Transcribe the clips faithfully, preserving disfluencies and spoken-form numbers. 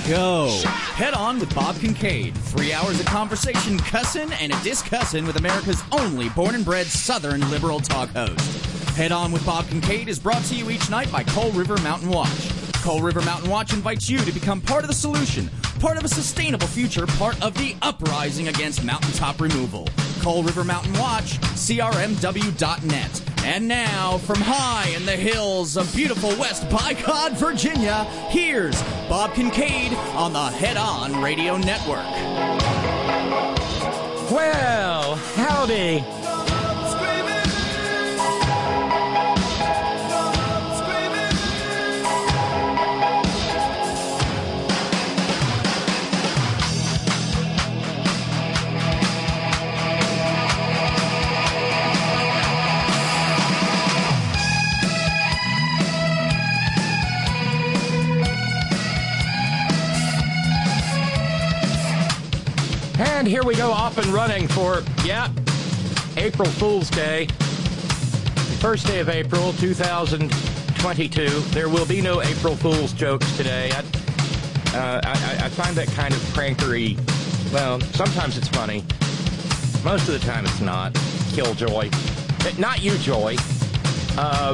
go. Head On with Bob Kincaid. Three hours of conversation, cussin' and a discussin' with America's only born and bred Southern liberal talk host. Head On with Bob Kincaid is brought to you each night by Coal River Mountain Watch. Coal River Mountain Watch invites you to become part of the solution, part of a sustainable future, part of the uprising against mountaintop removal. Coal River Mountain Watch, C R M W dot net. And now, from high in the hills of beautiful West Bicod, Virginia, here's Bob Kincaid on the Head On Radio Network. Well, howdy. And here we go, off and running for, yeah, April Fool's Day. The first day of April, two thousand twenty-two. There will be no April Fool's jokes today. I, uh, I, I find that kind of prankery. Well, sometimes it's funny. Most of the time it's not. Killjoy. Not you, Joy. Uh,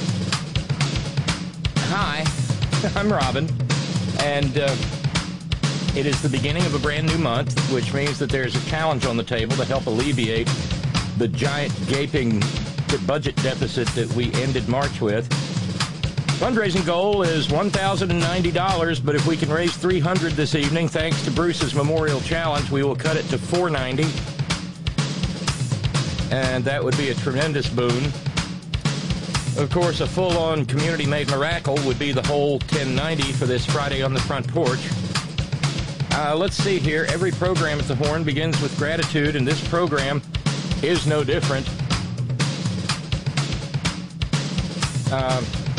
hi, I'm Robin. And... Uh, It is the beginning of a brand new month, which means that there's a challenge on the table to help alleviate the giant gaping budget deficit that we ended March with. Fundraising goal is one thousand ninety dollars, but if we can raise three hundred dollars this evening, thanks to Bruce's Memorial Challenge, we will cut it to four hundred ninety dollars. And that would be a tremendous boon. Of course, a full-on community-made miracle would be the whole ten ninety for this Friday on the Front Porch. Uh, let's see here. Every program at the Horn begins with gratitude, and this program is no different. Uh,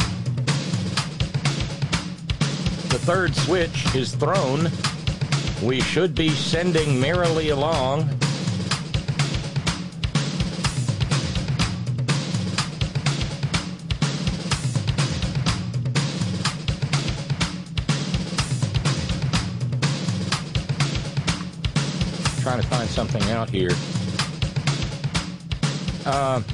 the third switch is thrown. We should be sending merrily along. Trying to find something out here. Uh,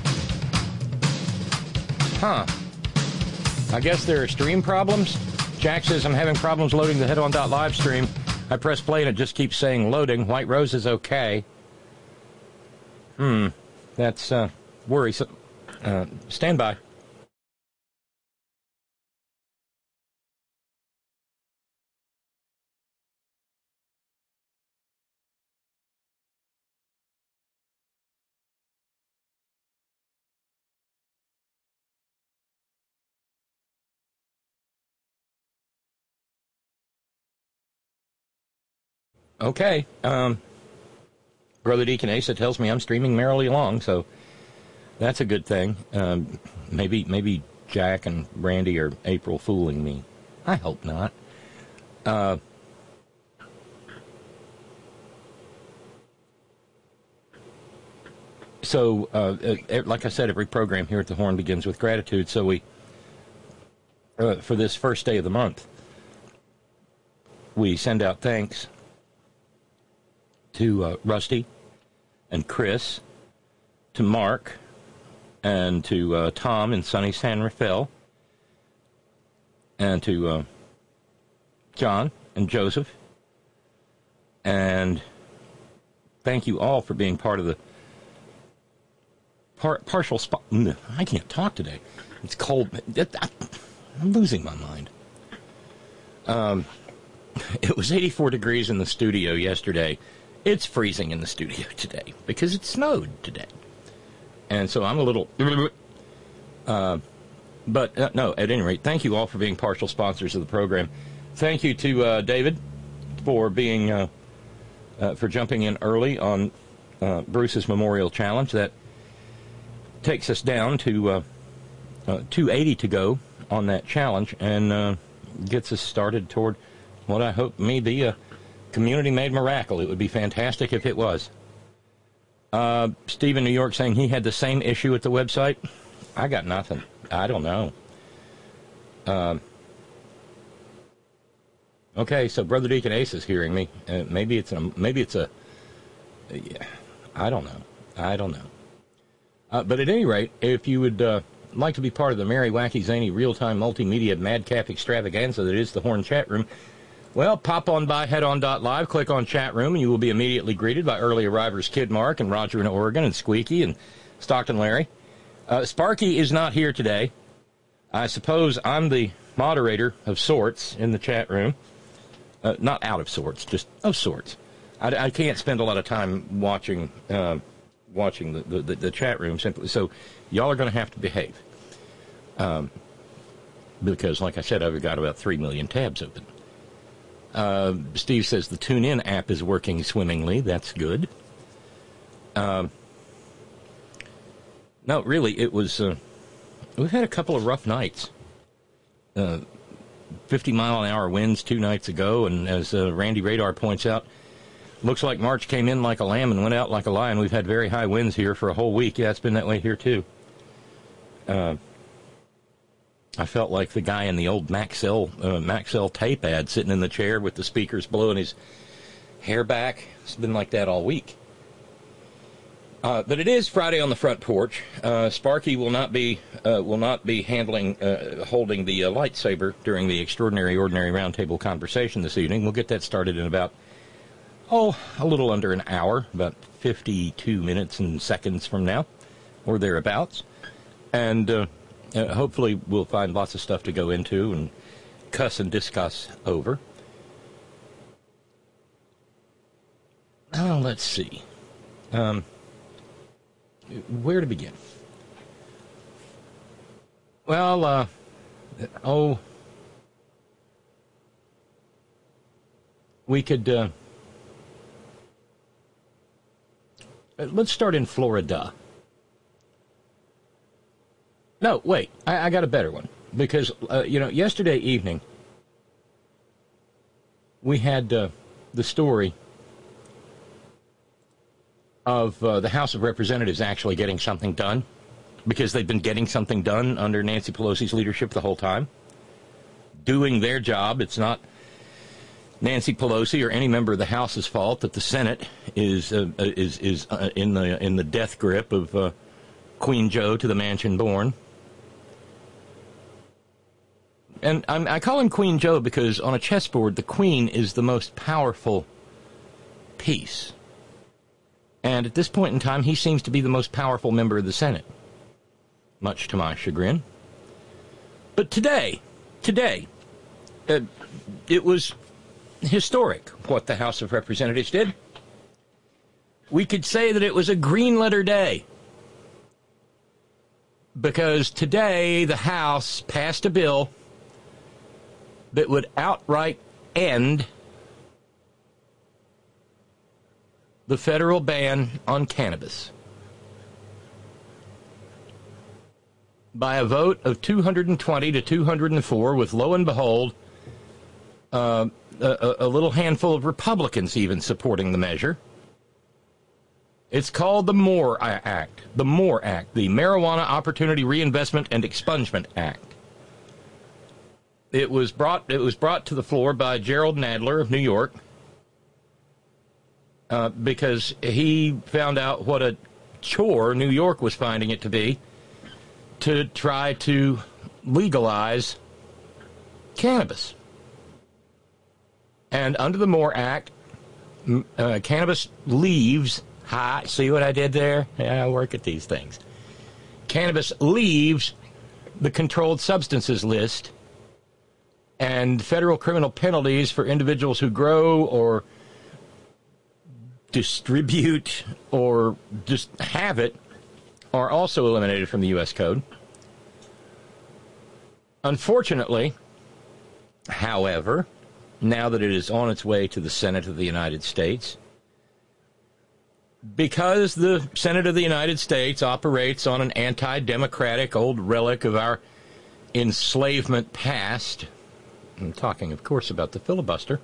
huh. I guess there are stream problems. Jack says, I'm having problems loading the Head On dot live stream. I press play and it just keeps saying loading. White Rose is okay. Hmm. That's uh, worrisome. Uh, stand by. Okay. Um, Brother Deacon Asa tells me I'm streaming merrily along, so that's a good thing. Um, maybe maybe Jack and Randy are April fooling me. I hope not. Uh, so, uh, uh, like I said, every program here at the Horn begins with gratitude, so we, uh, for this first day of the month, we send out thanks to uh, Rusty and Chris, to Mark, and to uh, Tom in sunny San Rafael, and to uh, John and Joseph, and thank you all for being part of the par- partial spot. I can't talk today. It's cold. I'm losing my mind. Um, it was eighty-four degrees in the studio yesterday. It's freezing in the studio today because it snowed today. And so I'm a little... Uh, but, uh, no, at any rate, thank you all for being partial sponsors of the program. Thank you to uh, David for being... Uh, uh, for jumping in early on uh, Bruce's Memorial Challenge. That takes us down to uh, uh, two eighty to go on that challenge and uh, gets us started toward what I hope may be a community-made miracle. It would be fantastic if it was. Uh, Steve in New York saying he had the same issue at the website. I got nothing. I don't know. Uh, Okay, so Brother Deacon Ace is hearing me. Uh, maybe it's a, maybe it's a, uh, yeah, I don't know. I don't know. Uh, but at any rate, if you would uh, like to be part of the merry, wacky, zany, real-time multimedia madcap extravaganza that is the Horn Chat Room, well, pop on by headon dot live, click on Chat Room, and you will be immediately greeted by early arrivers Kid Mark and Roger in Oregon and Squeaky and Stockton Larry. Uh, Sparky is not here today. I suppose I'm the moderator of sorts in the chat room. Uh, not out of sorts, just of sorts. I, I can't spend a lot of time watching uh, watching the, the, the chat room simply. So y'all are going to have to behave. Um, because, like I said, I've got about three million tabs open. Uh, Steve says the TuneIn app is working swimmingly. That's good. Um, no, really, it was... Uh, we've had a couple of rough nights. Uh, fifty mile an hour winds two nights ago, and as uh, Randy Radar points out, looks like March came in like a lamb and went out like a lion. We've had very high winds here for a whole week. Yeah, it's been that way here, too. Uh, I felt like the guy in the old Maxell, uh, Maxell tape ad sitting in the chair with the speakers blowing his hair back. It's been like that all week. Uh, but it is Friday on the front porch. Uh, Sparky will not be uh, will not be handling uh, holding the uh, lightsaber during the extraordinary ordinary roundtable conversation this evening. We'll get that started in about oh a little under an hour, about fifty-two minutes and seconds from now, or thereabouts, and uh, uh, hopefully we'll find lots of stuff to go into and cuss and discuss over. Oh, let's see. Um. Where to begin? Well, uh, oh, we could, uh, let's start in Florida. No, wait, I, I got a better one. Because, uh, you know, yesterday evening, we had uh, the story of uh, the House of Representatives actually getting something done, because they've been getting something done under Nancy Pelosi's leadership the whole time, doing their job. It's not Nancy Pelosi or any member of the House's fault that the Senate is uh, is is uh, in the in the death grip of uh, Queen Joe to the mansion born. And I'm, I call him Queen Joe because on a chessboard, the Queen is the most powerful piece. And at this point in time, he seems to be the most powerful member of the Senate, much to my chagrin. But today, today, uh, it was historic what the House of Representatives did. We could say that it was a green letter day, because today the House passed a bill that would outright end the federal ban on cannabis by a vote of two hundred twenty to two hundred four, with, lo and behold, uh, a, a little handful of Republicans even supporting the measure. It's called the MORE Act, the MORE Act, the Marijuana Opportunity Reinvestment and Expungement Act. It was brought, it was brought to the floor by Gerald Nadler of New York, Uh, because he found out what a chore New York was finding it to be to try to legalize cannabis. And under the MORE Act, uh, cannabis leaves, hi, see what I did there? Yeah, I work at these things. Cannabis leaves the controlled substances list, and federal criminal penalties for individuals who grow or distribute or just have it are also eliminated from the U S Code. Unfortunately, however, now that it is on its way to the Senate of the United States, because the Senate of the United States operates on an anti-democratic old relic of our enslavement past, I'm talking, of course, about the filibuster,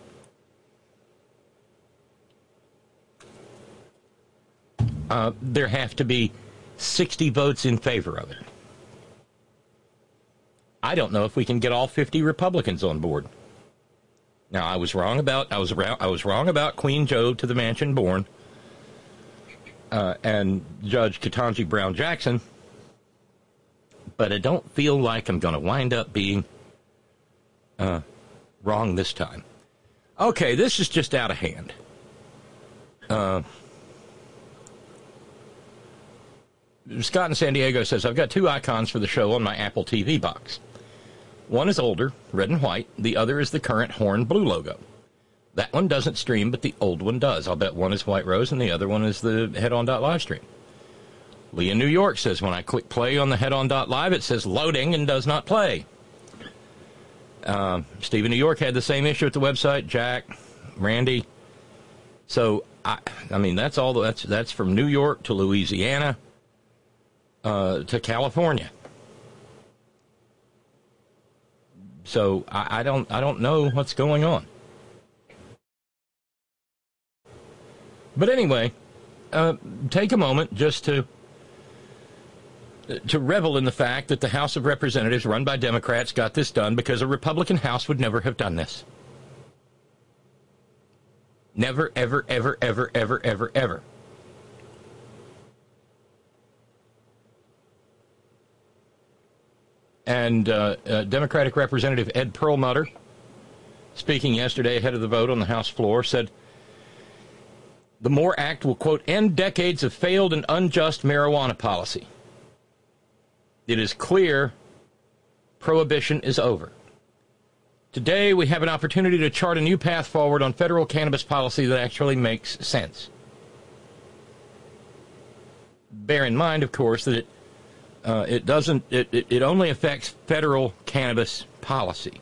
Uh, there have to be sixty votes in favor of it. I don't know if we can get all fifty Republicans on board. Now, I was wrong about I was around, I was wrong about Queen Joe to the Mansion Born uh, and Judge Ketanji Brown Jackson, but I don't feel like I'm going to wind up being uh, wrong this time. Okay, this is just out of hand. Uh, Scott in San Diego says, I've got two icons for the show on my Apple T V box. One is older, red and white. The other is the current Horn Blue logo. That one doesn't stream, but the old one does. I'll bet one is White Rose and the other one is the Head-On.Live stream. Lee in New York says, when I click play on the Head-On.Live, it says loading and does not play. Uh, Steve in New York had the same issue with the website. Jack, Randy. So, I, I mean, that's all. That's that's from New York to Louisiana uh, to California. So I, I don't I don't know what's going on. But anyway, uh, take a moment just to to revel in the fact that the House of Representatives, run by Democrats, got this done because a Republican House would never have done this. Never, ever, ever, ever, ever, ever, ever. And uh, uh, Democratic Representative Ed Perlmutter, speaking yesterday ahead of the vote on the House floor, said the MORE Act will, quote, end decades of failed and unjust marijuana policy. It is clear prohibition is over. Today, we have an opportunity to chart a new path forward on federal cannabis policy that actually makes sense. Bear in mind, of course, that it Uh, it doesn't, it, it, it only affects federal cannabis policy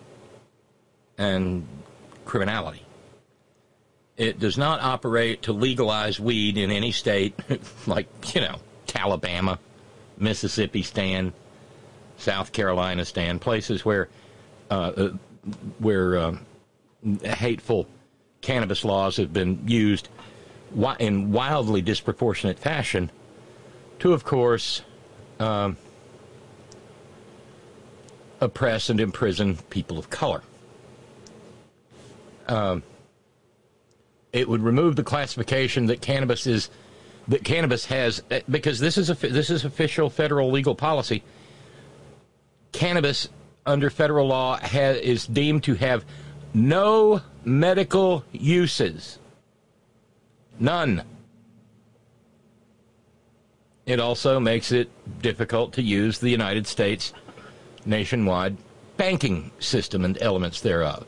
and criminality. It does not operate to legalize weed in any state, like, you know, Alabama, Mississippi stand, South Carolina stand, places where, uh, where uh, hateful cannabis laws have been used wi- in wildly disproportionate fashion to, of course, Um, oppress and imprison people of color. Um, it would remove the classification that cannabis is that cannabis has, because this is a this is official federal legal policy. Cannabis under federal law ha, is deemed to have no medical uses, none. It also makes it difficult to use the United States nationwide banking system and elements thereof.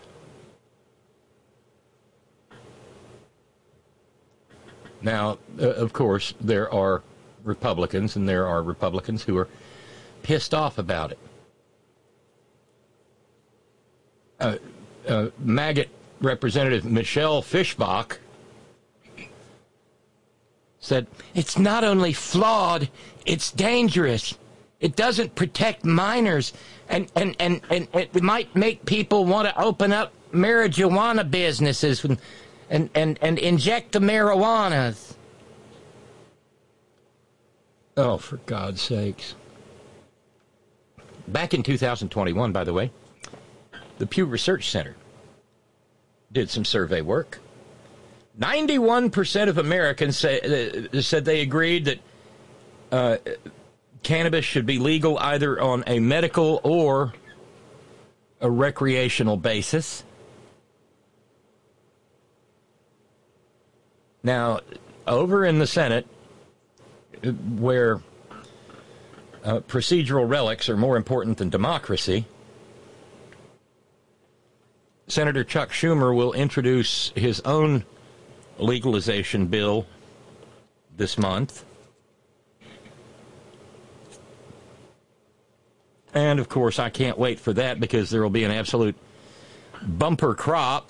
Now, uh, of course, there are Republicans, and there are Republicans who are pissed off about it. Uh, uh, maggot Representative Michelle Fischbach said, it's not only flawed, it's dangerous. It doesn't protect minors, and, and, and, and it might make people want to open up marijuana businesses and, and, and, and inject the marijuanas. Oh, for God's sakes. Back in two thousand twenty-one, by the way, the Pew Research Center did some survey work. ninety-one percent of Americans say, uh, said they agreed that uh, cannabis should be legal either on a medical or a recreational basis. Now, over in the Senate, where uh, procedural relics are more important than democracy, Senator Chuck Schumer will introduce his own legalization bill this month. And, of course, I can't wait for that because there will be an absolute bumper crop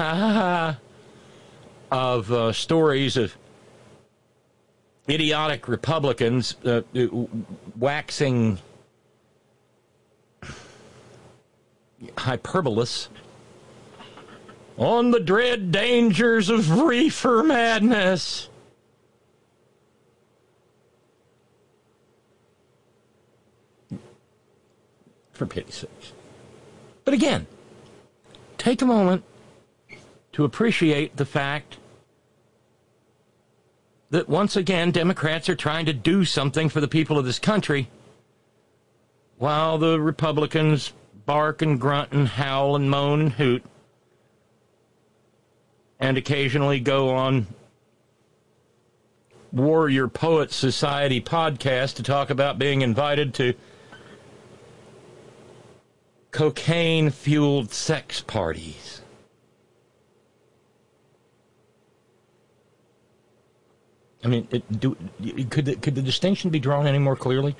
of uh, stories of idiotic Republicans uh, waxing hyperbolous on the dread dangers of reefer madness. For pity's sake. But again, take a moment to appreciate the fact that once again Democrats are trying to do something for the people of this country while the Republicans bark and grunt and howl and moan and hoot and occasionally go on Warrior Poet Society podcast to talk about being invited to cocaine-fueled sex parties. I mean, it, do, could, the, could the distinction be drawn any more clearly?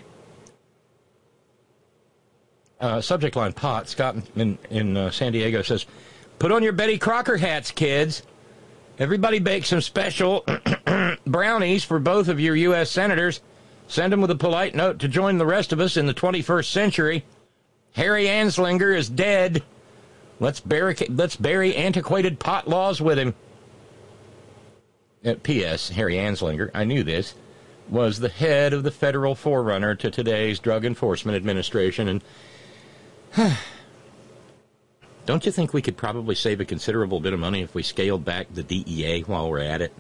Uh, subject line pot. Scott in, in uh, San Diego says, put on your Betty Crocker hats, kids. Everybody bake some special brownies for both of your U S senators. Send them with a polite note to join the rest of us in the twenty-first century. Harry Anslinger is dead. Let's bury, let's bury antiquated pot laws with him. Uh, P S. Harry Anslinger, I knew this, was the head of the federal forerunner to today's Drug Enforcement Administration. And don't you think we could probably save a considerable bit of money if we scaled back the D E A while we're at it?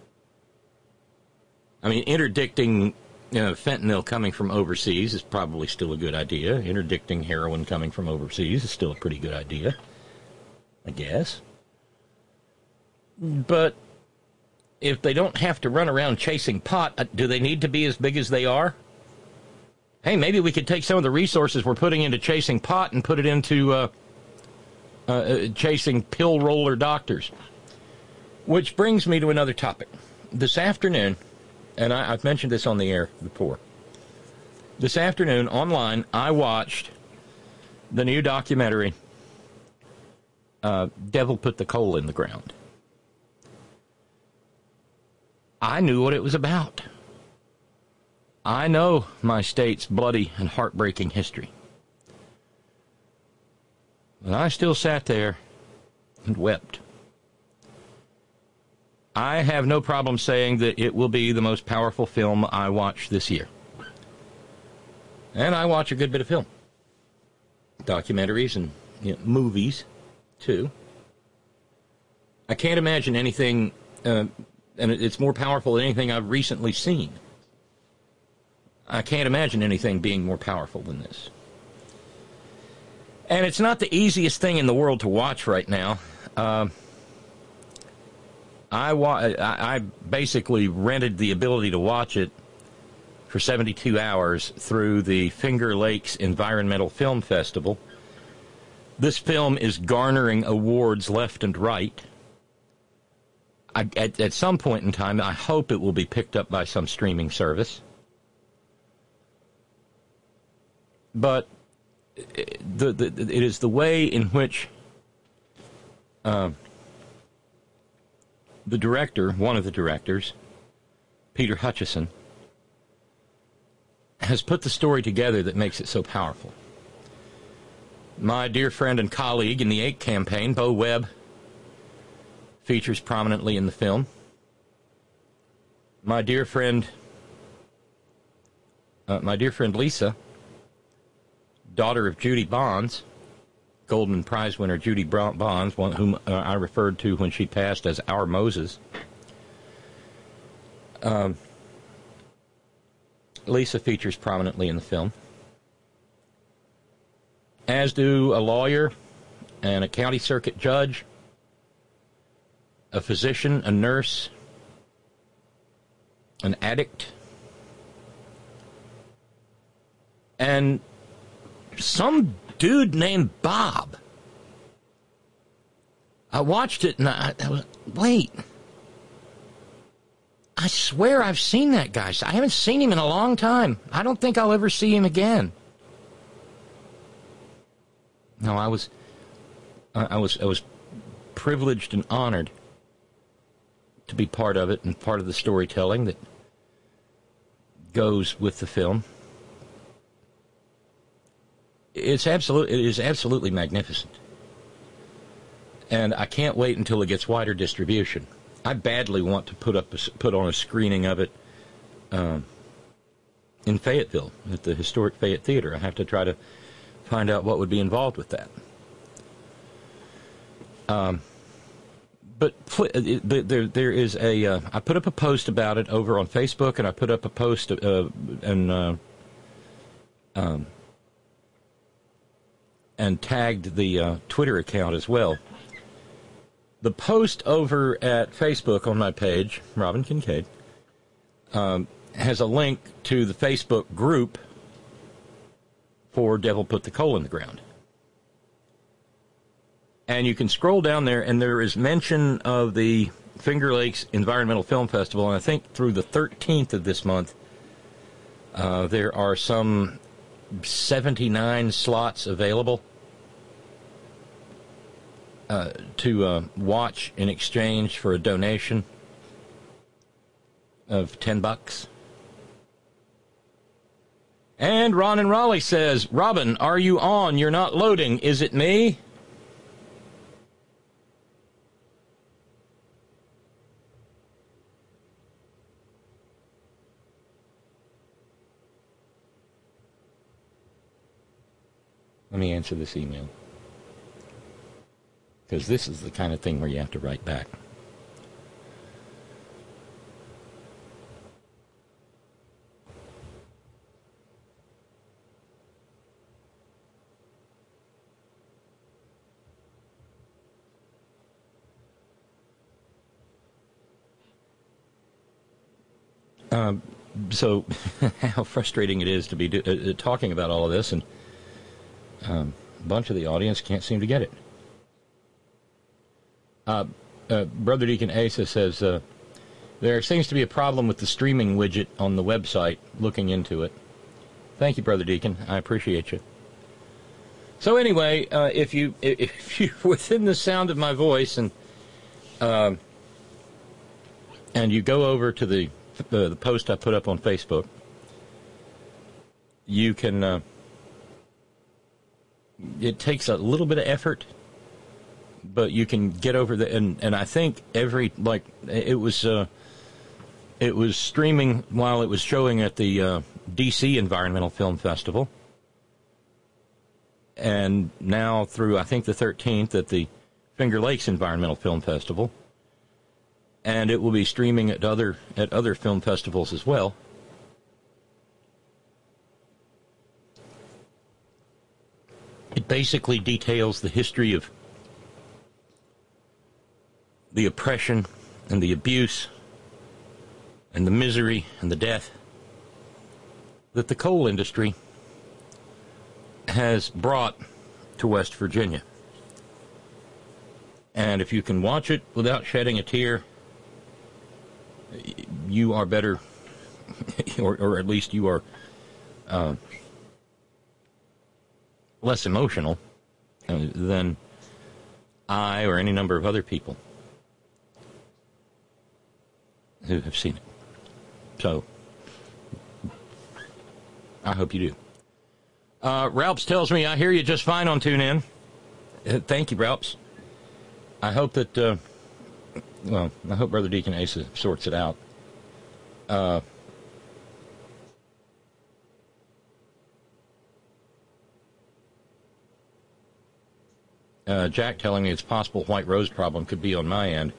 I mean, interdicting you know, fentanyl coming from overseas is probably still a good idea. Interdicting heroin coming from overseas is still a pretty good idea, I guess. But if they don't have to run around chasing pot, do they need to be as big as they are? Hey, maybe we could take some of the resources we're putting into chasing pot and put it into uh, uh, chasing pill roller doctors. Which brings me to another topic. This afternoon, and I, I've mentioned this on the air before, this afternoon online I watched the new documentary, uh, Devil Put the Coal in the Ground. I knew what it was about. I know my state's bloody and heartbreaking history. But I still sat there and wept. I have no problem saying that it will be the most powerful film I watch this year. And I watch a good bit of film. Documentaries and you know, movies, too. I can't imagine anything, uh, and it's more powerful than anything I've recently seen. I can't imagine anything being more powerful than this. And it's not the easiest thing in the world to watch right now. Uh, I, wa- I, I basically rented the ability to watch it for seventy-two hours through the Finger Lakes Environmental Film Festival. This film is garnering awards left and right. I, at, at some point in time, I hope it will be picked up by some streaming service. But the, the, it is the way in which uh, the director, one of the directors, Peter Hutchison, has put the story together that makes it so powerful. My dear friend and colleague in the eight campaign, Bo Webb, features prominently in the film. My dear friend, uh, my dear friend Lisa, daughter of Judy Bonds, Goldman Prize winner Judy Bonds, one whom uh, I referred to when she passed as our Moses. Um, Lisa features prominently in the film, as do a lawyer and a county circuit judge, a physician, a nurse, an addict, and some dude named Bob. I watched it and I, I was, wait. I swear I've seen that guy. I haven't seen him in a long time. I don't think I'll ever see him again. No, I was, I was, I was privileged and honored to be part of it and part of the storytelling that goes with the film. It's absolute, it is absolutely magnificent. And I can't wait until it gets wider distribution. I badly want to put up a, put on a screening of it um, in Fayetteville at the historic Fayette Theater. I have to try to find out what would be involved with that. Um, but there there is a. Uh, I put up a post about it over on Facebook, and I put up a post uh, and uh, um and tagged the uh, Twitter account as well. The post over at Facebook on my page, Robin Kincaid, um, has a link to the Facebook group for Devil Put the Coal in the Ground. And you can scroll down there, and there is mention of the Finger Lakes Environmental Film Festival, and I think through the thirteenth of this month, uh, there are some seventy-nine slots available Uh, to uh, watch in exchange for a donation of ten bucks. And Ron in Raleigh says, Robin, are you on? You're not loading. Is it me? Let me answer this email, because this is the kind of thing where you have to write back. Um, so, how frustrating it is to be do, uh, talking about all of this, and um, a bunch of the audience can't seem to get it. Uh, uh, Brother Deacon Asa says, uh, there seems to be a problem with the streaming widget on the website. Looking into it. Thank you, Brother Deacon. I appreciate you. So anyway, uh, if you if you're within the sound of my voice, and uh, and you go over to the uh, the post I put up on Facebook, you can. Uh, it takes a little bit of effort, but you can get over the, and, and I think every, like, it was, uh, it was streaming while it was showing at the uh, D C Environmental Film Festival, and now through, I think, the thirteenth at the Finger Lakes Environmental Film Festival, and it will be streaming at other, at other film festivals as well. It basically details the history of the oppression and the abuse and the misery and the death that the coal industry has brought to West Virginia. And if you can watch it without shedding a tear, you are better, or, or at least you are uh, less emotional uh, than I or any number of other people who have seen it. So, I hope you do. Uh, Ralphs tells me, I hear you just fine on TuneIn. Uh, thank you, Ralphs. I hope that, uh, well, I hope Brother Deacon Asa sorts it out. Uh, uh, Jack telling me it's possible White Rose problem could be on my end.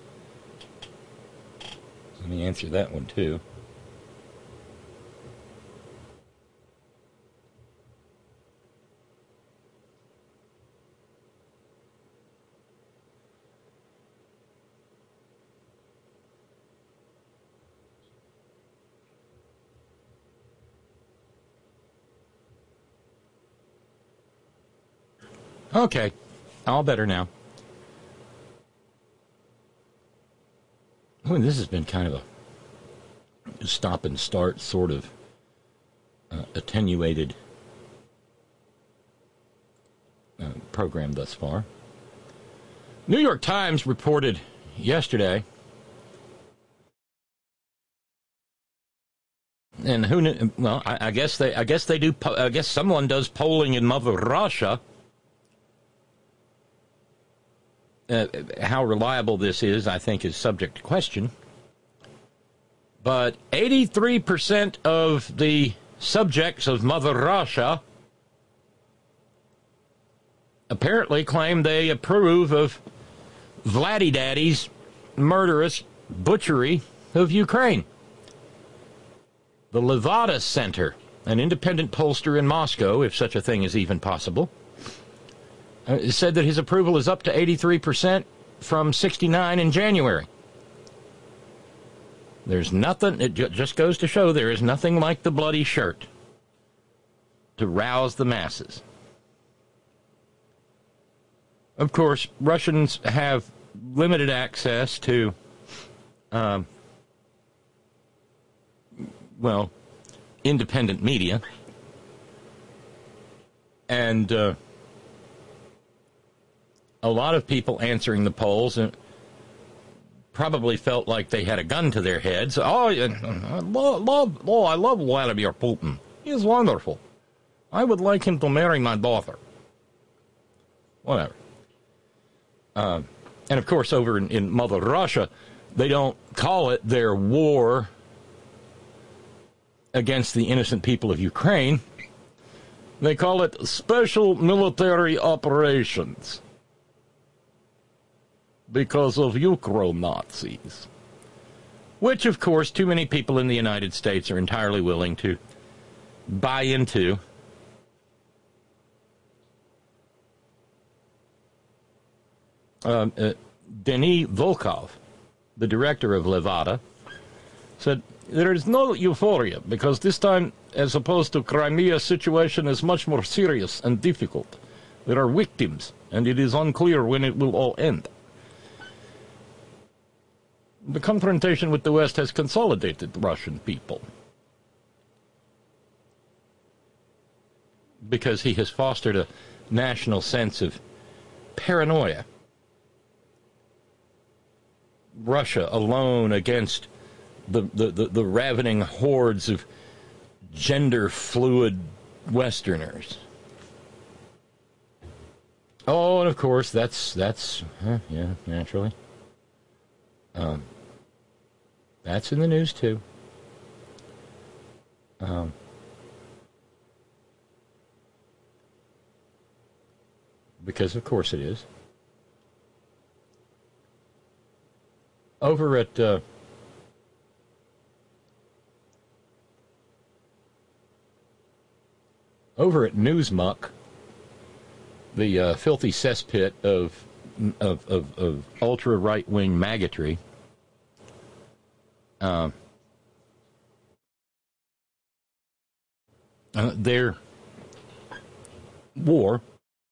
Let me answer that one, too. Okay, all better now. Well, this has been kind of a stop and start sort of uh, attenuated uh, program thus far. New York Times reported yesterday, and who knew, well, I, I guess they, I guess they do, I guess someone does polling in Mother Russia. Uh, how reliable this is, I think, is subject to question. But eighty-three percent of the subjects of Mother Russia apparently claim they approve of Vladdy Daddy's murderous butchery of Ukraine. The Levada Center, an independent pollster in Moscow, if such a thing is even possible, uh, said that his approval is up to eighty-three percent from sixty-nine in January. There's nothing, it just goes to show there is nothing like the bloody shirt to rouse the masses. Of course, Russians have limited access to, um, well, independent media. And uh, a lot of people answering the polls uh, probably felt like they had a gun to their heads. Oh, I love, love, oh, I love Vladimir Putin. He's wonderful. I would like him to marry my daughter. Whatever. Uh, and, of course, over in, in Mother Russia, they don't call it their war against the innocent people of Ukraine. They call it special military operations because of Ukro-Nazis, which, of course, too many people in the United States are entirely willing to buy into. Um, uh, Denis Volkov, the director of Levada, said, there is no euphoria because this time, as opposed to Crimea, situation is much more serious and difficult. There are victims, and it is unclear when it will all end. The confrontation with the West has consolidated Russian people because he has fostered a national sense of paranoia. Russia alone against the, the, the, the ravening hordes of gender-fluid Westerners. Oh, and of course, that's, that's huh, yeah, naturally. Um, that's in the news, too. Um, because, of course, it is. Over at uh, over at Newsmuck, the uh, filthy cesspit of of of, of ultra right wing maggotry, uh, uh, their war.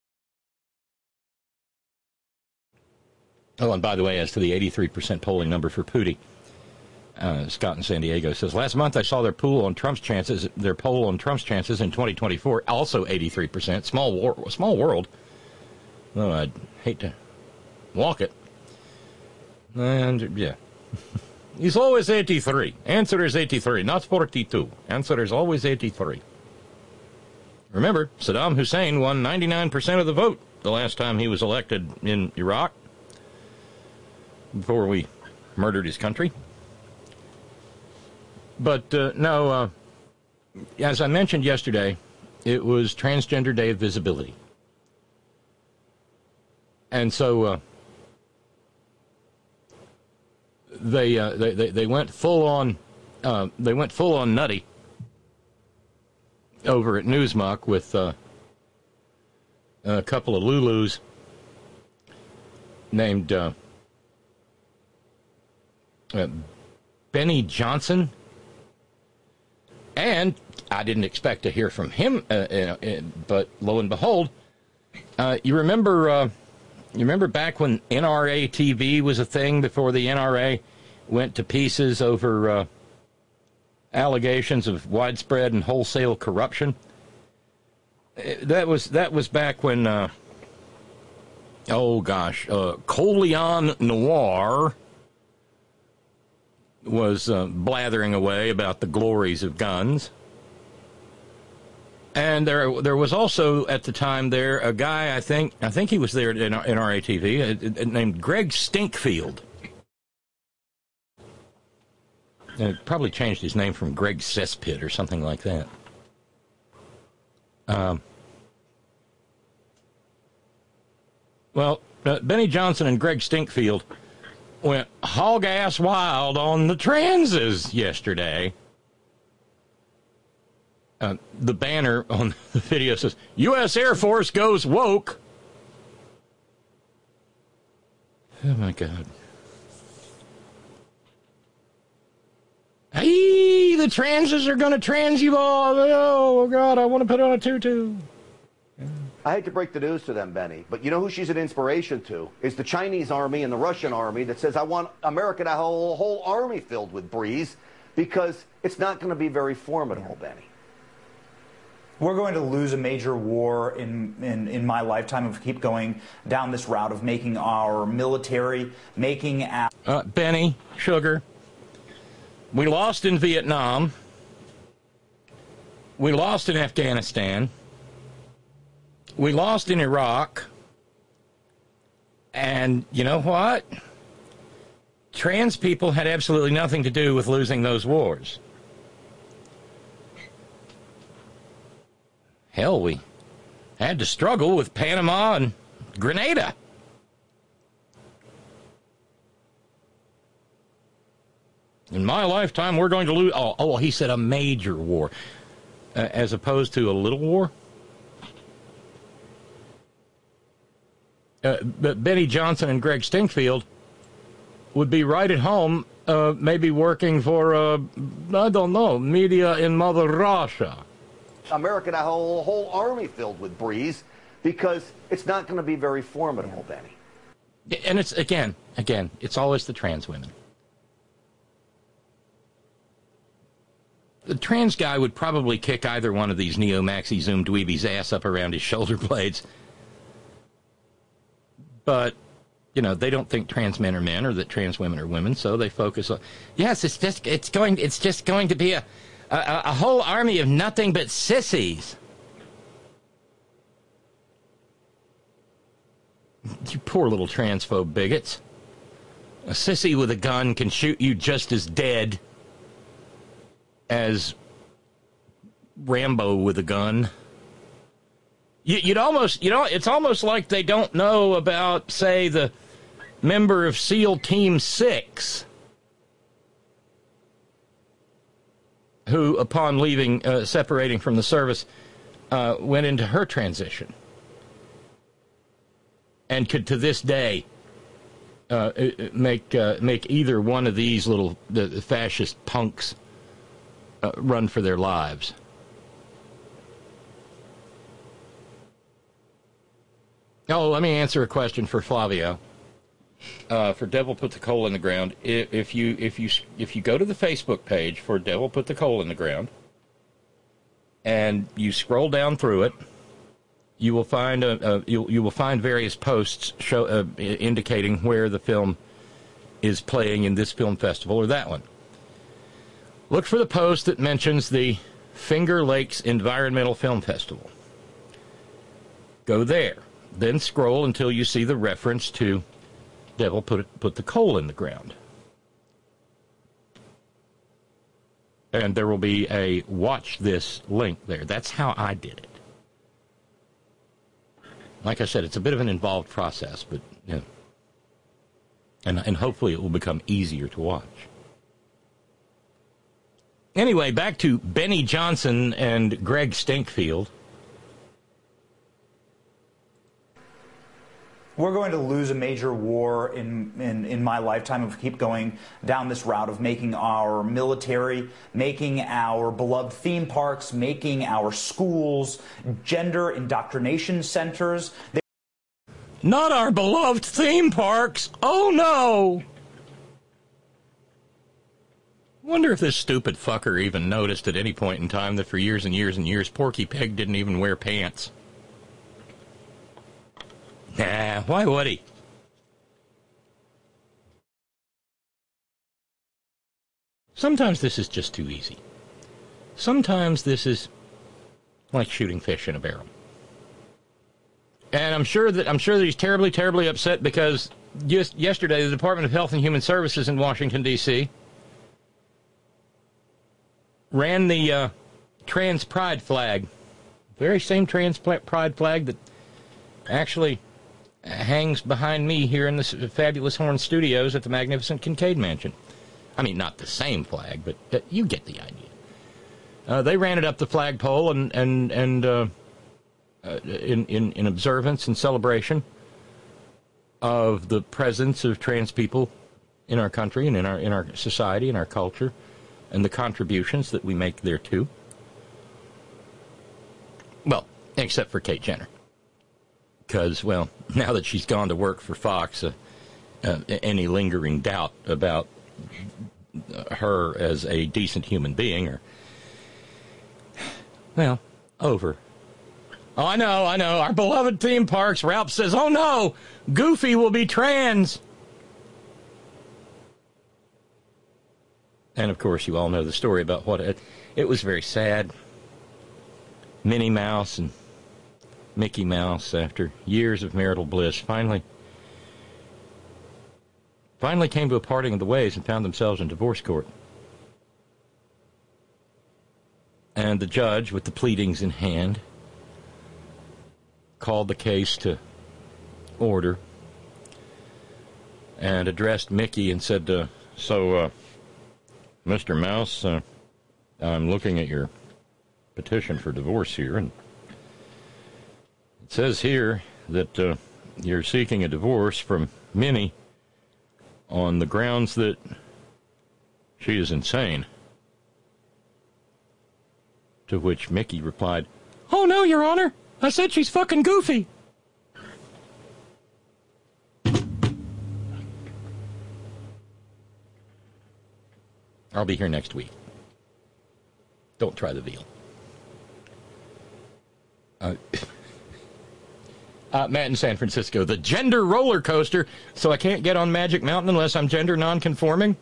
Oh, and by the way, as to the eighty-three percent polling number for Pooty, uh, Scott in San Diego says, last month I saw their poll on Trump's chances, their poll on Trump's chances in twenty twenty-four, also eighty-three percent. Small war, small world. Though I'd hate to walk it. And, yeah. He's always eighty-three. Answer is eighty-three, not forty-two. Answer is always eighty-three. Remember, Saddam Hussein won ninety-nine percent of the vote the last time he was elected in Iraq, before we murdered his country. But, uh, no, uh, as I mentioned yesterday, it was Transgender Day of Visibility. And so uh, they, uh, they they they went full on uh, they went full on nutty over at Newsmuck with uh, a couple of Lulus named Uh, Uh, Benny Johnson, and I didn't expect to hear from him, uh, uh, uh, but lo and behold, uh, you remember, uh, you remember back when N R A T V was a thing before the N R A went to pieces over uh, allegations of widespread and wholesale corruption. That was that was back when, uh, oh gosh, uh, Colion Noir was uh, blathering away about the glories of guns. And there there was also, at the time there, a guy, I think, I think he was there in, in R A T V, uh, uh, named Greg Stinkfield. And probably changed his name from Greg Cesspit or something like that. Um, well, uh, Benny Johnson and Greg Stinkfield went hog-ass wild on the transes yesterday. Uh, the banner on the video says, U S Air Force goes woke. Oh, my God. Hey, the transes are going to trans you all. Oh, God, I want to put on a tutu. I hate to break the news to them, Benny, but you know who she's an inspiration to? Is the Chinese army and the Russian army that says, I want America to have a whole, whole army filled with breeze, because it's not going to be very formidable, Benny. We're going to lose a major war in, in, in my lifetime if we keep going down this route of making our military, making our... Uh, Benny, sugar, we lost in Vietnam. We lost in Afghanistan. We lost in Iraq. And you know what? Trans people had absolutely nothing to do with losing those wars. Hell, we had to struggle with Panama and Grenada. In my lifetime, we're going to lose... Oh, oh he said a major war, uh, as opposed to a little war. Uh, but Benny Johnson and Greg Stinkfield would be right at home, uh, maybe working for, uh, I don't know, media in Mother Russia. America to have a whole, whole army filled with breeze, because it's not going to be very formidable, Benny. And it's, again, again, it's always the trans women. The trans guy would probably kick either one of these neo-maxi zoom dweebies' ass up around his shoulder blades. But, you know, they don't think trans men are men or that trans women are women, so they focus on, yes, it's just, it's going, it's just going to be a, a, a whole army of nothing but sissies. You poor little transphobe bigots. A sissy with a gun can shoot you just as dead as Rambo with a gun. You'd almost, you know, it's almost like they don't know about, say, the member of SEAL Team six who, upon leaving, uh, separating from the service, uh, went into her transition and could, to this day, uh, make uh, make either one of these little the fascist punks uh, run for their lives. Oh, let me answer a question for Flavio. Uh, for Devil Put the Coal in the Ground, if, if you if you if you go to the Facebook page for Devil Put the Coal in the Ground, and you scroll down through it, you will find a, a you you will find various posts show uh, indicating where the film is playing in this film festival or that one. Look for the post that mentions the Finger Lakes Environmental Film Festival. Go there. Then scroll until you see the reference to Devil Put it, Put the Coal in the Ground. And there will be a watch this link there. That's how I did it. Like I said, it's a bit of an involved process, but, you know, and, and hopefully it will become easier to watch. Anyway, back to Benny Johnson and Greg Stinkfield. We're going to lose a major war in, in, in my lifetime if we keep going down this route of making our military, making our beloved theme parks, making our schools gender indoctrination centers. They Not our beloved theme parks. Oh, no. Wonder if this stupid fucker even noticed at any point in time that for years and years and years, Porky Pig didn't even wear pants. Nah, why would he? Sometimes this is just too easy. Sometimes this is like shooting fish in a barrel. And I'm sure that I'm sure that he's terribly, terribly upset because just yesterday the Department of Health and Human Services in Washington, D C ran the uh, trans pride flag. Very same trans pride flag that actually hangs behind me here in the fabulous Horn Studios at the magnificent Kincaid Mansion. I mean, not the same flag, but uh, you get the idea. Uh, they ran it up the flagpole and and and uh, uh, in, in in observance and celebration of the presence of trans people in our country and in our in our society and our culture, and the contributions that we make thereto. Well, except for Kate Jenner, because well, now that she's gone to work for Fox, uh, uh, any lingering doubt about her as a decent human being are, well, over. Oh, I know, I know. Our beloved theme parks, Ralph says, oh no, Goofy will be trans. And of course, you all know the story about what it, it was very sad. Minnie Mouse and Mickey Mouse, after years of marital bliss, finally finally came to a parting of the ways and found themselves in divorce court. And the judge, with the pleadings in hand, called the case to order and addressed Mickey and said, uh, so, uh, Mister Mouse, uh, I'm looking at your petition for divorce here, and it says here that uh, you're seeking a divorce from Minnie on the grounds that she is insane. To which Mickey replied, oh no, Your Honor, I said she's fucking goofy. I'll be here next week. Don't try the veal. Uh, uh, Matt in San Francisco, the gender roller coaster, so I can't get on Magic Mountain unless I'm gender non-conforming?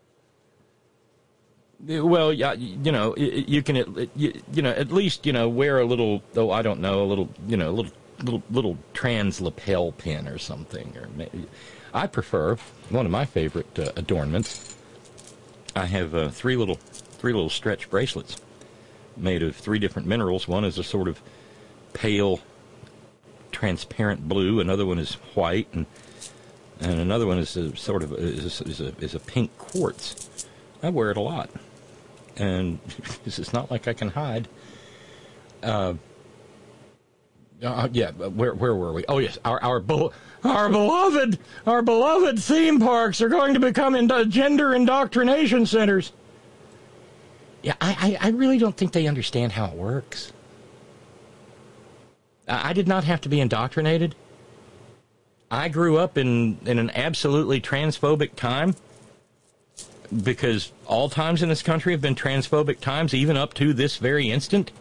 Well, yeah, you know, you can, you, you know, at least, you know, wear a little, oh, I don't know, a little, you know, a little, little, little trans lapel pin or something. Or maybe, I prefer, one of my favorite uh, adornments, I have uh, three little, three little stretch bracelets made of three different minerals. One is a sort of pale, transparent blue. Another one is white, and and another one is a sort of is a, is a is a pink quartz. I wear it a lot, and it's not like I can hide. Uh, uh yeah, where where were we? Oh yes, our our be- our beloved our beloved theme parks are going to become ind- gender indoctrination centers. Yeah, I, I I really don't think they understand how it works. I, I did not have to be indoctrinated. I grew up in in an absolutely transphobic time, because all times in this country have been transphobic times, even up to this very instant.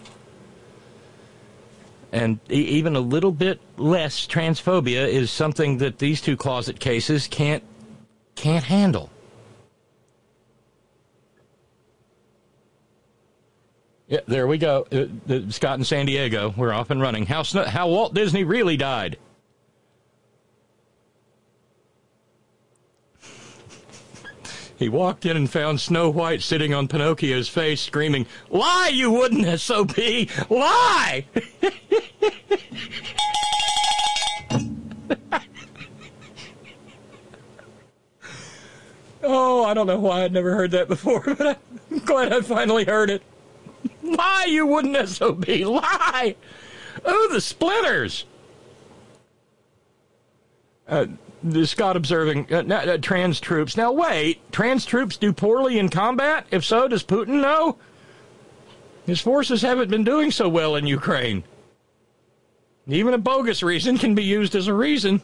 And e- even a little bit less transphobia is something that these two closet cases can't can't handle. Yeah, there we go. Uh, the, Scott in San Diego, we're off and running. How, how Walt Disney really died. He walked in and found Snow White sitting on Pinocchio's face, screaming, "Lie, you wooden S O B! Lie!" Oh, I don't know why I'd never heard that before, but I'm glad I finally heard it. Lie, you wooden S O B! Lie! Oh, the splinters! Uh... Scott observing, uh, uh, trans troops. Now, wait, trans troops do poorly in combat? If so, does Putin know? His forces haven't been doing so well in Ukraine. Even a bogus reason can be used as a reason.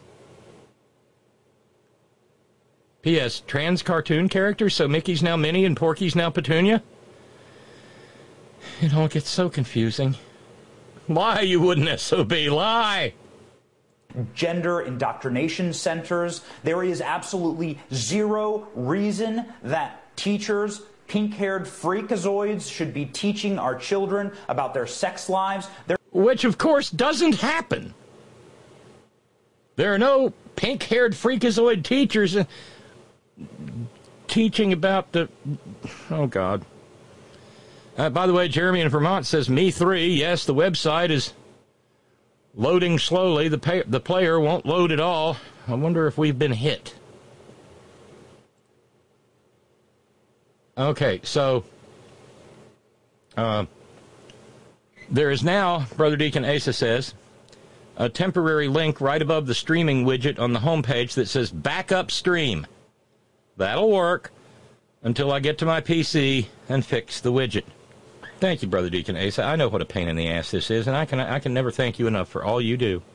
P S. Trans cartoon characters, so Mickey's now Minnie and Porky's now Petunia? It all gets so confusing. Lie, you wouldn't S O B, lie! Gender indoctrination centers. There is absolutely zero reason that teachers, pink-haired freakazoids, should be teaching our children about their sex lives. They're Which, of course, doesn't happen. There are no pink-haired freakazoid teachers uh, teaching about the... Oh, God. Uh, by the way, Jeremy in Vermont says, Me three. Yes, the website is Loading slowly. The, pay- the player won't load at all. I wonder if we've been hit. Okay, so uh, there is now, Brother Deacon Asa says, a temporary link right above the streaming widget on the homepage that says backup stream. That'll work until I get to my P C and fix the widget. Thank you, Brother Deacon Asa. I know what a pain in the ass this is, and I can I can never thank you enough for all you do.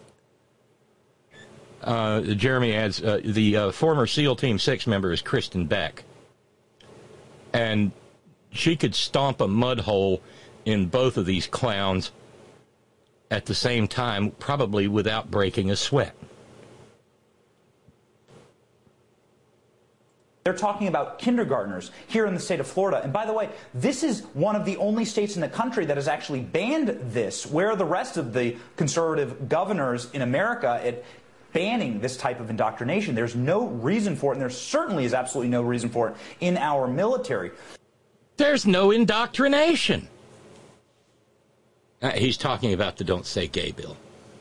Uh, Jeremy adds, uh, the uh, former SEAL Team six member is Kristen Beck. And she could stomp a mud hole in both of these clowns at the same time, probably without breaking a sweat. They're talking about kindergartners here in the state of Florida. And by the way, this is one of the only states in the country that has actually banned this, where the rest of the conservative governors in America at banning this type of indoctrination. There's no reason for it, and there certainly is absolutely no reason for it in our military. There's no indoctrination. Uh, he's talking about the Don't Say Gay bill.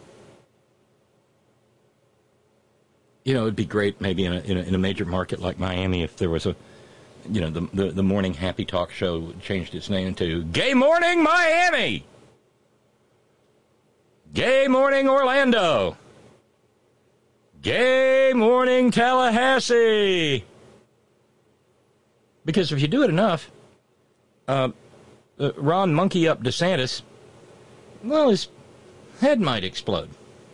You know, it'd be great maybe in a, in a, in a major market like Miami if there was a, you know, the, the, the morning happy talk show changed its name to Gay Morning Miami! Gay Morning Orlando! Gay Morning Tallahassee! Because if you do it enough, uh, uh, Ron Monkey Up DeSantis, well, his head might explode.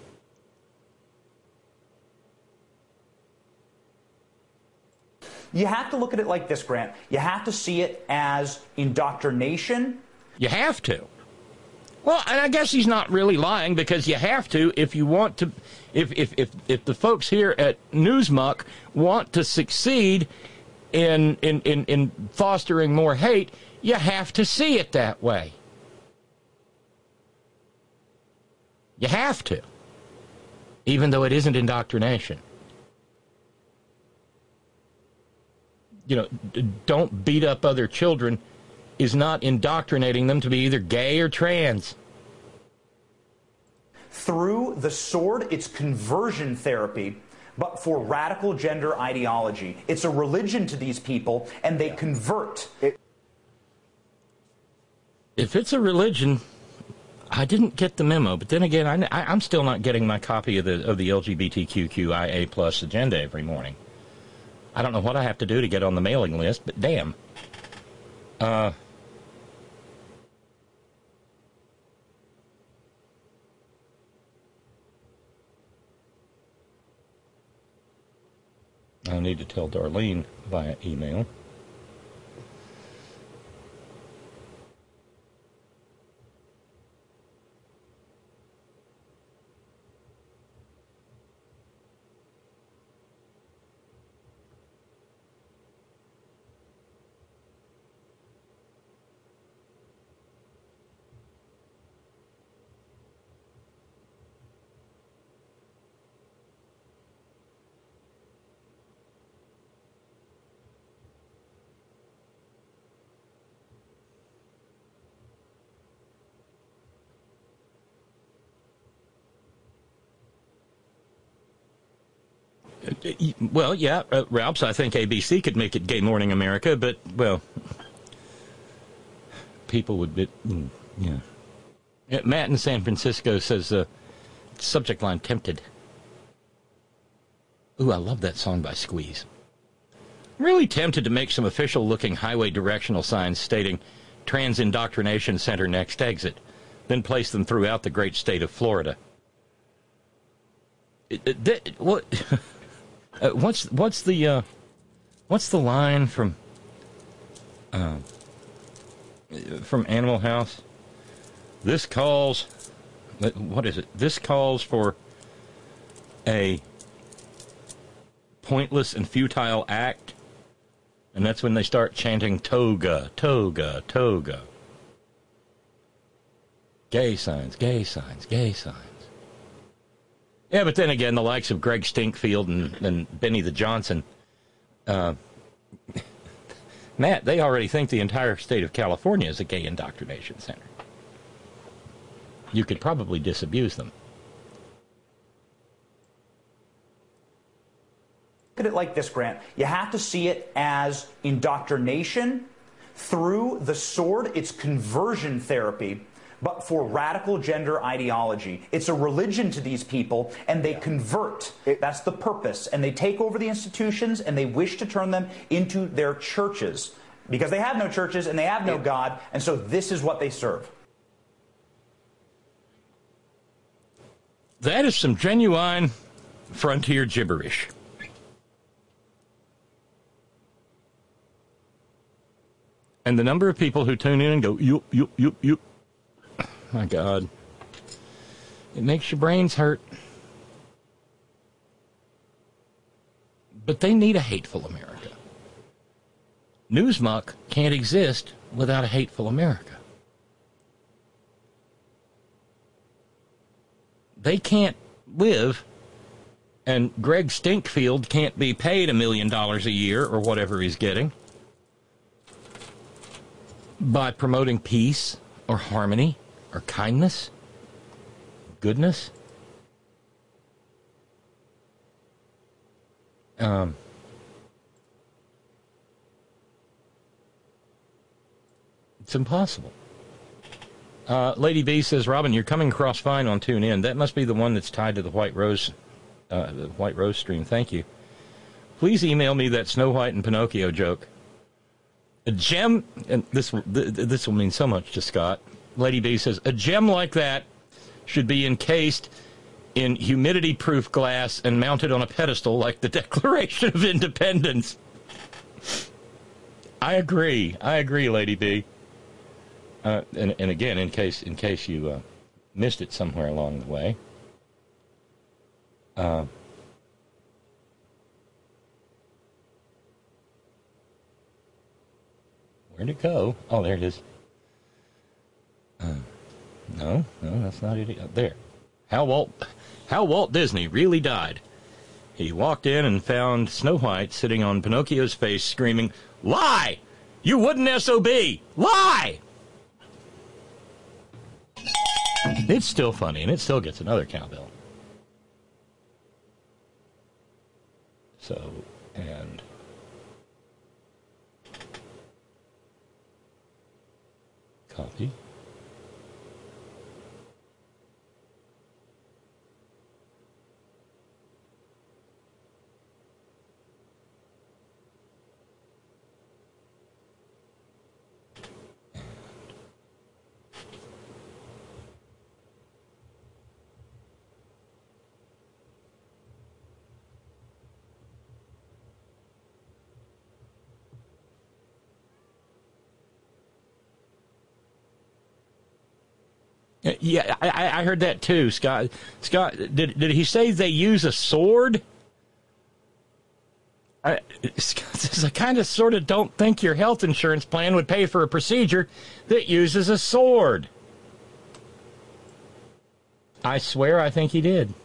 You have to look at it like this, Grant. You have to see it as indoctrination. You have to. Well, and I guess he's not really lying, because you have to if you want to, if if if, if the folks here at Newsmuck want to succeed in, in, in, in fostering more hate, you have to see it that way. You have to, even though it isn't indoctrination. You know, don't beat up other children is not indoctrinating them to be either gay or trans. Through the sword, it's conversion therapy, but for radical gender ideology. It's a religion to these people, and they convert. It if it's a religion, I didn't get the memo. But then again, I, I, I'm still not getting my copy of the of the L G B T Q Q I A plus agenda every morning. I don't know what I have to do to get on the mailing list, but damn. Uh, I need to tell Darlene via email. Well, yeah, uh, Ralphs, I think A B C could make it Gay Morning America, but, well, people would be, mm, yeah. yeah. Matt in San Francisco says, uh, subject line, tempted. Ooh, I love that song by Squeeze. Really tempted to make some official-looking highway directional signs stating Trans Indoctrination Center next exit, then place them throughout the great state of Florida. It, it, it, what... Uh, what's what's the uh, what's the line from uh, from Animal House? This calls, what is it? This calls for a pointless and futile act, and that's when they start chanting toga, toga, toga. Gay signs, gay signs, gay signs. Yeah, but then again, the likes of Greg Stinkfield and, and Benny the Johnson, uh, Matt, they already think the entire state of California is a gay indoctrination center. You could probably disabuse them. Look at it like this, Grant. You have to see it as indoctrination through the sword. It's conversion therapy, but for radical gender ideology. It's a religion to these people, and they convert. That's the purpose. And they take over the institutions, and they wish to turn them into their churches, because they have no churches, and they have no God, and so this is what they serve. That is some genuine frontier gibberish. And the number of people who tune in and go, yup, yup, yup, yup. My God. It makes your brains hurt. But they need a hateful America. Newsmuck can't exist without a hateful America. They can't live, and Greg Stinkfield can't be paid a million dollars a year or whatever he's getting by promoting peace or harmony or kindness, goodness. Um, it's impossible. Uh, Lady B says, Robin, you're coming across fine on TuneIn. That must be the one that's tied to the White Rose, uh, the White Rose stream. Thank you. Please email me that Snow White and Pinocchio joke. A gem, and this th- this will mean so much to Scott. Lady B says, a gem like that should be encased in humidity-proof glass and mounted on a pedestal like the Declaration of Independence. I agree. I agree, Lady B. Uh, and, and again, in case in case you uh, missed it somewhere along the way, uh, where'd it go? Oh, there it is. Uh, no, no, that's not it. Uh, there. How Walt, how Walt Disney really died. He walked in and found Snow White sitting on Pinocchio's face, screaming, "Lie! You wouldn't S O B! Lie!" It's still funny, and it still gets another cowbell. So, and copy. Yeah, I, I heard that too, Scott. Scott, did did he say they use a sword? I, Scott says, I kind of sort of don't think your health insurance plan would pay for a procedure that uses a sword. I swear I think he did.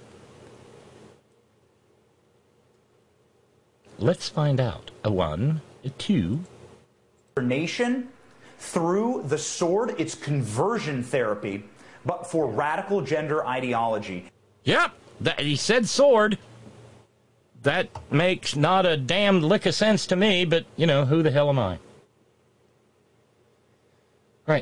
Let's find out. A one, a two. Nation, through the sword, it's conversion therapy, but for radical gender ideology. Yep, that, he said sword. That makes not a damned lick of sense to me, but, you know, who the hell am I? Right.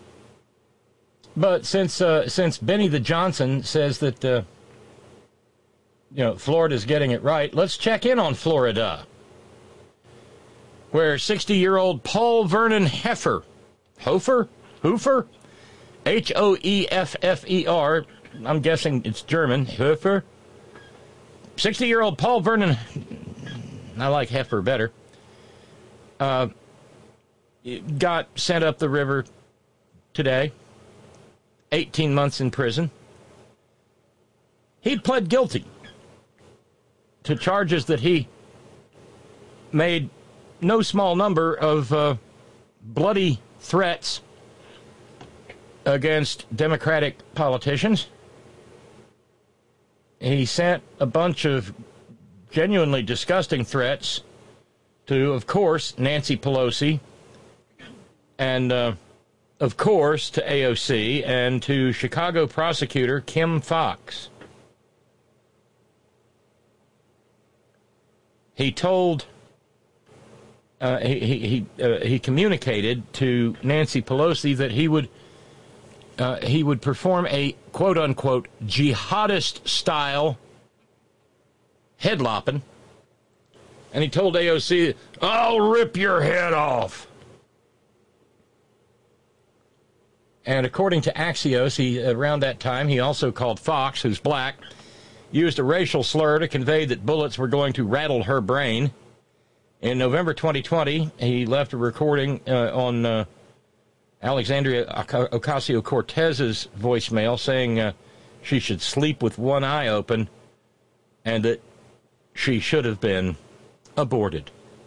But since uh, since Benny the Johnson says that, uh, you know, Florida's getting it right, let's check in on Florida, where sixty-year-old Paul Vernon Heffer, Hofer? Hoofer? H O E F F E R, I'm guessing it's German, Hofer. sixty-year-old Paul Vernon, I like Heifer better, uh, got sent up the river today, eighteen months in prison. He pled guilty to charges that he made no small number of uh, bloody threats against Democratic politicians. He sent a bunch of genuinely disgusting threats to, of course, Nancy Pelosi, and, uh, of course, to A O C, and to Chicago prosecutor Kim Foxx. he told, uh, he he he, uh, he communicated to Nancy Pelosi that he would uh, he would perform a quote unquote jihadist style head lopping, and he told A O C, "I'll rip your head off." And according to Axios, he, around that time, he also called Fox, who's black, used a racial slur to convey that bullets were going to rattle her brain. In November twenty twenty, he left a recording uh, on uh, Alexandria Ocasio-Cortez's voicemail saying uh, she should sleep with one eye open and that she should have been aborted.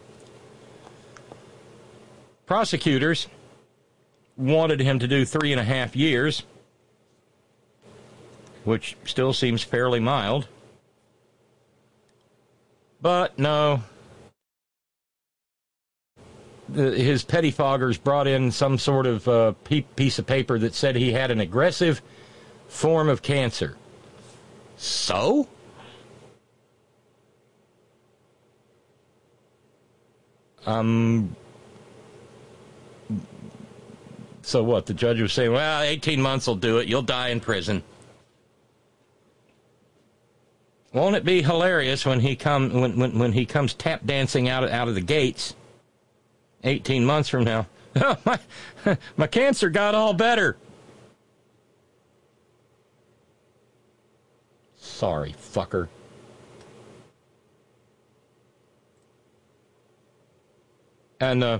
Prosecutors wanted him to do three and a half years, which still seems fairly mild. But no, the, his pettifoggers brought in some sort of uh, piece of paper that said he had an aggressive form of cancer. So? Um... So what? The judge was saying, well, eighteen months will do it. You'll die in prison. Won't it be hilarious when he come when, when, when he comes tap dancing out of, out of the gates eighteen months from now? Oh, my, my cancer got all better. Sorry, fucker. And, uh...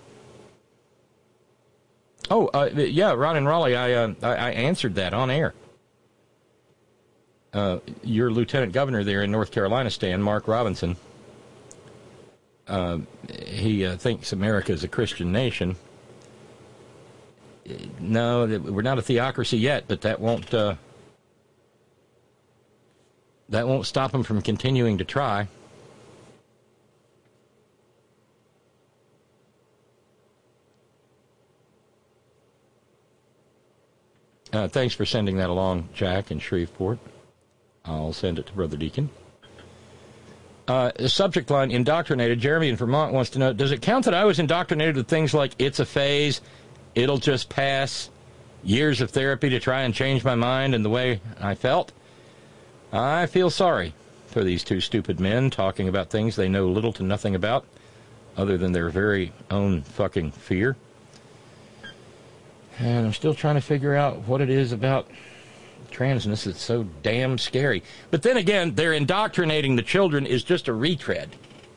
Oh, uh, yeah, Ron and Raleigh, I, uh, I I answered that on air. Uh, your lieutenant governor there in North Carolina, Stan, Mark Robinson, uh, he uh, thinks America is a Christian nation. No, we're not a theocracy yet, but that won't uh, that won't stop him from continuing to try. Uh, thanks for sending that along, Jack, in Shreveport. I'll send it to Brother Deacon. Uh, the subject line, indoctrinated. Jeremy in Vermont wants to know, does it count that I was indoctrinated with things like it's a phase, it'll just pass, years of therapy to try and change my mind and the way I felt? I feel sorry for these two stupid men talking about things they know little to nothing about, other than their very own fucking fear. And I'm still trying to figure out what it is about transness that's so damn scary. But then again, they're indoctrinating the children is just a retread.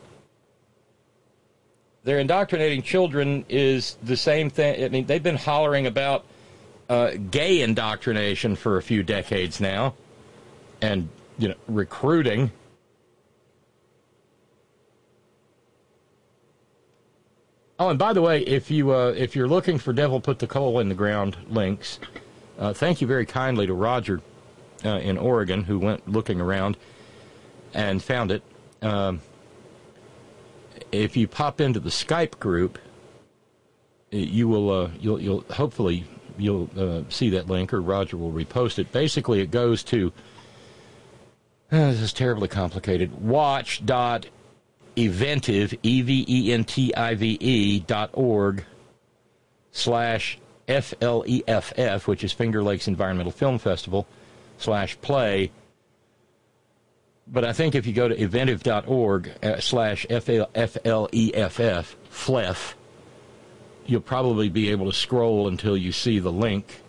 They're indoctrinating children is the same thing. I mean, they've been hollering about uh, gay indoctrination for a few decades now, and, you know, recruiting. Oh, and by the way, if you uh, if you're looking for Devil Put the Coal in the Ground links, uh, thank you very kindly to Roger uh, in Oregon, who went looking around and found it. Um, if you pop into the Skype group, you will uh, you'll you'll hopefully you'll uh, see that link, or Roger will repost it. Basically, it goes to uh, this is terribly complicated. Watch dot eventive, E V E N T I V E dot org slash F L E F F, which is Finger Lakes Environmental Film Festival, slash play. But I think if you go to eventive dot org uh, slash F L E F F, F L E F, you'll probably be able to scroll until you see the link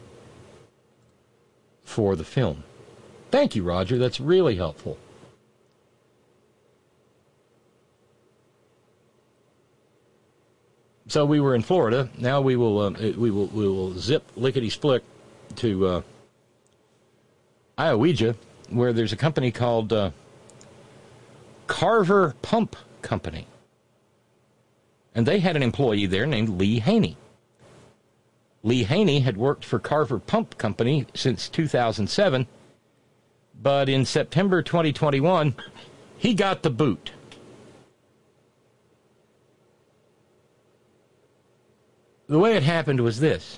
for the film. Thank you, Roger. That's really helpful. So we were in Florida. Now we will uh, we will we will zip lickety split to uh, Ioweja, where there's a company called uh, Carver Pump Company, and they had an employee there named Lee Haney. Lee Haney had worked for Carver Pump Company since two thousand seven, but in September twenty twenty-one, he got the boot. The way it happened was this.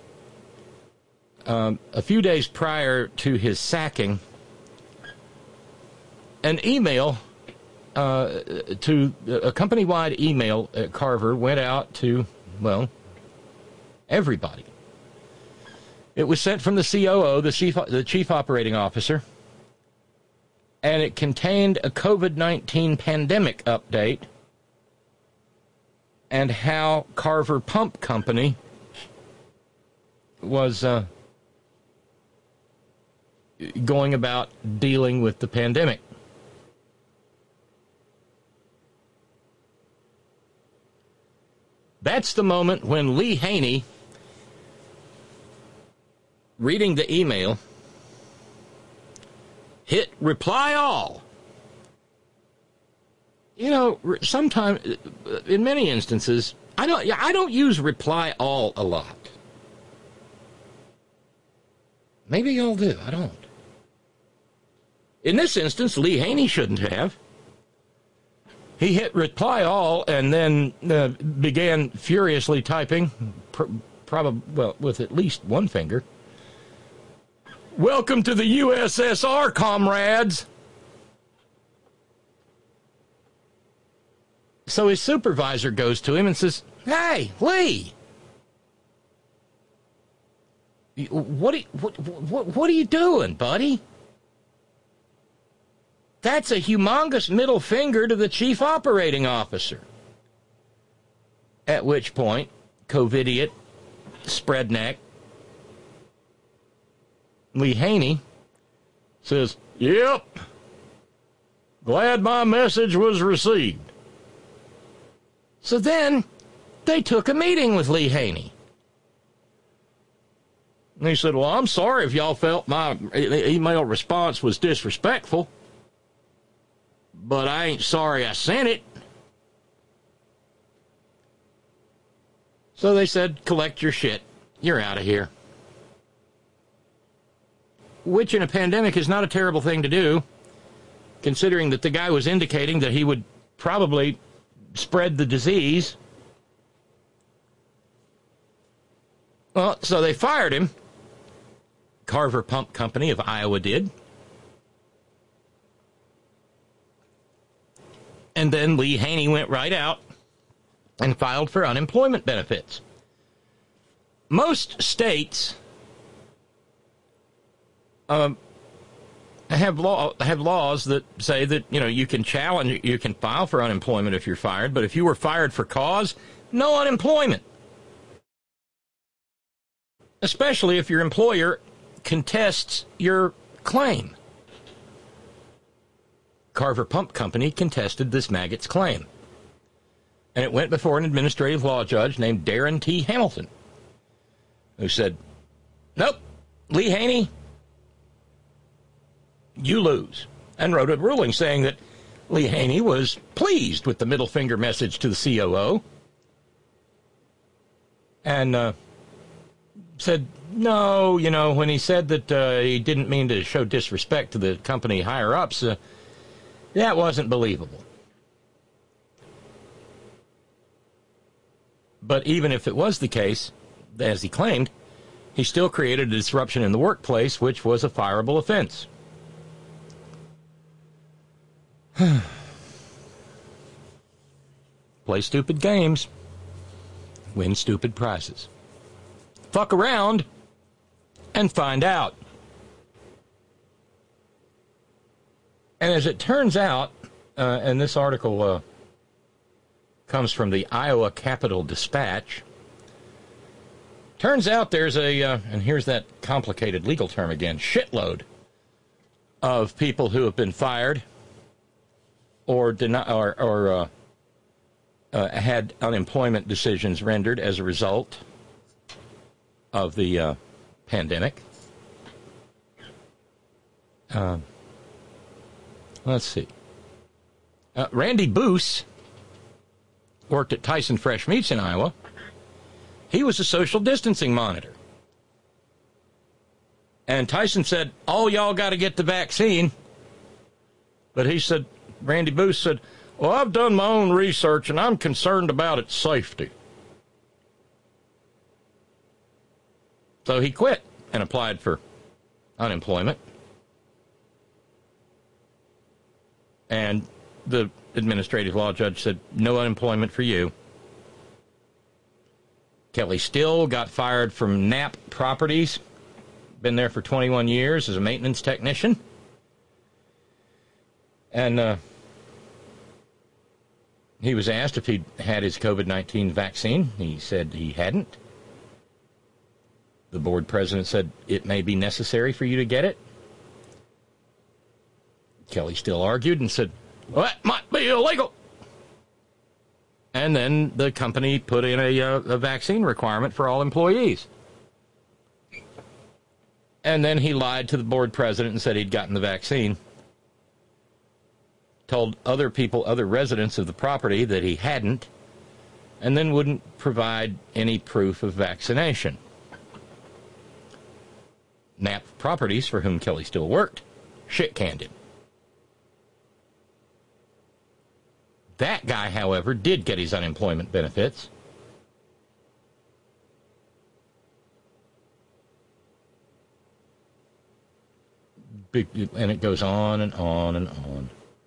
Um, a few days prior to his sacking, an email uh, to a company-wide email at Carver went out to, well, everybody. It was sent from the C O O, the chief, the chief operating officer, and it contained a COVID nineteen pandemic update and how Carver Pump Company was uh, going about dealing with the pandemic. That's the moment when Lee Haney, reading the email, hit reply all. You know, sometimes, in many instances, I don't, I don't use reply all a lot. Maybe y'all do. I don't. In this instance, Lee Haney shouldn't have. He hit reply all and then uh, began furiously typing, pr- probably, well, with at least one finger. Welcome to the U S S R, comrades. So his supervisor goes to him and says, hey, Lee, what are you, what, what, what are you doing, buddy? That's a humongous middle finger to the chief operating officer. At which point, COVIDiot, spreadneck, Lee Haney says, yep, glad my message was received. So then they took a meeting with Lee Haney. And he said, well, I'm sorry if y'all felt my email response was disrespectful, but I ain't sorry I sent it. So they said, collect your shit. You're out of here. Which in a pandemic is not a terrible thing to do, considering that the guy was indicating that he would probably spread the disease. Well, so they fired him. Carver Pump Company of Iowa did. And then Lee Haney went right out and filed for unemployment benefits. Most states um, have law have laws that say that, you know, you can challenge, you can file for unemployment if you're fired, but if you were fired for cause, no unemployment. Especially if your employer contests your claim. Carver Pump Company contested this maggot's claim. And it went before an administrative law judge named Darren T. Hamilton, who said, nope, Lee Haney, you lose. And wrote a ruling saying that Lee Haney was pleased with the middle finger message to the C O O. And uh, said, no, you know, when he said that uh, he didn't mean to show disrespect to the company higher-ups, uh, that wasn't believable. But even if it was the case, as he claimed, he still created a disruption in the workplace, which was a fireable offense. Play stupid games, win stupid prizes. Fuck around and find out. And as it turns out, uh, and this article uh, comes from the Iowa Capitol Dispatch, turns out there's a, uh, and here's that complicated legal term again, shitload of people who have been fired or deny, or, or uh, uh, had unemployment decisions rendered as a result of the uh, pandemic. Uh, let's see. Uh, Randy Boose worked at Tyson Fresh Meats in Iowa. He was a social distancing monitor. And Tyson said, all y'all got to get the vaccine. But he said, Randy Boose said, well, I've done my own research and I'm concerned about its safety. So he quit and applied for unemployment. And the administrative law judge said, no unemployment for you. Kelly Still got fired from Knapp Properties. Been there for twenty-one years as a maintenance technician. And uh, he was asked if he'd had his COVID nineteen vaccine. He said he hadn't. The board president said, it may be necessary for you to get it. Kelly Still argued and said, well, that might be illegal. And then the company put in a, uh, a vaccine requirement for all employees. And then he lied to the board president and said he'd gotten the vaccine. Told other people, other residents of the property that he hadn't, and then wouldn't provide any proof of vaccination. Knapp Properties, for whom Kelly Still worked, shit-canned him. That guy, however, did get his unemployment benefits. Big, and it goes on and on and on.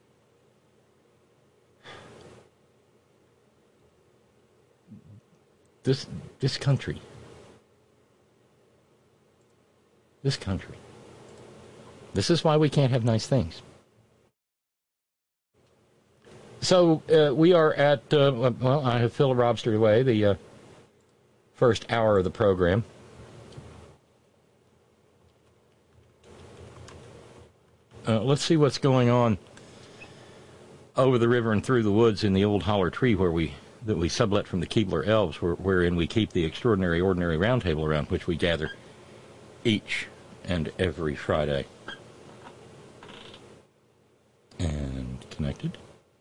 This this country. This country. This is why we can't have nice things. So uh, we are at, uh, well, I have Phil Robster away, the uh, first hour of the program. Uh, let's see what's going on over the river and through the woods in the old holler tree where we that we sublet from the Keebler Elves, where, wherein we keep the Extraordinary Ordinary Roundtable, around which we gather each and every Friday. And connected.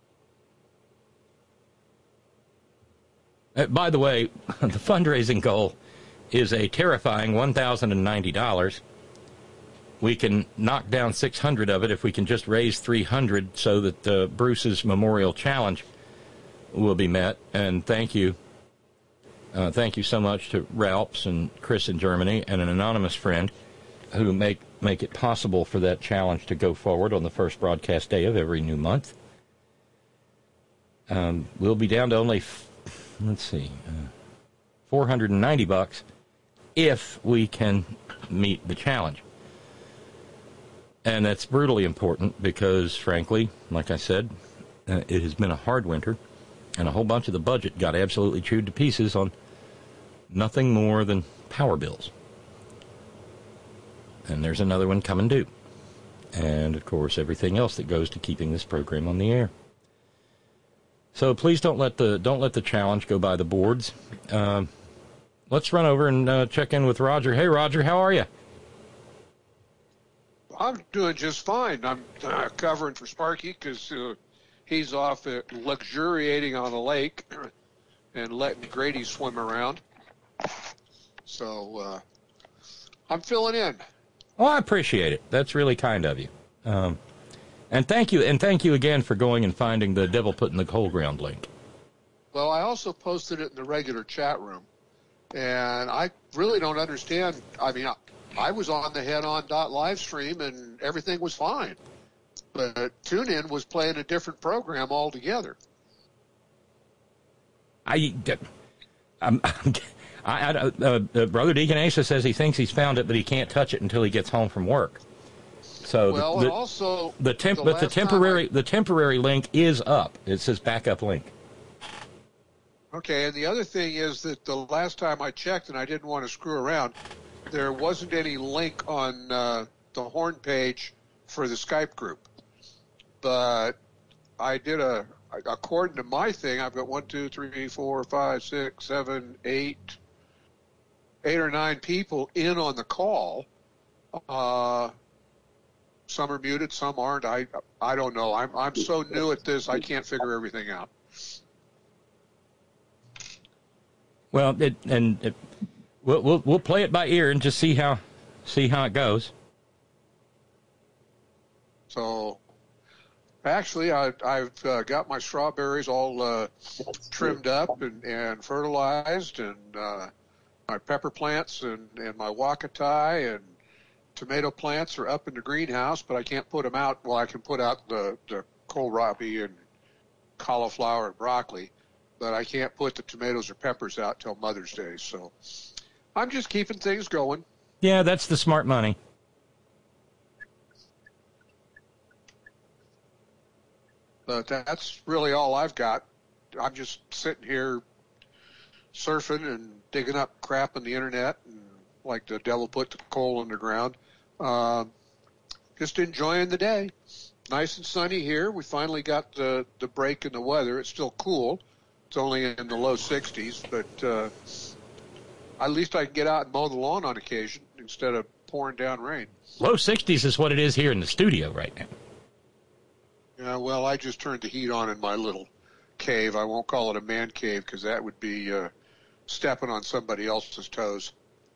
Uh, by the way, the fundraising goal is a terrifying one thousand ninety dollars. We can knock down six hundred of it if we can just raise three hundred so that uh, Bruce's Memorial Challenge will be met. And thank you. Uh, thank you so much to Ralphs and Chris in Germany and an anonymous friend who make, make it possible for that challenge to go forward on the first broadcast day of every new month. Um, we'll be down to only... Let's see, uh, four hundred ninety bucks if we can meet the challenge. And that's brutally important because, frankly, like I said, uh, it has been a hard winter, and a whole bunch of the budget got absolutely chewed to pieces on nothing more than power bills. And there's another one coming due. And, of course, everything else that goes to keeping this program on the air. So please don't let the don't let the challenge go by the boards. Uh, let's run over and uh, check in with Roger. Hey, Roger, how are you? I'm doing just fine. I'm uh, covering for Sparky because uh, he's off uh, luxuriating on a lake and letting Grady swim around. So uh, I'm filling in. Well, I appreciate it. That's really kind of you. Um, And thank you, and thank you again for going and finding the Devil Put in the Cold Ground link. Well, I also posted it in the regular chat room, and I really don't understand. I mean, I, I was on the Head On dot live stream, and everything was fine, but TuneIn was playing a different program altogether. I, I'm, I, I uh, uh, Brother Deacon Asa says he thinks he's found it, but he can't touch it until he gets home from work. So well, the, and also the temp, the but the temporary I, the temporary link is up. It says backup link. Okay, and the other thing is that the last time I checked, and I didn't want to screw around, there wasn't any link on uh, the Horn page for the Skype group. But I did a, according to my thing, I've got one, two, three, four, five, six, seven, eight, eight or nine people in on the call. Uh, Some are muted, some aren't. I I don't know. I'm I'm so new at this, I can't figure everything out. Well, it, and it, we'll, we'll we'll play it by ear and just see how see how it goes. So, actually, I, I've uh, got my strawberries all uh, trimmed up and, and fertilized, and uh, my pepper plants and, and my wakatai and tomato plants are up in the greenhouse, but I can't put them out. Well, I can put out the, the kohlrabi and cauliflower and broccoli, but I can't put the tomatoes or peppers out till Mother's Day. So I'm just keeping things going. Yeah, that's the smart money. But that's really all I've got. I'm just sitting here surfing and digging up crap on the internet, and like the devil put the coal underground. Uh, just enjoying the day. Nice and sunny here. We finally got the, the break in the weather. It's still cool. It's only in the low sixties, but uh, at least I can get out and mow the lawn on occasion instead of pouring down rain. Low sixties is what it is here in the studio right now. Yeah, well, I just turned the heat on in my little cave. I won't call it a man cave because that would be uh, stepping on somebody else's toes.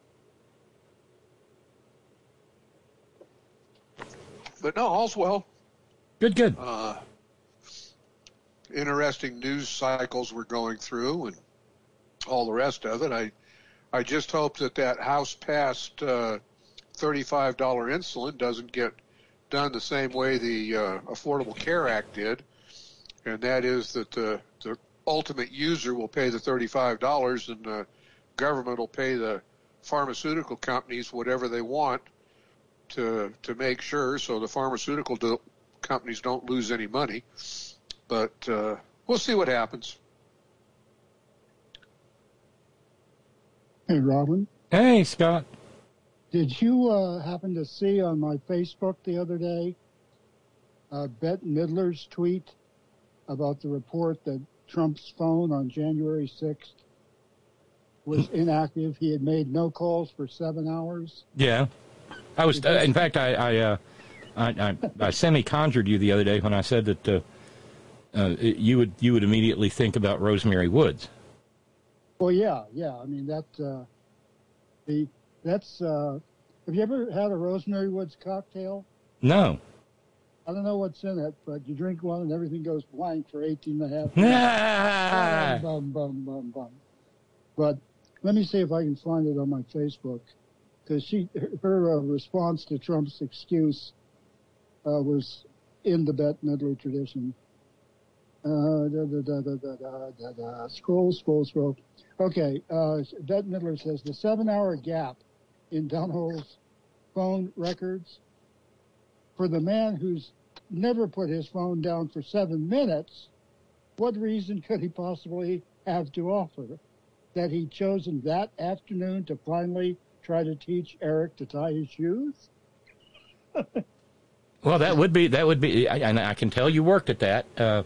But no, all's well. Good, good. Uh, interesting news cycles we're going through and all the rest of it. I I just hope that that House-passed uh, thirty-five dollars insulin doesn't get done the same way the uh, Affordable Care Act did, and that is that the, the ultimate user will pay the thirty-five dollars and the government will pay the pharmaceutical companies whatever they want to to make sure so the pharmaceutical do, companies don't lose any money. But uh, we'll see what happens. Hey, Robin. Hey, Scott. Did you uh, happen to see on my Facebook the other day uh, Bette Midler's tweet about the report that Trump's phone on January sixth was inactive? He had made no calls for seven hours. Yeah. I was, uh, in fact, I I, uh, I, I, I semi-conjured you the other day when I said that uh, uh, you would you would immediately think about Rosemary Woods. Well, yeah, yeah. I mean, that, uh, the, that's, uh, have you ever had a Rosemary Woods cocktail? No. I don't know what's in it, but you drink one and everything goes blank for eighteen and a half minutes. bum, bum, bum, bum. But let me see if I can find it on my Facebook. Because she, her uh, response to Trump's excuse uh, was in the Bette Midler tradition. Uh, da, da, da, da, da, da, da, da. Scroll, scroll, scroll. Okay, uh, Bette Midler says the seven-hour gap in Dunhol's phone records for the man who's never put his phone down for seven minutes. What reason could he possibly have to offer? That he'd chosen that afternoon to finally try to teach Eric to tie his shoes? Well, that would be that would be, and I can tell you worked at that. Uh,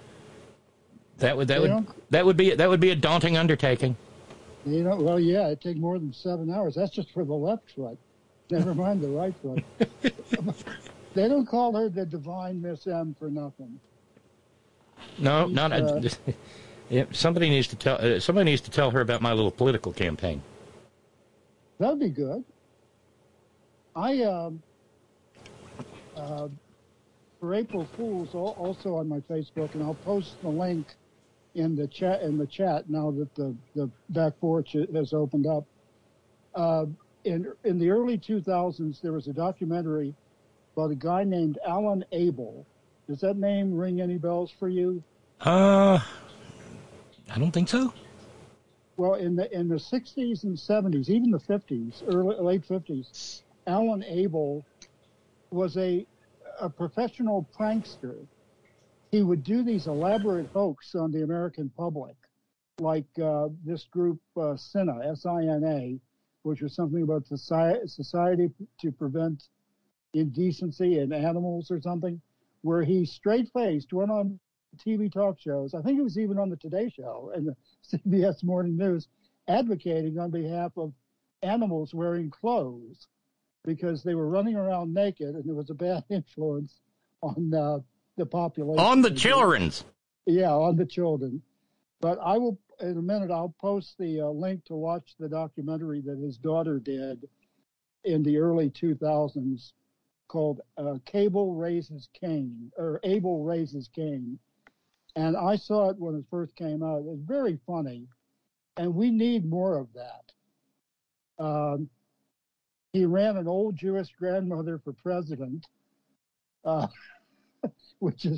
that would that They would don't- that would be that would be a daunting undertaking. You know, well, yeah, it'd take more than seven hours. That's just for the left foot. Never mind the right foot. They don't call her the divine Miss M for nothing. No, She's, not. uh, yeah, somebody needs to tell. Uh, somebody needs to tell her about my little political campaign. That'd be good. I, um, uh, for April Fools, al- also on my Facebook, and I'll post the link in the chat. In the chat now that the, the back porch has opened up. Uh, in in the early two thousands, there was a documentary about a guy named Alan Abel. Does that name ring any bells for you? Uh, I don't think so. Well, in the in the sixties and seventies, even the fifties, early late fifties, Alan Abel was a a professional prankster. He would do these elaborate hoax on the American public, like uh, this group uh, S I N A, S I N A, which was something about society, society to prevent indecency in animals or something, where he straight-faced went on T V talk shows. I think it was even on the Today Show and the C B S Morning News, advocating on behalf of animals wearing clothes because they were running around naked and there was a bad influence on uh, the population. On the children's. Yeah, on the children. But I will, in a minute, I'll post the uh, link to watch the documentary that his daughter did in the early two thousands called uh, Cable Raises Cain, or Abel Raises Cain. And I saw it when it first came out. It was very funny, and we need more of that. Um, he ran an old Jewish grandmother for president, uh, which is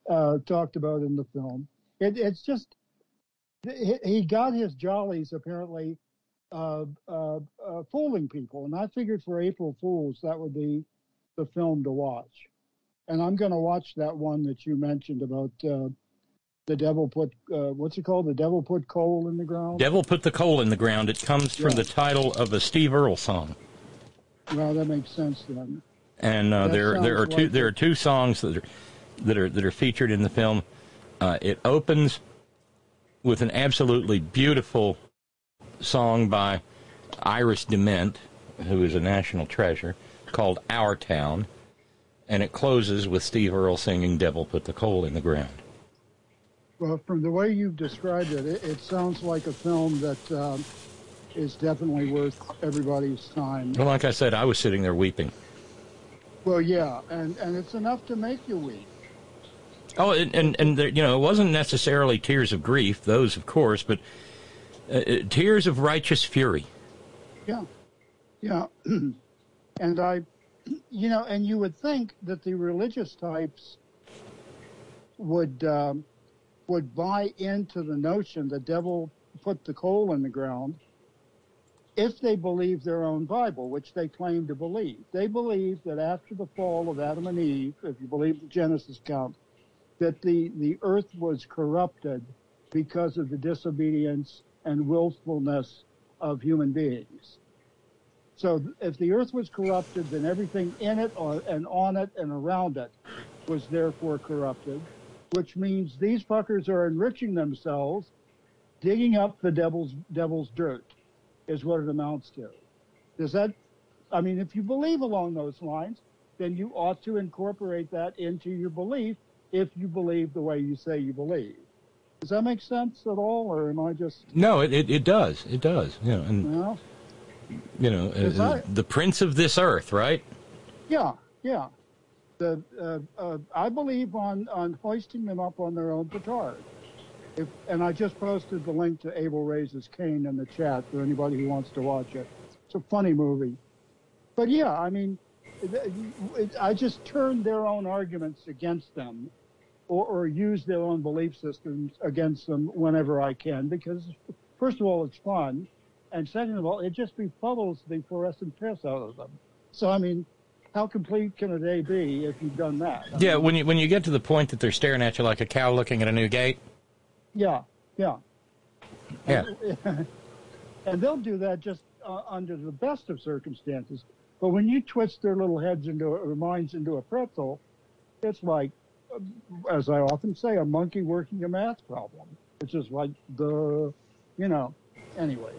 uh, talked about in the film. It, it's just, he, he got his jollies apparently uh, uh, uh, fooling people. And I figured for April Fools, that would be the film to watch. And I'm going to watch that one that you mentioned about uh, the devil put, uh, what's it called? The devil put coal in the ground? Devil Put the Coal in the Ground. It comes from yeah. the title of a Steve Earle song. Well, that makes sense then. And uh, there there are two like there are two songs that are that are that are featured in the film. Uh, it opens with an absolutely beautiful song by Iris DeMent, who is a national treasure, called Our Town, and it closes with Steve Earle singing Devil Put the Coal in the Ground. Well, from the way you've described it, it, it sounds like a film that um, is definitely worth everybody's time. Well, like I said, I was sitting there weeping. Well, yeah, and, and it's enough to make you weep. Oh, and, and, and there, you know, it wasn't necessarily tears of grief, those, of course, but uh, tears of righteous fury. Yeah, yeah. And I, you know, and you would think that the religious types would um, would buy into the notion the devil put the coal in the ground if they believe their own Bible, which they claim to believe. They believe that after the fall of Adam and Eve, if you believe the Genesis account, that the, the earth was corrupted because of the disobedience and willfulness of human beings. So if the earth was corrupted, then everything in it or, and on it and around it was therefore corrupted, which means these fuckers are enriching themselves, digging up the devil's devil's dirt, is what it amounts to. Does that, I mean, if you believe along those lines, then you ought to incorporate that into your belief if you believe the way you say you believe. Does that make sense at all, or am I just... No, it, it, it does. It does. You know, and, well, you know uh, I, the prince of this earth, right? Yeah, yeah. The uh, uh, I believe on, on hoisting them up on their own petard. If, and I just posted the link to Abel Raises Cain in the chat for anybody who wants to watch it. It's a funny movie. But yeah, I mean, it, it, I just turned their own arguments against them or, or use their own belief systems against them whenever I can because, first of all, it's fun. And second of all, it just befuddles the fluorescent piss out of them. So, I mean, how complete can a day be if you've done that? I yeah, mean, when you when you get to the point that they're staring at you like a cow looking at a new gate. Yeah, yeah. Yeah. And, and they'll do that just uh, under the best of circumstances. But when you twist their little heads into, or minds into a pretzel, it's like, as I often say, a monkey working a math problem. It's just like the, you know, anyway.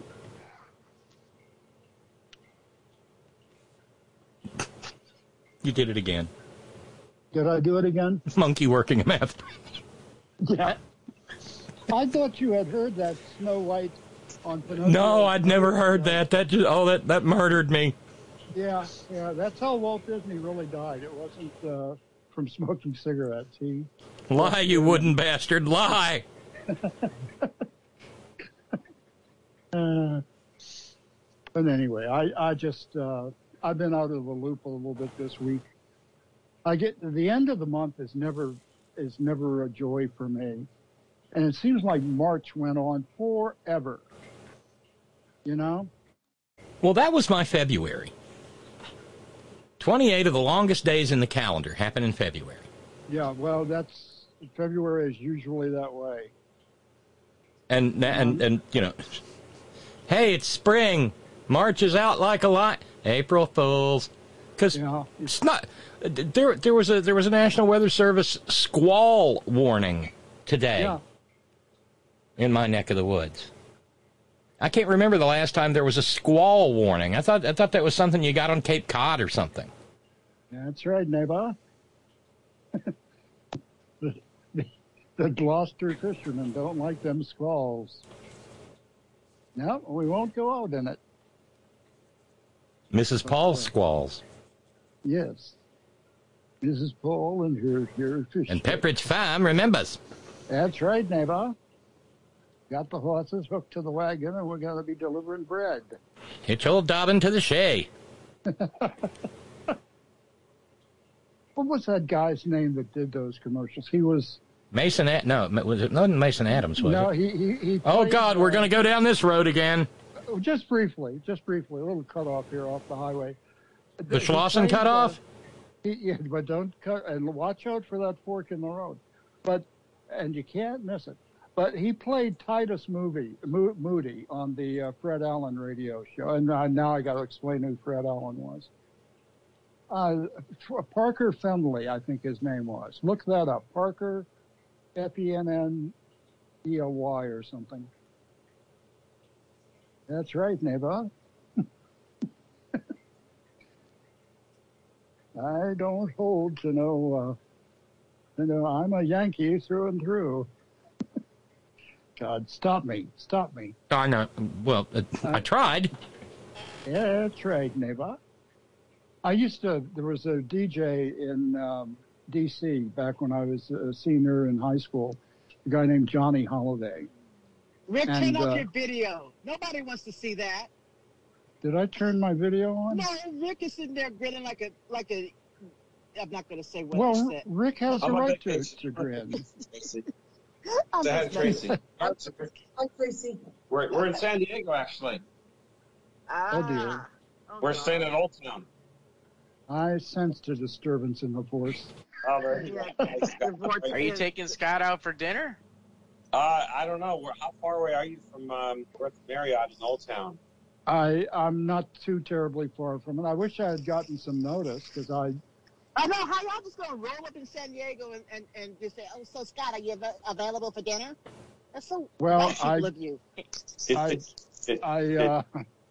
You did it again. Did I do it again? Monkey working a math problem. Yeah. I thought you had heard that Snow White on Pinocchio. No, I'd never heard that. That just, oh, that, that murdered me. Yeah, yeah, that's how Walt Disney really died. It wasn't uh, from smoking cigarettes. He lie, you wooden bastard, lie. uh, but anyway, I, I just uh, I've been out of the loop a little bit this week. I get the end of the month is never is never a joy for me. And it seems like March went on forever, you know? Well, that was my February. twenty-eight of the longest days in the calendar happen in February. Yeah, well, that's, February is usually that way. And, and, and you know, hey, it's spring. March is out like a light. April Fools. Because yeah. it's not, there, there was a, there was a National Weather Service squall warning today. Yeah. In my neck of the woods. I can't remember the last time there was a squall warning. I thought I thought that was something you got on Cape Cod or something. That's right, neighbor. the, the, the Gloucester fishermen don't like them squalls. No, we won't go out in it. Missus Paul's squalls. Yes. Missus Paul and her, her fish. And Pepperidge Farm remembers. That's right, neighbor. Got the horses hooked to the wagon, and we're going to be delivering bread. Hitch old Dobbin to the shay. Well, what was that guy's name that did those commercials? He was Mason. Ad- no, was it not Mason Adams? Was no, it? he he. he Oh played, God, uh, we're going to go down this road again. Just briefly, just briefly, a little cut off here off the highway. The He Schlosser played, cut uh, off. he, yeah, but don't cut and watch out for that fork in the road. But and you can't miss it. But he played Titus Movie, Mo- Moody on the uh, Fred Allen radio show. And uh, now I got to explain who Fred Allen was. Uh, Parker Fennelly, I think his name was. Look that up. Parker, F E N N E L Y or something. That's right, neighbor. I don't hold to no, uh, you know, I'm a Yankee through and through. God, stop me, stop me. I know. Well, uh, I tried. Yeah, that's right, neighbor. I used to, there was a D J in um, D C back when I was a senior in high school, a guy named Johnny Holiday. Rick, And, turn off uh, your video. Nobody wants to see that. Did I turn my video on? No, Rick is sitting there grinning like a, like a, I'm not going to say what Well, he said. Rick has I'm the on right to, vacation. to grin. I'm Say hi to just Tracy. Hi, Tracy. We're, we're in San Diego, actually. Oh, dear. Ah, oh, We're God. staying at Old Town. I sensed a disturbance in the force. Oh, there you Yeah, go. the vortex Are you is- taking Scott out for dinner? Uh, I don't know. Where, how far away are you from um, North Marriott in Old Town? I, I'm not too terribly far from it. I wish I had gotten some notice because I, I know, how y'all just going to roll up in San Diego and, and, and just say, oh, so Scott, are you av- available for dinner? That's so Well, white I- people of you. I, I, uh,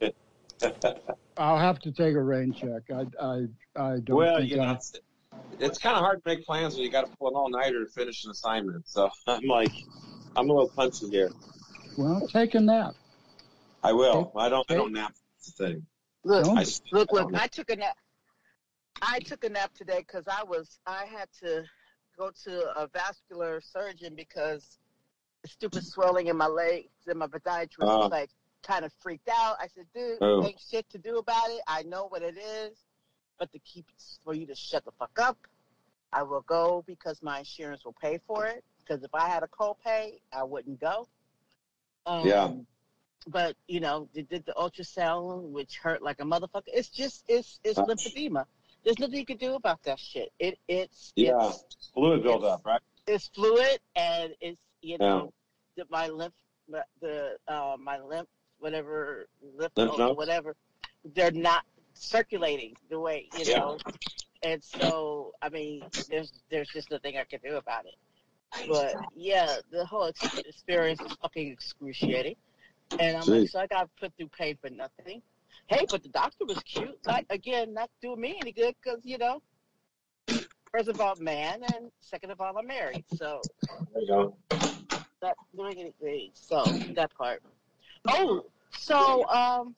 I'll have to take a rain check. I, I, I don't well, think you know, I, it's, it's kind of hard to make plans when you got to pull an all-nighter to finish an assignment. So I'm like, I'm a little punchy here. well, take a nap. I will. Take- I don't. I take- don't nap. That's the thing. Look, Don't- I, look, I don't look, nap. I took a nap. I took a nap today because I was, I had to go to a vascular surgeon because the stupid swelling in my legs and my podiatrist Oh. was like kind of freaked out. I said, dude, Oh. ain't shit to do about it. I know what it is, but to keep for you to shut the fuck up, I will go because my insurance will pay for it. Because if I had a copay, I wouldn't go. Um, Yeah. But you know, they did the ultrasound, which hurt like a motherfucker. It's just, it's, it's Uh. lymphedema. There's nothing you can do about that shit. It, it's, Yeah. it's, Fluid it's- buildup, right? it's fluid and it's, you know, the, my lymph, the, uh, my lymph, whatever, lymph, Lymph nodes nodes? or whatever, they're not circulating the way, you Yeah. know. And so, I mean, there's, there's just nothing I can do about it. But yeah, the whole ex- experience is fucking excruciating. And I'm like, Jeez. so I got put through pain for nothing. Hey, but the doctor was cute. Like, again, not doing me any good because, you know, first of all, man, and second of all, I'm married. So, There you go. not doing anything. So, that part. Oh, so, um,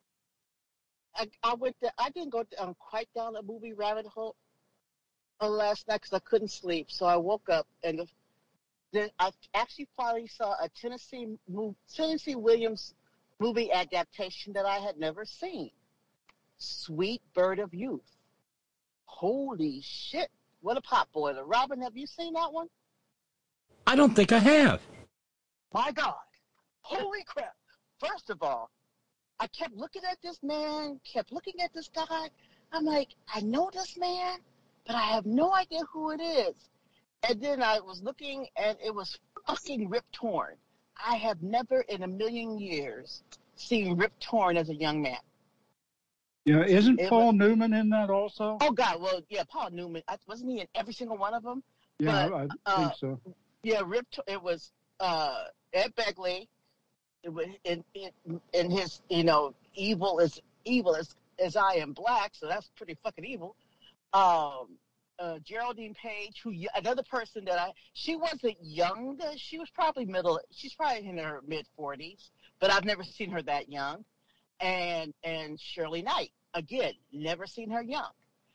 I, I went to, I didn't go to, um, quite down a movie rabbit hole uh, last night because I couldn't sleep. So I woke up and the, then I actually finally saw a Tennessee move, Tennessee Williams movie adaptation that I had never seen. Sweet Bird of Youth. Holy shit. What a pot boiler. Robin, have you seen that one? I don't think I have. My God. Holy crap. First of all, I kept looking at this man, kept looking at this guy. I'm like, I know this man, but I have no idea who it is. And then I was looking, and it was fucking Rip Torn. I have never in a million years seen Rip Torn as a young man. You know, isn't It Paul Newman in that also? Oh, God. Well, yeah, Paul Newman. I, wasn't he in every single one of them? yeah, but, I uh, think so. Yeah, Rip. It was uh, Ed Begley. It was in, in in his, you know, evil as evil as as I am black, so that's pretty fucking evil. Um, uh, Geraldine Page, who another person that I, she wasn't young. She was probably middle. She's probably in her mid forties, but I've never seen her that young. And and Shirley Knight, again, never seen her young.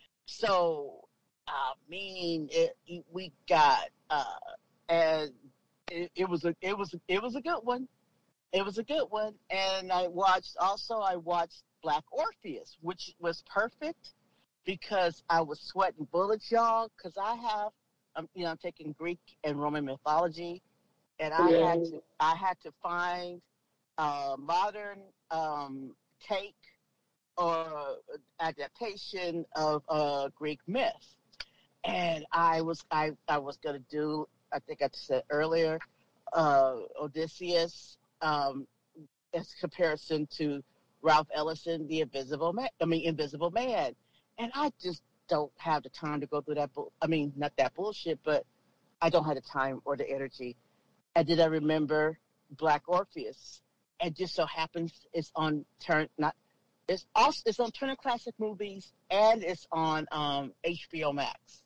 So I mean, it, we got. Uh, And it, it was a it was it was a good one. It was a good one. And I watched also I watched Black Orpheus, which was perfect. because I was sweating bullets, y'all. Because I have, um, you know, I'm taking Greek and Roman mythology, and I Yeah. had to, I had to find a modern um, take or adaptation of uh, Greek myth. And I was I, I was gonna do, I think I said earlier, uh, Odysseus um, as comparison to Ralph Ellison, The Invisible Man. I mean Invisible Man, and I just don't have the time to go through that. Bu- I mean not that bullshit, but I don't have the time or the energy. And did I remember Black Orpheus? And just so happens it's on turn not. It's also it's on Turner Classic Movies and it's on um, H B O Max.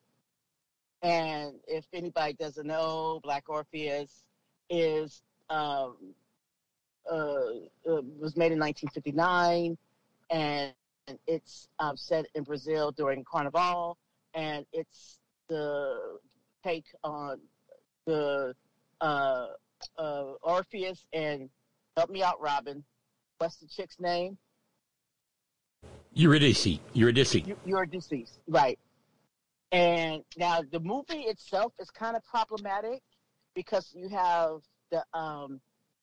And if anybody doesn't know, Black Orpheus is um, uh, uh, was made in nineteen fifty-nine, and it's um, set in Brazil during Carnival, and it's the take on the uh, uh, Orpheus and help me out, Robin. What's the chick's name? Eurydice. Eurydice. Eurydice, right? And now the movie itself is kind of problematic because you have the um,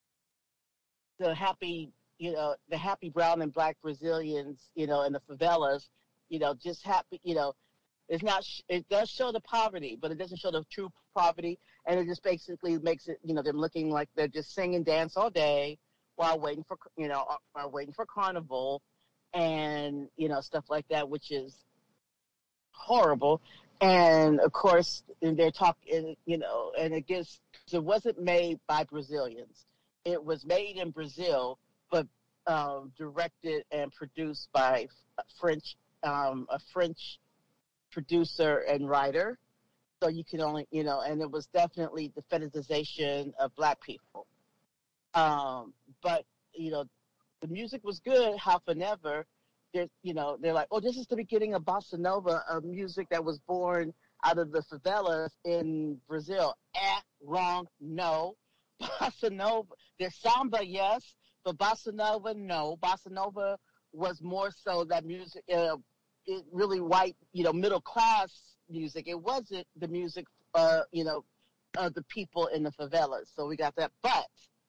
the happy, you know, the happy brown and black Brazilians, you know, in the favelas, you know, just happy, you know, it's not, it does show the poverty, but it doesn't show the true poverty. And it just basically makes it, you know, them looking like they're just singing, dance all day while waiting for, you know, while waiting for Carnival and, you know, stuff like that, which is horrible. And of course, they're talking, you know, and it gives, it wasn't made by Brazilians. It was made in Brazil, but um, directed and produced by French, um, a French producer and writer. So you can only, you know, and it was definitely the fetishization of black people. Um, but, you know, the music was good, half and ever. They're, you know, they're like, oh, this is the beginning of bossa nova, a music that was born out of the favelas in Brazil. Eh, wrong, no. Bossa nova, there's samba, yes, but bossa nova, no. Bossa nova was more so that music, uh, it really white, you know, middle class music. It wasn't the music, uh, you know, of the people in the favelas. So we got that. But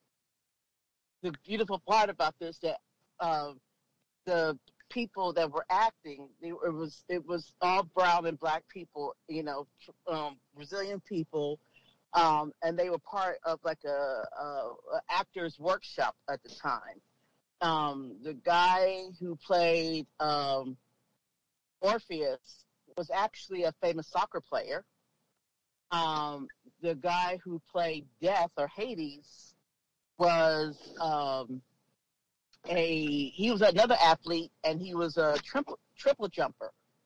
the beautiful part about this that uh, the people that were acting, it was it was all brown and black people, you know, um, Brazilian people, um, and they were part of like a, a, a actors workshop at the time. Um, the guy who played um, Orpheus was actually a famous soccer player. Um, the guy who played Death or Hades was um, a he was another athlete, and he was a triple triple jumper.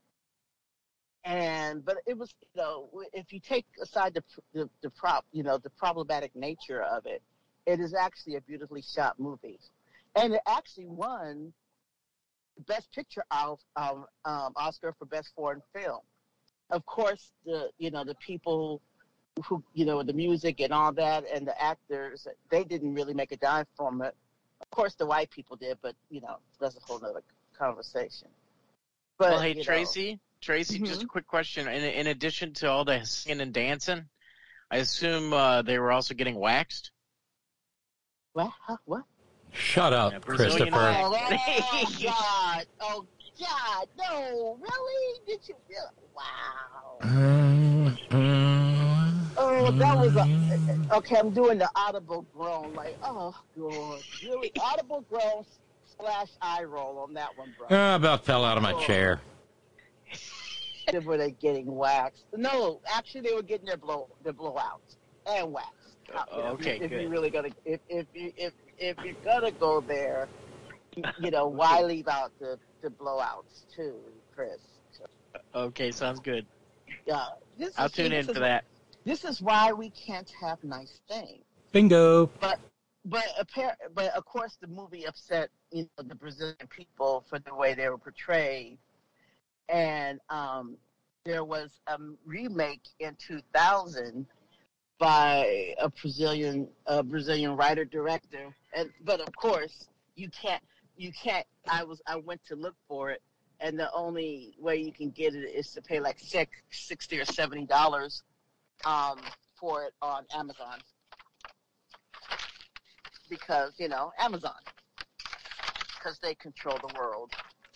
And but it was, you know, if you take aside the the, the prop, you know, the problematic nature of it, it is actually a beautifully shot movie, and it actually won Best Picture of, um, um, Oscar for Best Foreign Film. Of course, the you know the people who you know the music and all that, and the actors, they didn't really make a dime from it. Of course, the white people did, but you know that's a whole other conversation. But, well, hey you Tracy, know, Tracy, mm-hmm. just a quick question. In in addition to all the singing and dancing, I assume uh, they were also getting waxed. What? Huh? What? Shut up, yeah, Brazilian Christopher. Oh, oh God! Oh God! No, really? Did you? Wow. Mm, mm, Oh, that was a okay. I'm doing the audible groan, like, oh God, really? Audible groan slash eye roll on that one, bro. I about fell out of my oh. chair. Were they getting waxed? No, actually, they were getting their blow their blowouts and waxed. Uh, you know, okay, if, if good. you really gonna if if you if if you're gonna go there, you know, why leave out the the blowouts too, Chris? Okay, sounds good. Yeah, this I'll is, tune see, in this for is, that. This is why we can't have nice things. Bingo. But but appar- but of course the movie upset, you know, the Brazilian people for the way they were portrayed, and um, there was a remake in two thousand by a Brazilian a Brazilian writer director, and but of course you can't you can't. I was I went to look for it. and the only way you can get it is to pay like six, sixty or seventy dollars um, for it on Amazon, because you know Amazon, because they control the world.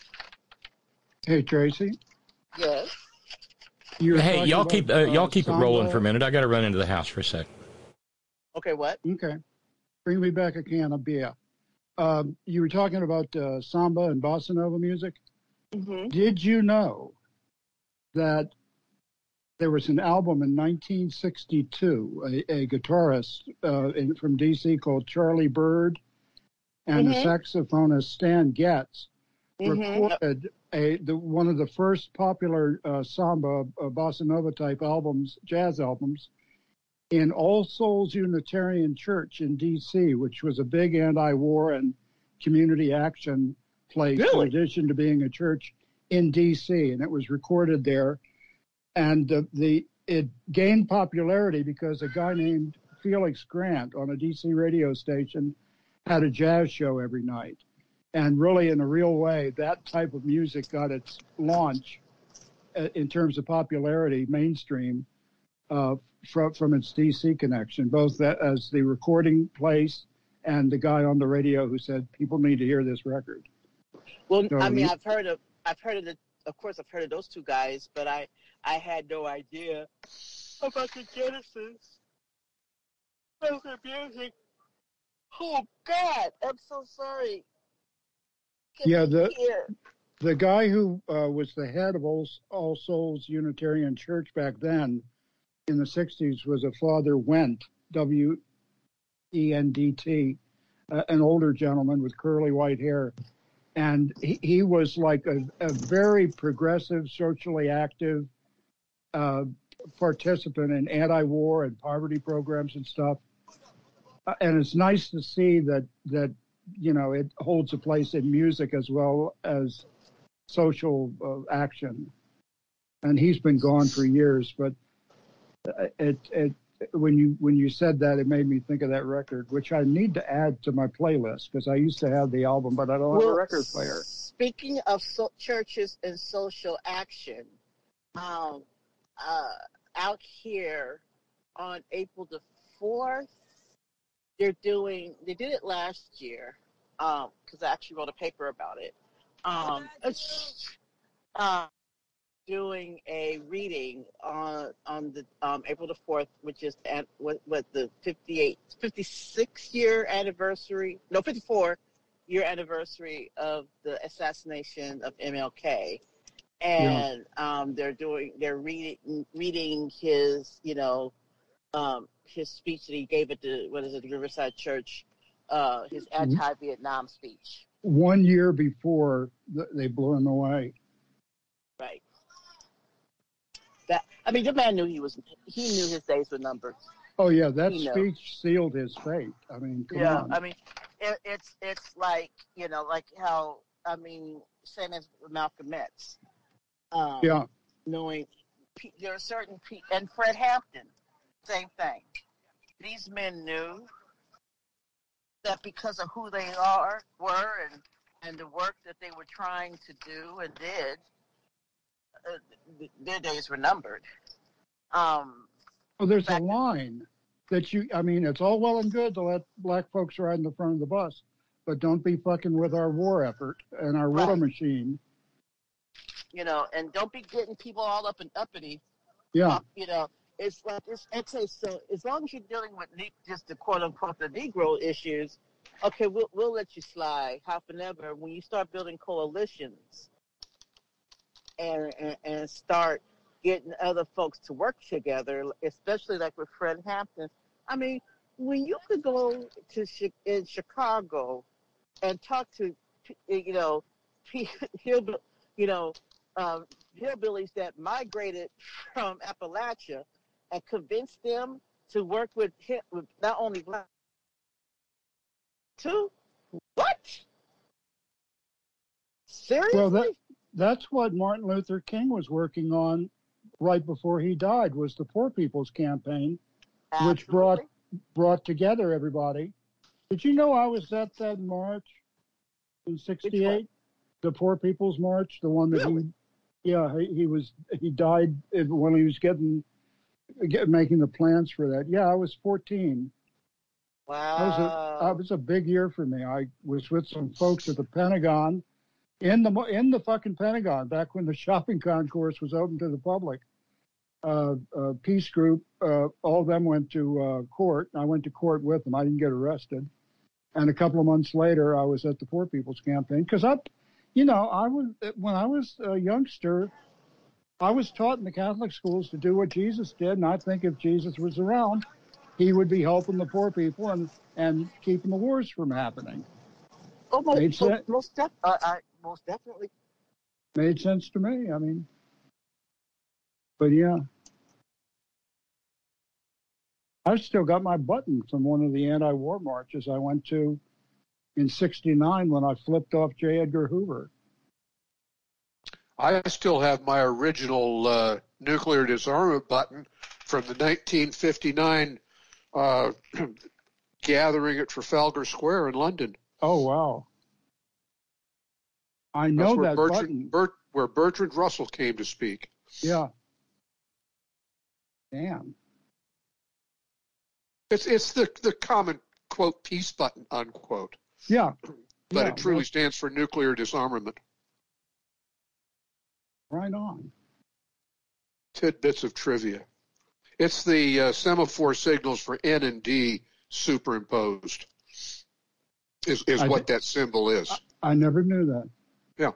Hey, Tracy. Yes. You were Hey, talking y'all about, keep uh, y'all keep it Samba. rolling for a minute. I got to run into the house for a sec. Okay, what? Okay. Bring me back a can of beer. Um, you were talking about uh, samba and bossa nova music. Mm-hmm. Did you know that there was an album in nineteen sixty-two, a, a guitarist uh, in, from D C called Charlie Bird, and Mm-hmm. a saxophonist Stan Getz Mm-hmm. recorded a the one of the first popular uh, samba, uh, bossa nova type albums, jazz albums, in All Souls Unitarian Church in D C, which was a big anti-war and community action place, Really? in addition to being a church in D C, and it was recorded there. And the, the it gained popularity because a guy named Felix Grant on a D C radio station had a jazz show every night. And really, in a real way, that type of music got its launch uh, in terms of popularity, mainstream, uh, from, from its D C connection, both that, as the recording place and the guy on the radio who said, people need to hear this record. Well, So I mean, you- I've heard of, I've heard of the, of course, I've heard of those two guys, but I, I had no idea about the genesis of the music. Oh God, I'm so sorry. Can Yeah, we the- hear? The guy who uh, was the head of All, All Souls Unitarian Church back then in the sixties was a Father Wendt, W E N D T, uh, an older gentleman with curly white hair. And he, he was like a, a very progressive, socially active uh, participant in anti-war and poverty programs and stuff. Uh, and it's nice to see that, that, you know, it holds a place in music as well as social uh, action. And he's been gone for years, but it, it, when you when you said that, it made me think of that record, which I need to add to my playlist because I used to have the album, but I don't have a Well, record player. Speaking of so- churches and social action, um, uh, out here on April the fourth, they're doing, they did it last year, um, because I actually wrote a paper about it. Um, it's, uh, doing a reading on on the um, April the fourth, which is at what, what the fifty-eight, fifty-six year anniversary, no, fifty-four year anniversary of the assassination of M L K, and yeah. um, they're doing they're reading reading his you know um, his speech that he gave at the what is it the Riverside Church, uh, his anti-Vietnam speech. One year before th- they blew him away. Right. That I mean, the man knew he was. He knew his days were numbered. Oh yeah, that He speech knew. sealed his fate. I mean, come yeah, on. I mean, it, it's it's like you know, like how I mean, same as Malcolm X. Um, yeah. Knowing there are certain people, and Fred Hampton, same thing. These men knew that because of who they are, were, and and the work that they were trying to do and did. Uh, their days were numbered. Um, well, there's a line that you, I mean, it's all well and good to let black folks ride in the front of the bus, but don't be fucking with our war effort and our right. war machine. You know, and don't be getting people all up and uppity. Yeah. Uh, you know, it's like, it's, okay, so as long as you're dealing with ne- just the quote unquote the Negro issues, okay, we'll, we'll let you slide half and ever. When you start building coalitions, And, and, and start getting other folks to work together, especially like with Fred Hampton. I mean, when you could go to in Chicago and talk to, you know, hill, you know, um, hillbillies that migrated from Appalachia and convince them to work with, him, with not only black, too. What? Seriously? Well, that, that's what Martin Luther King was working on right before he died, was the Poor People's Campaign, Absolutely. which brought brought together everybody. Did you know I was at that march in sixty-eight? The Poor People's March, the one that Really? he, yeah, he, he was he died when he was getting get, making the plans for that. Yeah, I was fourteen. Wow. That was a that was a big year for me. I was with some folks at the Pentagon, in the in the fucking Pentagon, back when the shopping concourse was open to the public. Uh, uh, peace group, uh, all of them went to uh, court. I went to court with them. I didn't get arrested. And a couple of months later, I was at the Poor People's Campaign because I, you know, I was when I was a youngster, I was taught in the Catholic schools to do what Jesus did, and I think if Jesus was around, he would be helping the poor people and, and keeping the wars from happening. Oh, most, Made sense. most, def- uh, I, most definitely. Made sense to me. I mean, but yeah. I've still got my button from one of the anti-war marches I went to in sixty-nine when I flipped off J. Edgar Hoover. I still have my original uh, nuclear disarmament button from the nineteen fifty-nine uh, gathering at Trafalgar Square in London. Oh, wow. I know That's where that Bertrand, button. Bert, where Bertrand Russell came to speak. Yeah. Damn. It's it's the the common quote peace button unquote. Yeah. But yeah, it truly that's stands for nuclear disarmament. right on. Tidbits of trivia. It's the uh, semaphore signals for N and D superimposed. Is is I what di- that symbol is. I never knew that. Yeah.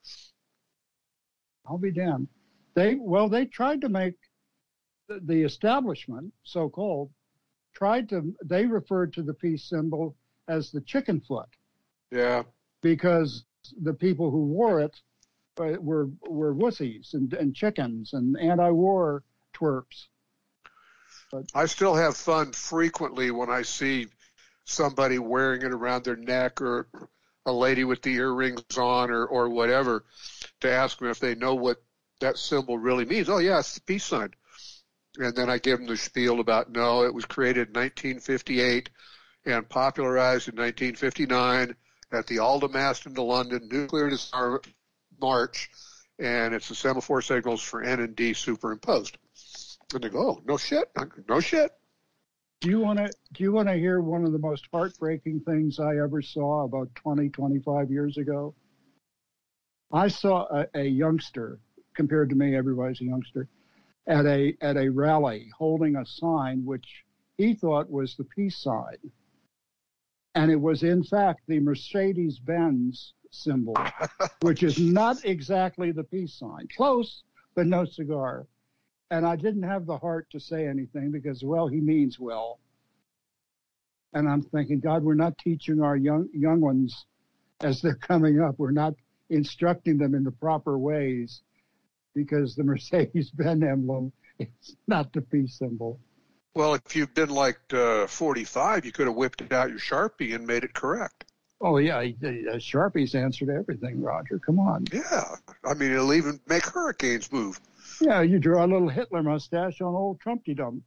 I'll be damned. They well, they tried to make the, the establishment, so-called, tried to. They referred to the peace symbol as the chicken foot Yeah. because the people who wore it uh, were were wussies and, and chickens and anti-war twerps. But I still have fun frequently when I see somebody wearing it around their neck or a lady with the earrings on or, or whatever to ask them if they know what that symbol really means. Oh, yeah, it's the peace sign. And then I give them the spiel about, no, it was created in nineteen fifty-eight and popularized in nineteen fifty-nine at the Aldermaston to London Nuclear Disarmament March, and it's the semaphore signals for N and D superimposed. And they go, oh, no shit, no shit. do you want to do you want to hear one of the most heartbreaking things I ever saw about twenty, twenty-five years ago? I saw a, a youngster, compared to me, everybody's a youngster, at a at a rally holding a sign which he thought was the peace sign. And it was, in fact, the Mercedes-Benz symbol, which is not exactly the peace sign. Close, but no cigar. And I didn't have the heart to say anything because, well, he means well. And I'm thinking, God, we're not teaching our young young ones as they're coming up. We're not instructing them in the proper ways because the Mercedes-Benz emblem is not the peace symbol. Well, if you'd been like uh, forty-five, you could have whipped out your Sharpie and made it correct. Oh, yeah, uh, Sharpie's answer to everything, Roger. Come on. Yeah. I mean, it'll even make hurricanes move. Yeah, you draw a little Hitler mustache on old Trumpty-Dum.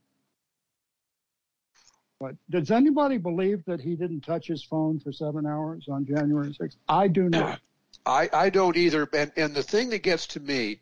But does anybody believe that he didn't touch his phone for seven hours on January sixth? I do not. I, I don't either. And, and the thing that gets to me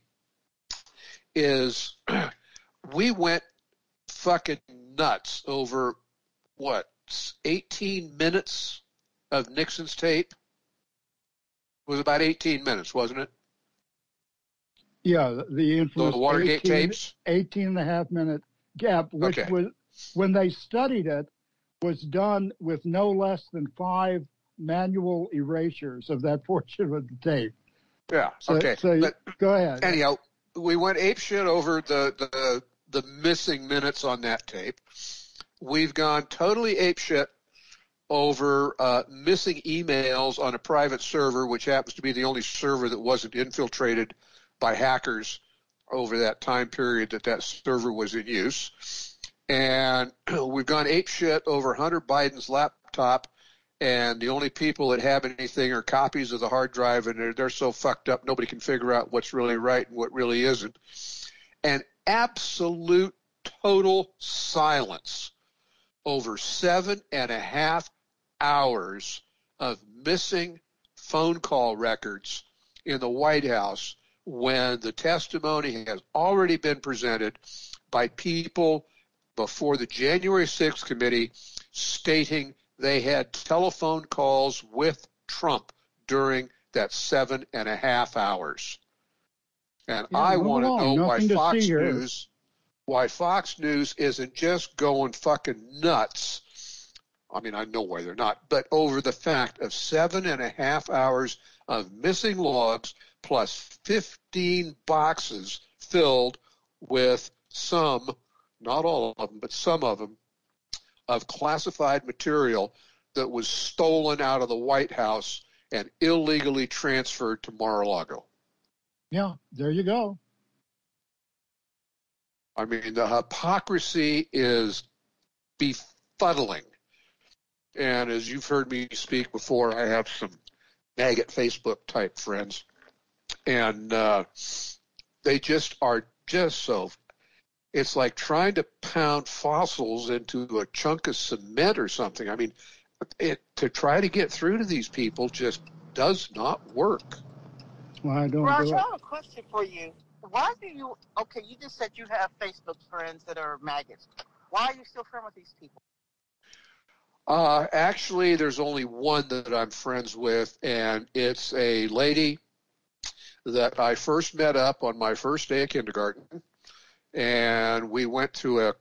is we went fucking nuts over, what, eighteen minutes of Nixon's tape? It was about eighteen minutes, wasn't it? Yeah, the infamous the Watergate eighteen, tapes? eighteen and a half minute gap, which Okay. was, when they studied it, was done with no less than five manual erasures of that portion of the tape. Yeah, So, okay. so But go ahead. anyhow, we went apeshit over the, the, the missing minutes on that tape. We've gone totally apeshit over uh, missing emails on a private server, which happens to be the only server that wasn't infiltrated by hackers over that time period that that server was in use. And we've gone apeshit over Hunter Biden's laptop, and the only people that have anything are copies of the hard drive, and they're, they're so fucked up nobody can figure out what's really right and what really isn't. And absolute total silence over seven and a half hours of missing phone call records in the White House when the testimony has already been presented by people before the January sixth committee stating they had telephone calls with Trump during that seven and a half hours. And Yeah, I move want to along. know why Nothing to Fox see here. News, why Fox News isn't just going fucking nuts. I mean, I know why they're not, but over the fact of seven and a half hours of missing logs plus fifteen boxes filled with some, not all of them, but some of them, of classified material that was stolen out of the White House and illegally transferred to Mar-a-Lago. Yeah, there you go. I mean, the hypocrisy is befuddling. And as you've heard me speak before, I have some maggot Facebook type friends. And uh, they just are just so, it's like trying to pound fossils into a chunk of cement or something. I mean, it, to try to get through to these people just does not work. Well, I don't Raj, do I it. have a question for you. Why do you, okay, you just said you have Facebook friends that are maggots. Why are you still friends with these people? Uh, actually, there's only one that I'm friends with, and it's a lady that I first met up on my first day of kindergarten, and we went to a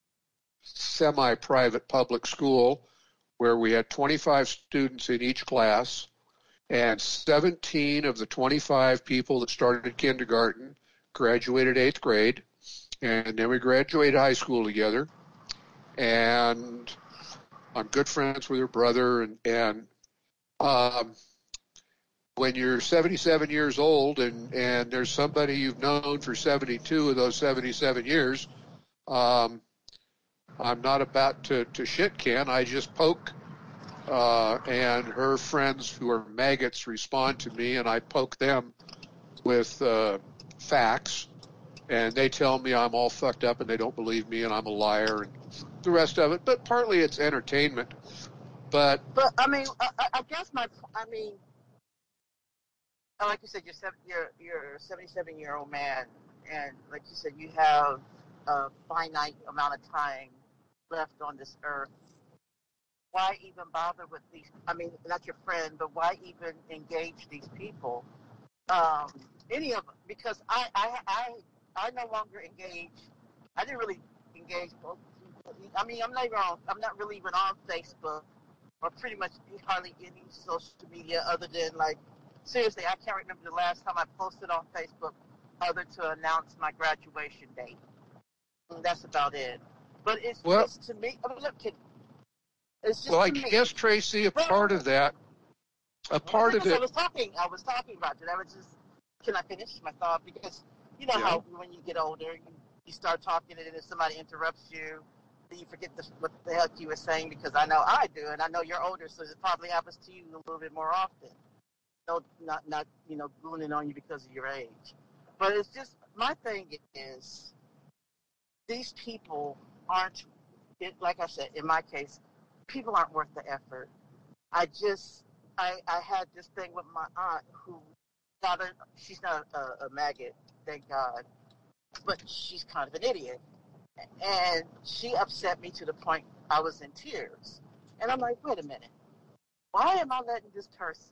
semi-private public school where we had twenty-five students in each class, and seventeen of the twenty-five people that started kindergarten graduated eighth grade, and then we graduated high school together, and I'm good friends with her brother, and, and um, when you're seventy-seven years old and, and there's somebody you've known for seventy-two of those seventy-seven years, um, I'm not about to, to shit can. I just poke, uh, and her friends who are maggots respond to me, and I poke them with uh, facts, and they tell me I'm all fucked up and they don't believe me and I'm a liar and the rest of it. But partly it's entertainment. But But, I mean, I, I guess my, I mean, like you said, you're seven, you're you're a seventy-seven-year-old man, and like you said, you have a finite amount of time left on this earth. Why even bother with these? I mean, not your friend, but why even engage these people? Um, any of them? Because I, I, I, I no longer engage. I didn't really engage. I mean, I'm not even on. I'm not really even on Facebook, or pretty much hardly any social media other than like. Seriously, I can't remember the last time I posted on Facebook other to announce my graduation date. And that's about it. But it's well, just to me, I mean, look, kid, it's just well, I to me. guess, Tracy, a part of that, a part of because I it. was talking, I was talking about it. I was just, can I finish my thought? Because you know Yeah. how when you get older, you, you start talking and then somebody interrupts you, then you forget the, what the heck you were saying. Because I know I do, and I know you're older, so it probably happens to you a little bit more often. No, not not you know, gooning on you because of your age. But it's just my thing is these people aren't. It, like I said, in my case, people aren't worth the effort. I just I I had this thing with my aunt who got a. She's not a, a maggot, thank God, but she's kind of an idiot, and she upset me to the point I was in tears. And I'm like, wait a minute, why am I letting this person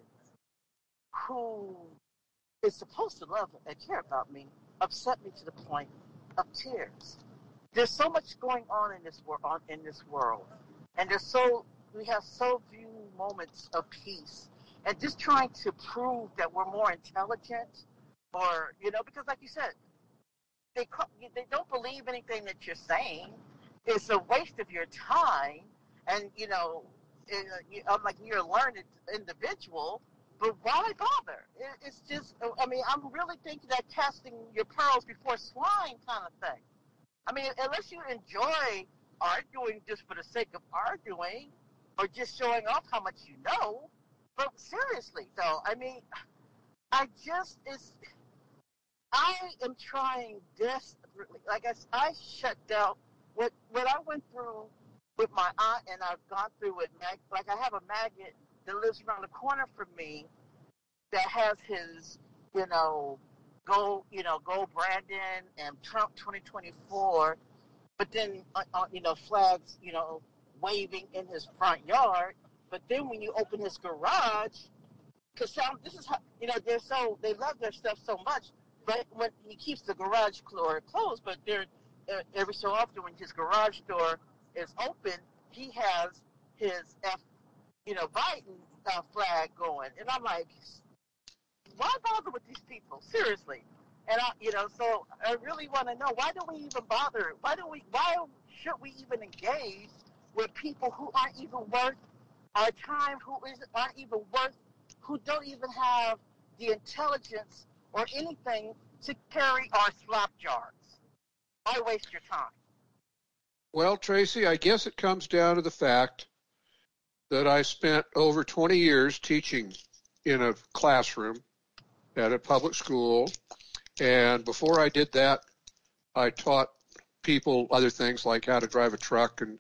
who is supposed to love and care about me upset me to the point of tears? There's so much going on in this world, in this world, and there's so we have so few moments of peace, and just trying to prove that we're more intelligent, or you know, because like you said, they they don't believe anything that you're saying. It's a waste of your time, and you know, it, I'm like you're a learned individual. But why bother? It's just, I mean, I'm really thinking that casting your pearls before swine kind of thing. I mean, unless you enjoy arguing just for the sake of arguing or just showing off how much you know. But seriously, though, I mean, I just, it's, I am trying desperately. Like I, I shut down what, what I went through with my aunt, and I've gone through with, mag, like I have a maggot that lives around the corner from me that has his you know, go, you know, go Brandon and Trump twenty twenty-four, but then, uh, uh, you know, flags, you know, waving in his front yard. But then when you open his garage, because some, this is how, you know, they're so, they love their stuff so much, but when he keeps the garage door closed, but they're, uh, every so often when his garage door is open, he has his F, you know, Biden uh, flag going. And I'm like, why bother with these people? Seriously. And I, you know, so I really want to know, why do we even bother? Why do we, why should we even engage with people who aren't even worth our time, who isn't, aren't even worth, who don't even have the intelligence or anything to carry our slop jars? Why waste your time? Well, Tracy, I guess it comes down to the fact that I spent over twenty years teaching in a classroom at a public school. And before I did that, I taught people other things like how to drive a truck and,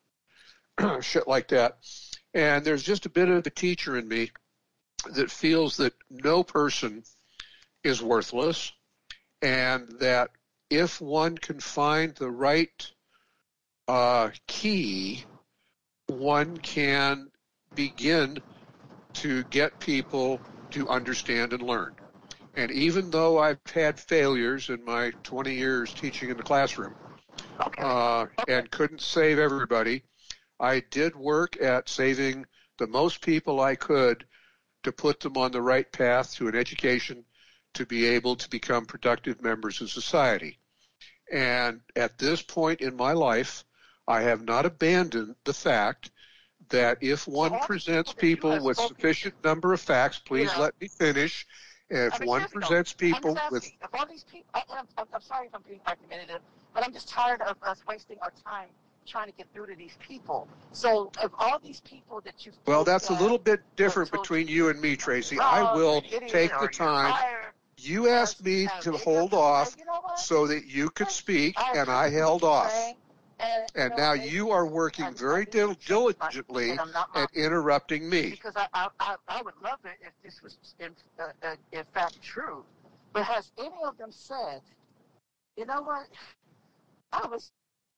and shit like that. And there's just a bit of the teacher in me that feels that no person is worthless, and that if one can find the right uh, key, one can begin to get people to understand and learn. And even though I've had failures in my twenty years teaching in the classroom, uh, and couldn't save everybody, I did work at saving the most people I could to put them on the right path to an education to be able to become productive members of society. And at this point in my life, I have not abandoned the fact that if one presents people with sufficient number of facts, please let me finish. If one presents people with... If all these people, I, I'm, I'm sorry if I'm being argumentative, but I'm just tired of us wasting our time trying to get through to these people. So if all these people that you've... Well, that's a little bit different between you and me, Tracy. I will take the time. You asked me to hold off so that you could speak, and I held off. And now you are working very diligently at interrupting me. Because I, I, I would love it if this was in, uh, in fact true. But has any of them said, you know what, I was...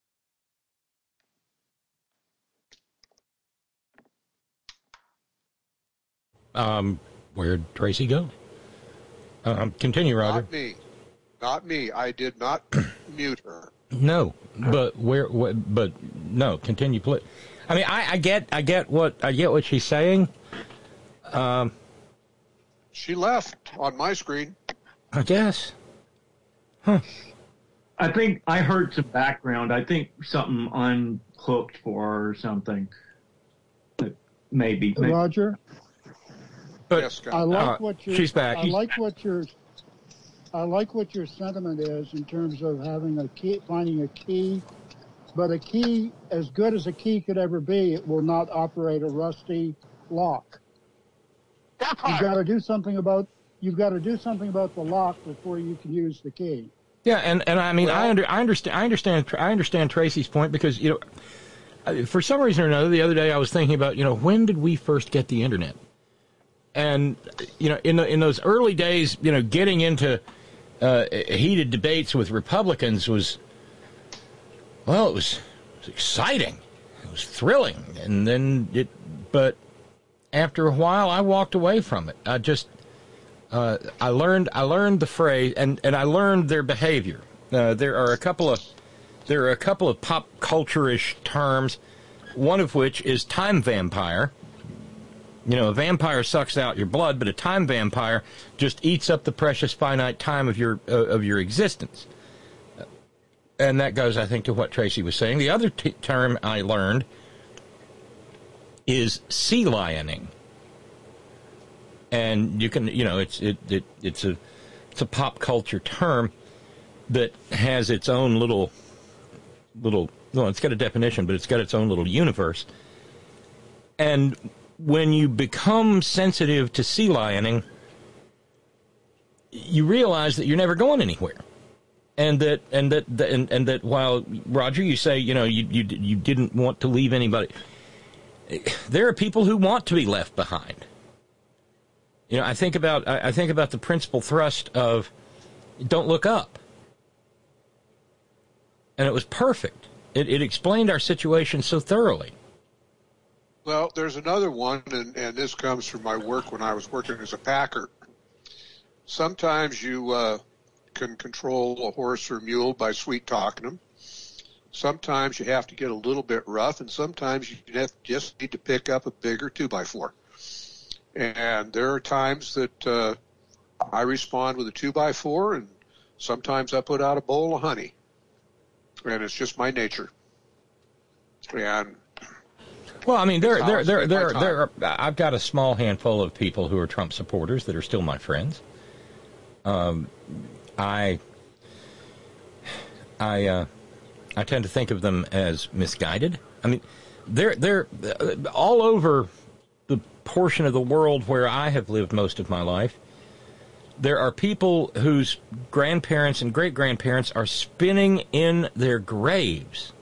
Um, where'd Tracy go? Um, continue, Roger. Not me. Not me. I did not mute her. No, but where? What, but no. Continue, please. I mean, I, I get, I get what, I get what she's saying. Um, she left on my screen. I guess. Huh. I think I heard some background. I think something unhooked for her or something. Maybe. maybe. Roger. But yes, I like uh, what your. She's back. I like what your. I like what your sentiment is in terms of having a key, finding a key, but a key, as good as a key could ever be, it will not operate a rusty lock. You've got to do something about. You've got to do something about the lock before you can use the key. Yeah, and, and I mean, well, I under I understand I understand I understand Tracy's point, because you know, for some reason or another, the other day I was thinking about, you know, when did we first get the internet? And you know, in the, in those early days, you know, getting into uh, heated debates with Republicans was, well, it was, it was exciting, it was thrilling, and then it. But after a while, I walked away from it. I just, uh, I learned, I learned the phrase, and, and I learned their behavior. Uh, there are a couple of, there are a couple of pop culture-ish terms, one of which is time vampire. You know, a vampire sucks out your blood, but a time vampire just eats up the precious finite time of your uh, of your existence. And that goes, I think, to what Tracy was saying. The other t- term I learned is sea lioning, and you can, you know, it's it, it it's a it's a pop culture term that has its own little little. Well, it's got a definition, but it's got its own little universe. And when you become sensitive to sea lioning, you realize that you're never going anywhere, and that and that and, and that while Roger, you say, you know, you you you didn't want to leave anybody. There are people who want to be left behind. You know, I think about I, I think about the principal thrust of "Don't Look Up," and it was perfect. It, it explained our situation so thoroughly. Well, there's another one, and, and this comes from my work when I was working as a packer. Sometimes you uh, can control a horse or mule by sweet-talking them. Sometimes you have to get a little bit rough, and sometimes you just need to pick up a bigger two by four. And there are times that uh, I respond with a two by four, and sometimes I put out a bowl of honey. And it's just my nature. And well, I mean, there, there, there, there, there. Are, I've got a small handful of people who are Trump supporters that are still my friends. Um, I, I, uh, I tend to think of them as misguided. I mean, they're they're uh, all over the portion of the world where I have lived most of my life. There are people whose grandparents and great-grandparents are spinning in their graves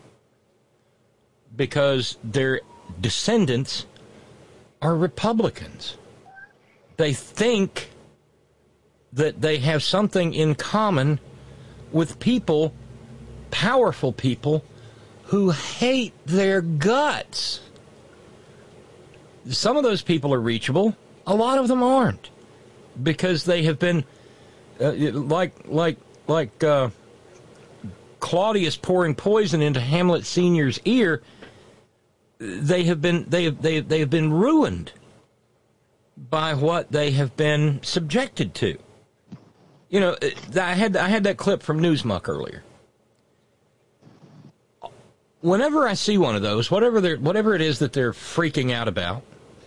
because their descendants are Republicans. They think that they have something in common with people, powerful people, who hate their guts. Some of those people are reachable. A lot of them aren't. Because they have been, uh, like like like uh, Claudius pouring poison into Hamlet Senior's ear. They have been they have they they have been ruined by what they have been subjected to. You know, I had I had that clip from Newsmuck earlier. Whenever I see one of those, whatever they're whatever it is that they're freaking out about,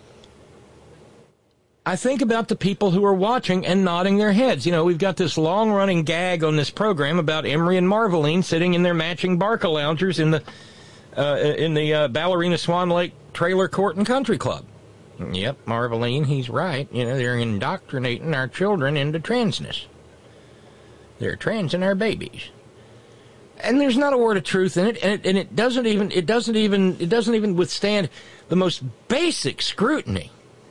I think about the people who are watching and nodding their heads. You know, we've got this long-running gag on this program about Emery and Marveline sitting in their matching Barca loungers in the uh, in the uh, Ballerina Swan Lake Trailer Court and Country Club. Yep, Marveline, he's right. You know, they're indoctrinating our children into transness. They're transing our babies. And there's not a word of truth in it, and it, and it doesn't even it doesn't even it doesn't even withstand the most basic scrutiny.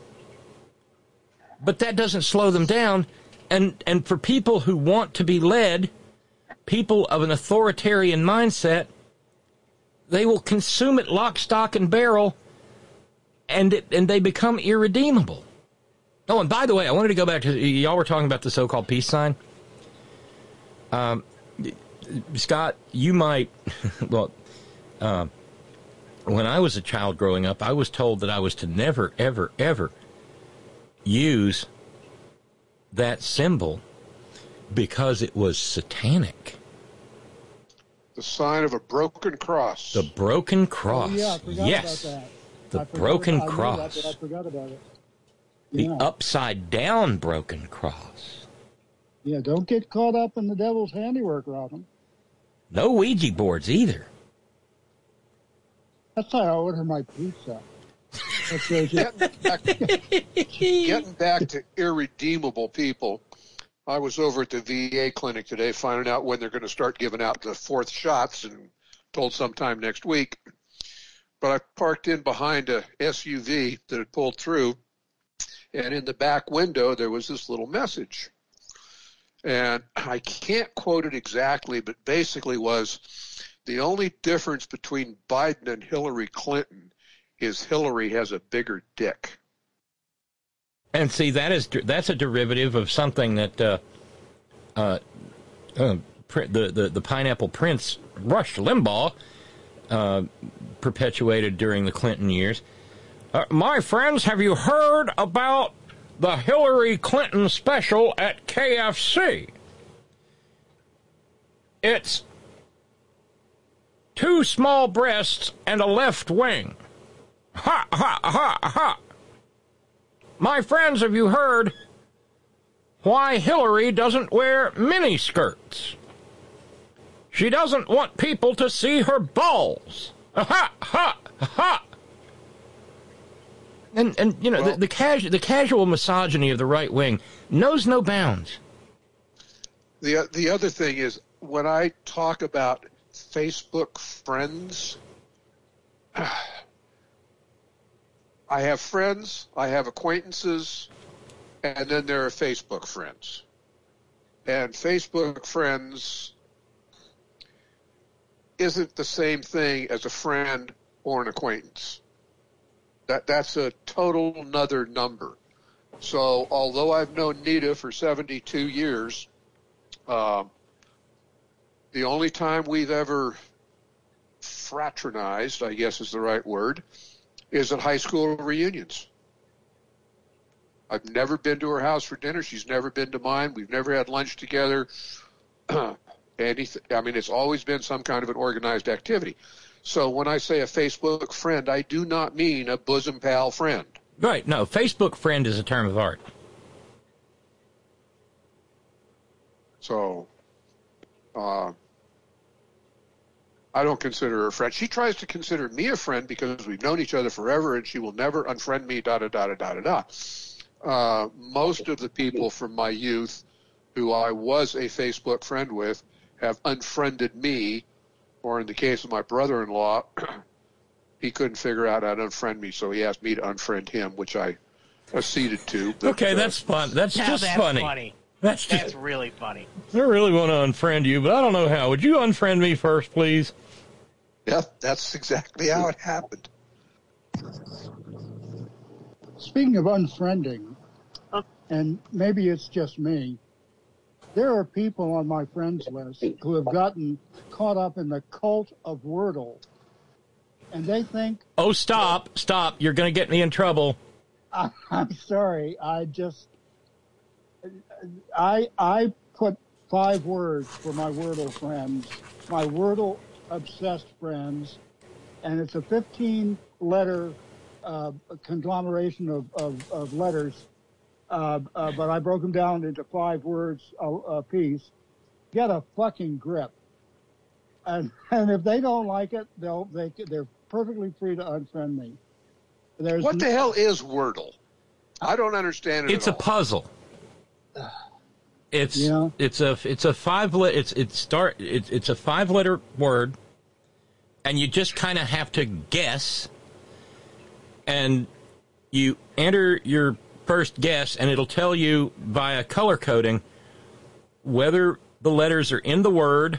But that doesn't slow them down. And and for people who want to be led, people of an authoritarian mindset, they will consume it lock, stock, and barrel, and it, and they become irredeemable. Oh, and by the way, I wanted to go back to, y'all were talking about the so-called peace sign. Um, Scott, you might, well, uh, when I was a child growing up, I was told that I was to never, ever, ever use that symbol because it was satanic. The sign of a broken cross. The broken cross. Oh, yeah, I forgot yes. about that. The I forgot broken about, cross. I, that, I forgot about it. The Yeah. upside down broken cross. Yeah, don't get caught up in the devil's handiwork, Robin. No Ouija boards either. That's how I order my pizza. That's right. Getting back, getting back to irredeemable people, I was over at the V A clinic today finding out when they're going to start giving out the fourth shots, and told sometime next week. But I parked in behind a S U V that had pulled through, and in the back window there was this little message. And I can't quote it exactly, but basically was, the only difference between Biden and Hillary Clinton is Hillary has a bigger dick. And see, that is that's a derivative of something that uh, uh, uh, the, the the Pineapple Prince Rush Limbaugh uh, perpetuated during the Clinton years. Uh, my friends, have you heard about the Hillary Clinton special at K F C? It's two small breasts and a left wing. Ha, ha, ha, ha. My friends, have you heard why Hillary doesn't wear miniskirts? She doesn't want people to see her balls. Ha, ha, ha. And, and you know, well, the, the, casu- the casual misogyny of the right wing knows no bounds. The, the other thing is, when I talk about Facebook friends, I have friends, I have acquaintances, and then there are Facebook friends. And Facebook friends isn't the same thing as a friend or an acquaintance. That that's a total another number. So although I've known Nita for seventy-two years, uh, the only time we've ever fraternized, I guess is the right word, is at high school reunions. I've never been to her house for dinner. She's never been to mine. We've never had lunch together. Anything, I mean, it's always been some kind of an organized activity. So when I say a Facebook friend, I do not mean a bosom pal friend. Right. No, Facebook friend is a term of art. So uh, I don't consider her a friend. She tries to consider me a friend because we've known each other forever, and she will never unfriend me, da-da-da-da-da-da-da. Uh, most of the people from my youth who I was a Facebook friend with have unfriended me, or in the case of my brother-in-law, he couldn't figure out how to unfriend me, so he asked me to unfriend him, which I acceded to. But, okay, uh, that's fun. That's Now just that's funny. funny. That's just, That's really funny. I really want to unfriend you, but I don't know how. Would you unfriend me first, please? Yeah, that's exactly how it happened. Speaking of unfriending, and maybe it's just me, there are people on my friends list who have gotten caught up in the cult of Wordle, and they think... Oh, stop, stop. You're going to get me in trouble. I, I'm sorry. I just... I I put five words for my Wordle friends, my Wordle-obsessed friends, and it's a fifteen-letter uh, conglomeration of, of, of letters, uh, uh, but I broke them down into five words a, a piece. Get a fucking grip. And and if they don't like it, they'll they they're perfectly free to unfriend me. There's What the hell is Wordle? I don't understand it It's at a all. puzzle. It's Yeah. it's a it's a five le- it's it start it's it's a five letter word, and you just kind of have to guess, and you enter your first guess, and it'll tell you via color coding whether the letters are in the word,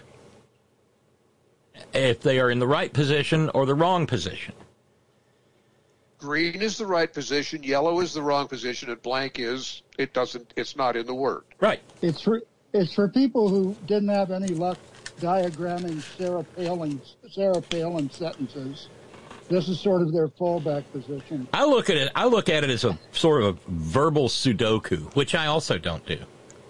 if they are in the right position or the wrong position. Green is the right position, yellow is the wrong position, and blank is it doesn't. It's not in the word. Right. It's for it's for people who didn't have any luck diagramming Sarah Palin Sarah Palin sentences. This is sort of their fallback position. I look at it. I look at it as a sort of a verbal Sudoku, which I also don't do.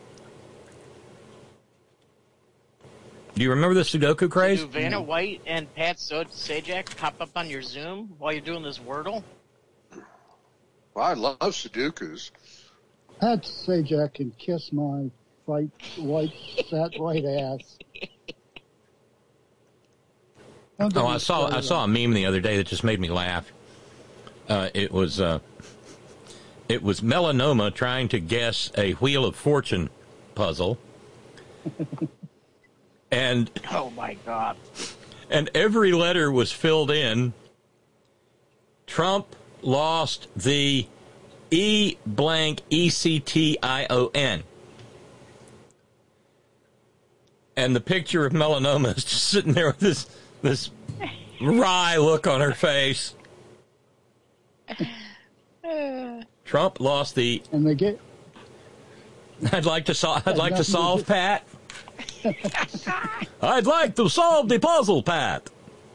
Do you remember the Sudoku craze? Do Vanna White and Pat Sajak pop up on your Zoom while you're doing this Wordle? Well, I love Sudokus. Pat Sajak can kiss my white, white, fat white ass. Oh, I saw I saw a meme the other day that just made me laugh. Uh, it was uh, it was melanoma trying to guess a Wheel of Fortune puzzle, and Oh my God! and every letter was filled in. Trump lost the E blank E C T I O N. And the picture of melanoma is just sitting there with this this wry look on her face. Trump lost the. And they get. I'd like to solve. I'd like to solve, Pat. I'd like to solve the puzzle, Pat.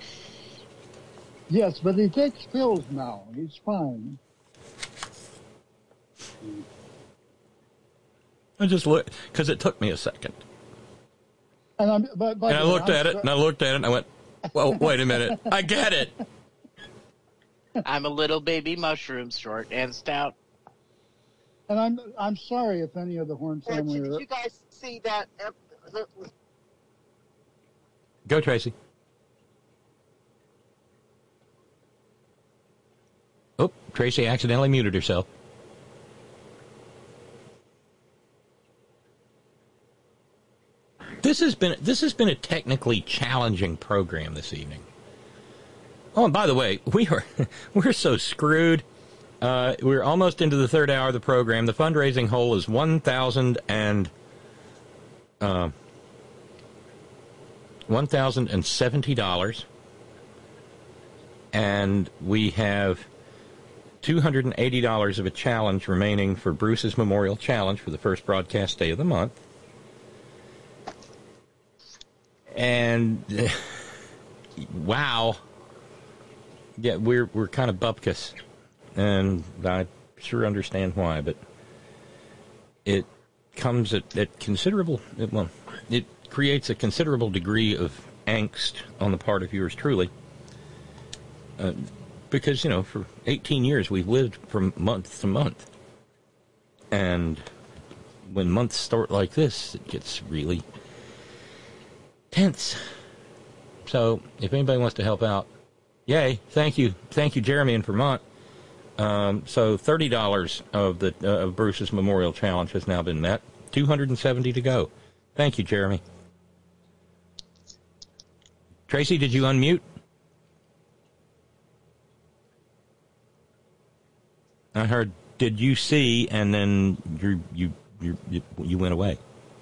Yes, but he takes pills now. He's fine. I just looked because it took me a second. And, I'm, but, but And I looked at it, and I looked at it, and I went, well, wait a minute. I get it. I'm a little baby mushroom, short and stout. And I'm I'm sorry if any of the Horn Yeah, family did are. you guys see that? ep- the- Go, Tracy. Oh, Tracy accidentally muted herself. This has been this has been a technically challenging program this evening. Oh, and by the way, we are we're so screwed. Uh, we're almost into the third hour of the program. The fundraising hole is one thousand and uh, one thousand and seventy dollars, and we have two hundred and eighty dollars of a challenge remaining for Bruce's Memorial Challenge for the first broadcast day of the month. And uh, wow, yeah, we're we're kind of bupkis, and I sure understand why. But it comes at, at considerable it, well, it creates a considerable degree of angst on the part of yours truly, uh, because you know for eighteen years we've lived from month to month, and when months start like this, it gets really tense. So if anybody wants to help out, yay, thank you. Thank you, Jeremy in Vermont. Um, so thirty dollars of the uh, of Bruce's Memorial Challenge has now been met. two hundred seventy to go. Thank you, Jeremy. Tracy, did you unmute? I heard, did you see, and then you you you you, you went away.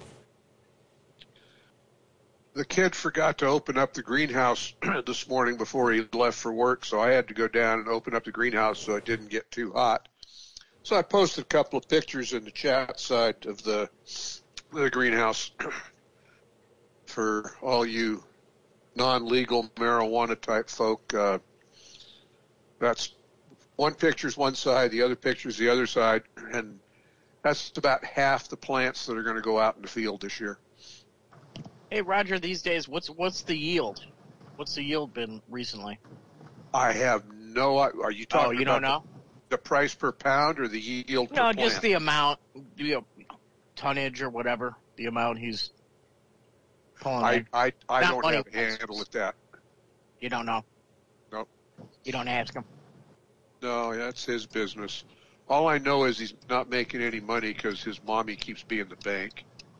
The kid forgot to open up the greenhouse this morning before he left for work, so I had to go down and open up the greenhouse so it didn't get too hot. So I posted a couple of pictures in the chat side of the, the greenhouse for all you non-legal marijuana type folk. Uh, that's one picture's one side, the other picture's the other side, and that's about half the plants that are going to go out in the field this year. Hey, Roger, these days, what's what's the yield? What's the yield been recently? I have no idea. Are you talking oh, you about don't know? The, the price per pound or the yield per No, plant? just the amount, you know, tonnage or whatever, the amount he's pulling I, in. I, I Not don't money have a handle at that. You don't know? Nope. You don't ask him? No, that's his business. All I know is he's not making any money because his mommy keeps being the bank.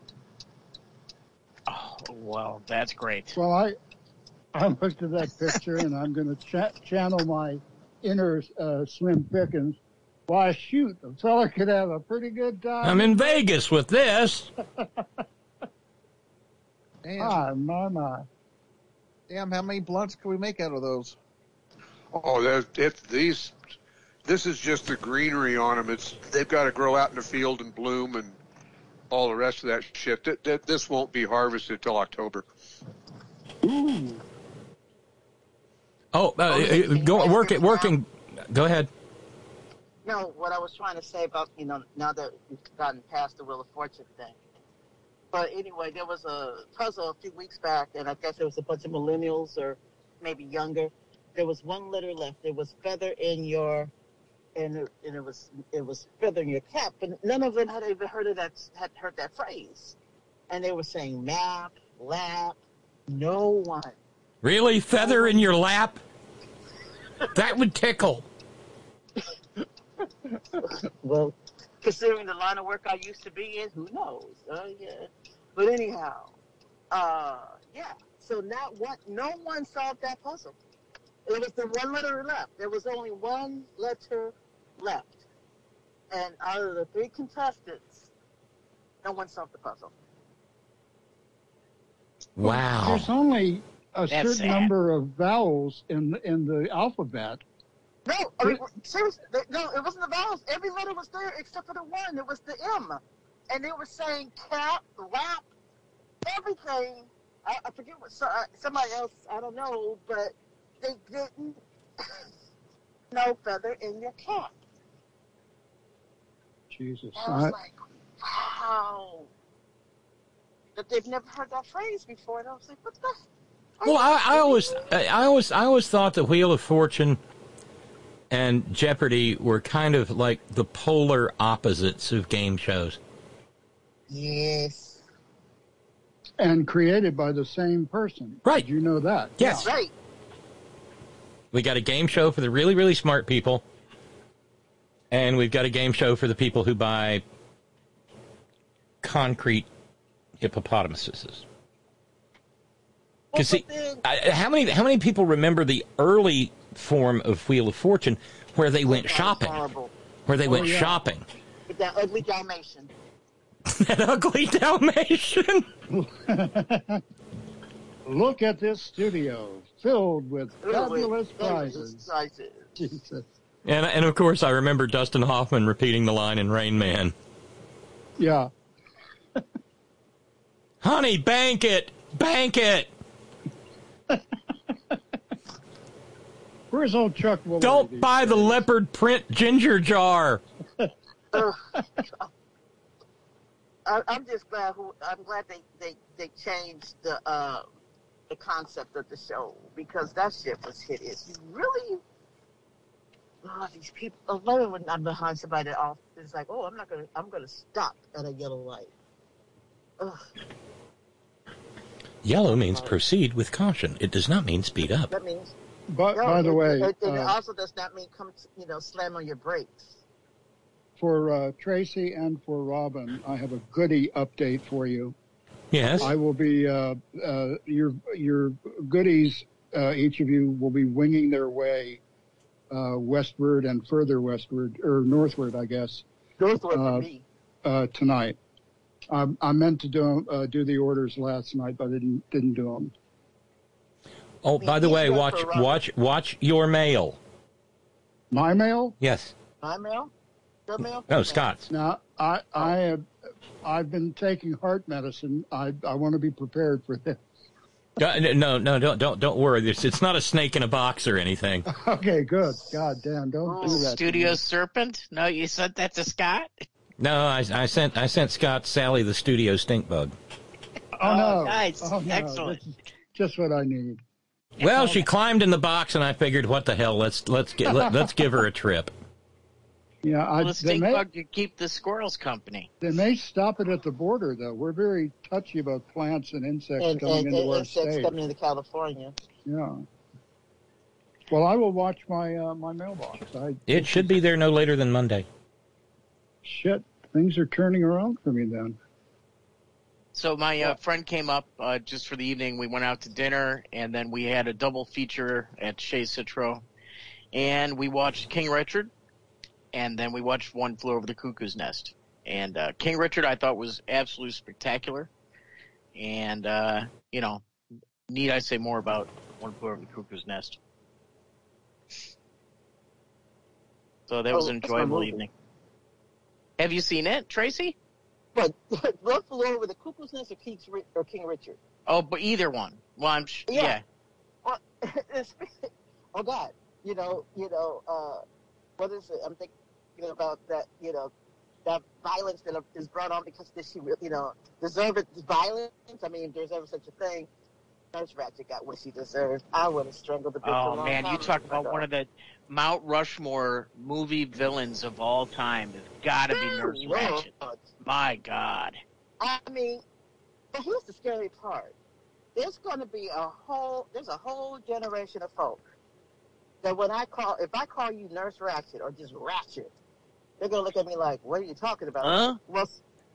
Oh, well, that's great. Well, I I looked at that picture, and I'm going to cha- channel my inner uh, Slim Pickens. Why, shoot, a fella could have a pretty good time. I'm in Vegas with this. Damn. Ah, my, my. Damn, how many blunts can we make out of those? Oh, there's it. These, this is just the greenery on them. It's they've got to grow out in the field and bloom and all the rest of that shit. That, that this won't be harvested until October. Ooh. Oh, uh, go work it. Working. Go ahead. No, what I was trying to say about, you know, now that we've gotten past the Wheel of Fortune thing. But anyway, there was a puzzle a few weeks back, and I guess there was a bunch of millennials or maybe younger. There was one letter left. It was feather in your, and it, and it was it was feather in your cap. But none of them had even heard of that, had heard that phrase. And they were saying map, lap, no one. Really? Feather in your lap? That would tickle. Well, considering the line of work I used to be in, who knows? Uh, yeah. But anyhow, uh, yeah. So not one, no one solved that puzzle. It was the one letter left. There was only one letter left. And out of the three contestants, no one solved the puzzle. Wow. There's only a That's certain sad. number of vowels in in the alphabet. No, I mean, seriously, they- no, it wasn't the vowels. Every letter was there except for the one. It was the M. And they were saying cat, lap, everything. I, I forget what, so, uh, somebody else, I don't know, but they didn't, no feather in your cap. Jesus. And I was I, like, wow. That they've never heard that phrase before. And I was like, what the? Well, I, I always, I always, I always thought the Wheel of Fortune and Jeopardy were kind of like the polar opposites of game shows. Yes. and created by the same person. Right. Did you know that? Yes. Yeah. Right. We got a game show for the really, really smart people, and we've got a game show for the people who buy concrete hippopotamuses. Because see, I, how many how many people remember the early form of Wheel of Fortune where they went shopping? Horrible. Where they Oh, went yeah. shopping. With that ugly Dalmatian. That ugly Dalmatian. Look at this studio filled with fabulous Fabulous prizes. prizes. Jesus. And and of course, I remember Dustin Hoffman repeating the line in Rain Man. Yeah. Honey, bank it, bank it. Where's old Chuck Woolery? Don't buy the leopard print ginger jar. Ugh. I, I'm just glad. Who, I'm glad they, they, they changed the uh, the concept of the show because that shit was hideous. You really, oh, these people. I love it when I'm behind somebody that off. It's like, oh, I'm not gonna. I'm gonna stop at a yellow light. Ugh. Yellow means proceed with caution. It does not mean speed up. That means. But, no, by the it, way, it, it uh, also does not mean come. To, you know, slam on your brakes. for uh, Tracy and for Robin, I have a goodie update for you. Yes. I will be, uh, uh, your your goodies, uh, each of you will be winging their way uh, westward and further westward, or northward, I guess. Northward uh, for me. Uh, tonight. I, I meant to do, uh, do the orders last night, but I didn't, didn't do them. Oh, by the way, watch watch watch your mail. My mail? Yes. My mail? Your mail? No, Scott's. Now, I, I have, I've been taking heart medicine. I, I want to be prepared for this. Uh, No, no, don't don't don't worry. It's it's not a snake in a box or anything. Okay, good. God damn, don't do that. Studio Serpent? No, you sent that to Scott? No, I, I sent I sent Scott Sally the studio stink bug. Oh, no. nice. Oh, no. Excellent. This is just what I need. Well, she climbed in the box, and I figured, what the hell? Let's let's get let, let's give her a trip. Yeah, I, Well, the they, stink may, bug could keep the squirrels company. they may stop it at the border, though. We're very touchy about plants and insects And, coming and, into and our insects state. coming into California. Yeah. Well, I will watch my uh, my mailbox. I, It should be there no later than Monday. Shit, things are turning around for me then. So my uh, friend came up uh, just for the evening. We went out to dinner, and then we had a double feature at Chez Citro. And we watched King Richard, and then we watched One Flew Over the Cuckoo's Nest. And uh, King Richard I thought was absolutely spectacular. And, uh, you know, need I say more about One Flew Over the Cuckoo's Nest. So that was Oh, an that's my enjoyable movie. evening. Have you seen it, Tracy? But One Flew Over the Cuckoo's Nest or King, or King Richard? Oh, but either one. Well, I'm sh- yeah. Yeah. Well, it's, oh God, you know, you know, uh, what is it? I'm thinking about that, you know, that violence that is brought on because this, she, you know, deserved violence. I mean, if there's ever such a thing. Nurse Ratched got what she deserved. I would have strangled the bitch. a Oh long man, time you talk ago. about one of the Mount Rushmore movie villains of all time. It's got to be Nurse Lord. Ratched. My God. I mean, but here's the scary part. There's going to be a whole, there's a whole generation of folk that when I call, if I call you Nurse Ratched or just Ratched, they're going to look at me like, what are you talking about? Huh? Well,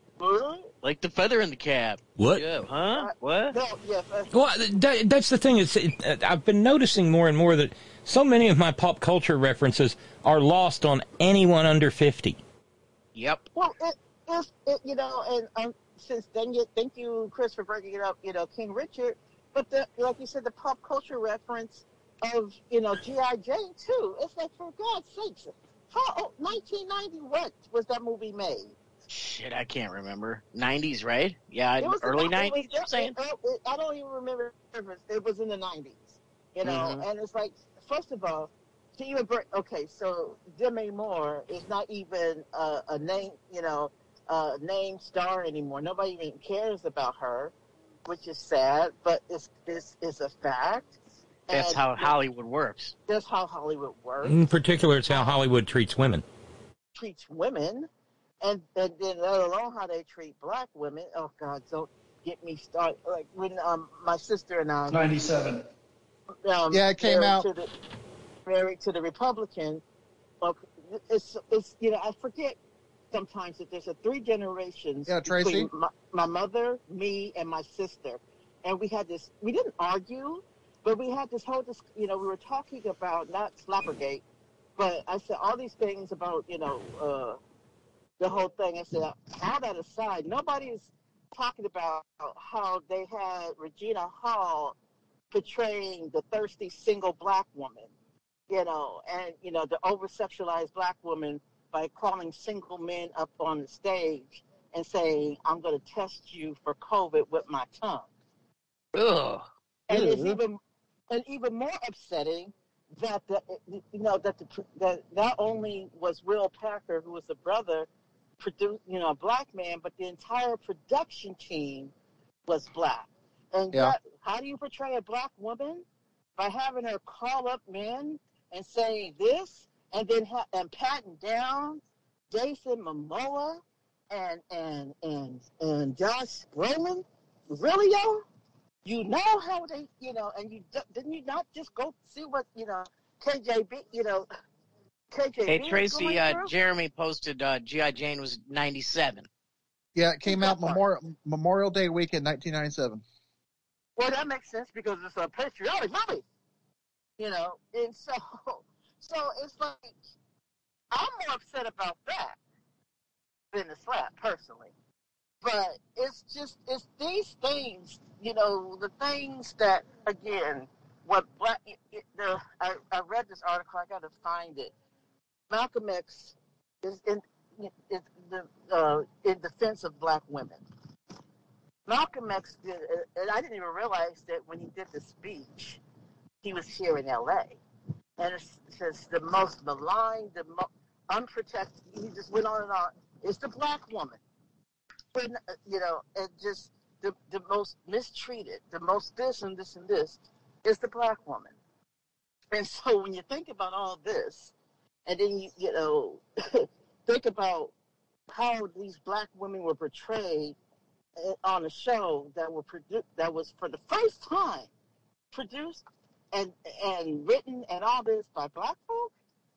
what? Like the feather in the cap. What? Yeah, huh? What? No, yes. Uh, Well, that, that's the thing. It's, it, I've been noticing more and more that so many of my pop culture references are lost on anyone under fifty. Yep. well, it, it's, it, you know, and um, since then, you, thank you, Chris, for bringing it up, you know, King Richard, but the, like you said, the pop culture reference of, you know, G I. Jane, too. It's like, for God's sakes, how, oh, nineteen ninety, what was that movie made? Shit, I can't remember. nineties, right? Yeah, It was early it was- nineties, it- I'm saying? it- it- I don't even remember. It was in the nineties, you know. Mhm. And it's like, first of all, to even bring, okay, so Demi Moore is not even a, a name, you know, a name star anymore. Nobody even cares about her, which is sad, but it's this is a fact. That's And how Hollywood works. That's how Hollywood works. In particular, it's how Hollywood treats women. Treats women, and, and then let alone how they treat black women. Oh God, don't get me started. Like when um my sister and I ninety-seven. um, Yeah, it came married out. to the, married to the Republican. Well, it's it's you know I forget sometimes that there's a three generations Yeah, Tracy? between my, my mother, me, and my sister. and we had this. We didn't argue, but we had this whole. Dis- you know, we were talking about not Slappergate, but I said all these things about you know uh, the whole thing. I said all that aside, nobody's talking about how they had Regina Hall portraying the thirsty single black woman, you know, and you know the over-sexualized black woman by calling single men up on the stage and saying, "I'm going to test you for COVID with my tongue." Ugh. And it's even and even more upsetting that the you know that the that not only was Will Packer, who was the brother, produced you know a black man, but the entire production team was black. And Yeah. that, how do you portray a black woman? By having her call up men and saying this, and then ha- and patting down Jason Momoa and and and and Josh Brolin. Really, yo? You know how they, you know, and you didn't you not just go see what you know K J B, you know, K J B. Hey, is Tracy, going uh, through? Jeremy posted uh, G I. Jane was ninety-seven. Yeah, it came out Memorial Memorial Day weekend, nineteen ninety-seven. Well, that makes sense because it's a patriotic movie, you know, and so, so it's like I'm more upset about that than the slap, personally. But it's just it's these things, you know, the things that again, what black. It, it, the I, I read this article. I got to find it. Malcolm X is in is the uh, in defense of black women. Malcolm X did, and I didn't even realize that when he did the speech, he was here in L A And it's just the most maligned, the most unprotected. He just went on and on. It's the black woman, but you know, and just the the most mistreated, the most this and this and this is the black woman. And so when you think about all this, and then you you know think about how these black women were portrayed on a show that were produ- that was for the first time produced and and written and all this by black folk.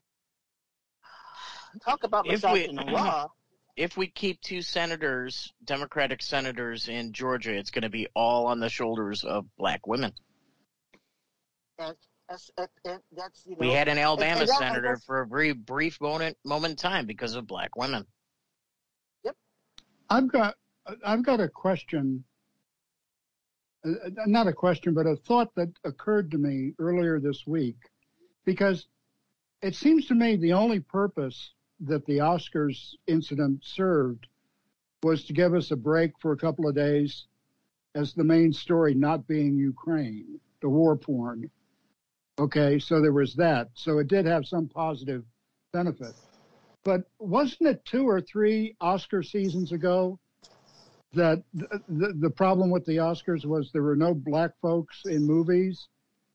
Talk about If we, misogyny. if we keep two senators, Democratic senators in Georgia, it's going to be all on the shoulders of black women. And that's, and that's you know. We had an Alabama and, and that, senator for a very brief moment moment in time because of black women. Yep. I've got I've got a question. Uh, not a question, but a thought that occurred to me earlier this week, because it seems to me the only purpose that the Oscars incident served was to give us a break for a couple of days, as the main story not being Ukraine, the war porn. Okay, so there was that. So it did have some positive benefit. But wasn't it two or three Oscar seasons ago that the, the, the problem with the Oscars was there were no black folks in movies?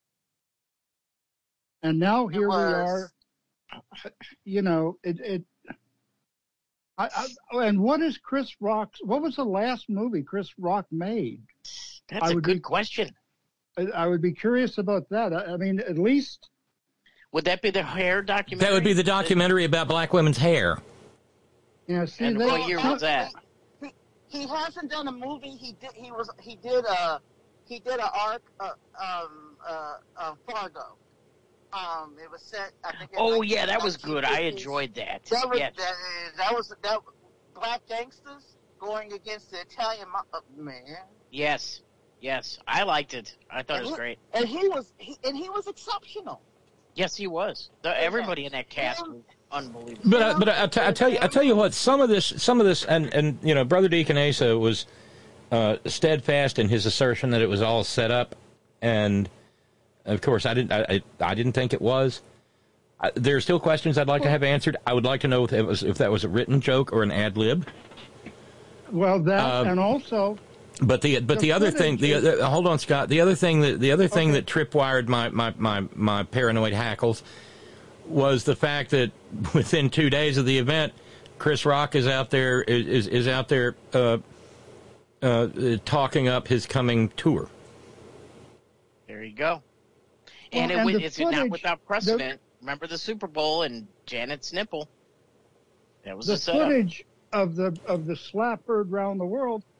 And now here we are, you know, it, it I, I, and what is Chris Rock's, what was the last movie Chris Rock made? That's I a would good be, question. I, I would be curious about that. I, I mean, at least. Would that be the hair documentary? That would be the documentary about black women's hair. Yeah, see, and they, what year was that? He, he hasn't done a movie. He did. He was. He did a. He did a arc. Uh, um. Uh, uh. Fargo. Um. It was set. I think. Oh yeah, that was good. I enjoyed that. That was yes. that, that was that. Black gangsters going against the Italian uh, man. Yes. Yes. I liked it. I thought and it was he, great. And he was. He, and he was exceptional. Yes, he was. The, everybody in that cast was unbelievable. But uh, but I, t- I tell you I tell you what, some of this some of this and, and you know, Brother Deacon Asa was uh, steadfast in his assertion that it was all set up, and of course I didn't I, I didn't think it was. I, there are still questions I'd like to have answered. I would like to know if it was if that was a written joke or an ad lib. Well, that uh, and also. But the but the, the other thing the, the hold on, Scott. The other thing that the other thing okay. that tripwired my, my, my, my paranoid hackles was the fact that within two days of the event, Chris Rock is out there is is out there uh, uh, talking up his coming tour. There you go. And, well, it, and it's footage, not without precedent. The, Remember the Super Bowl and Janet's nipple? That was the a setup. footage of the of the slap heard around the world.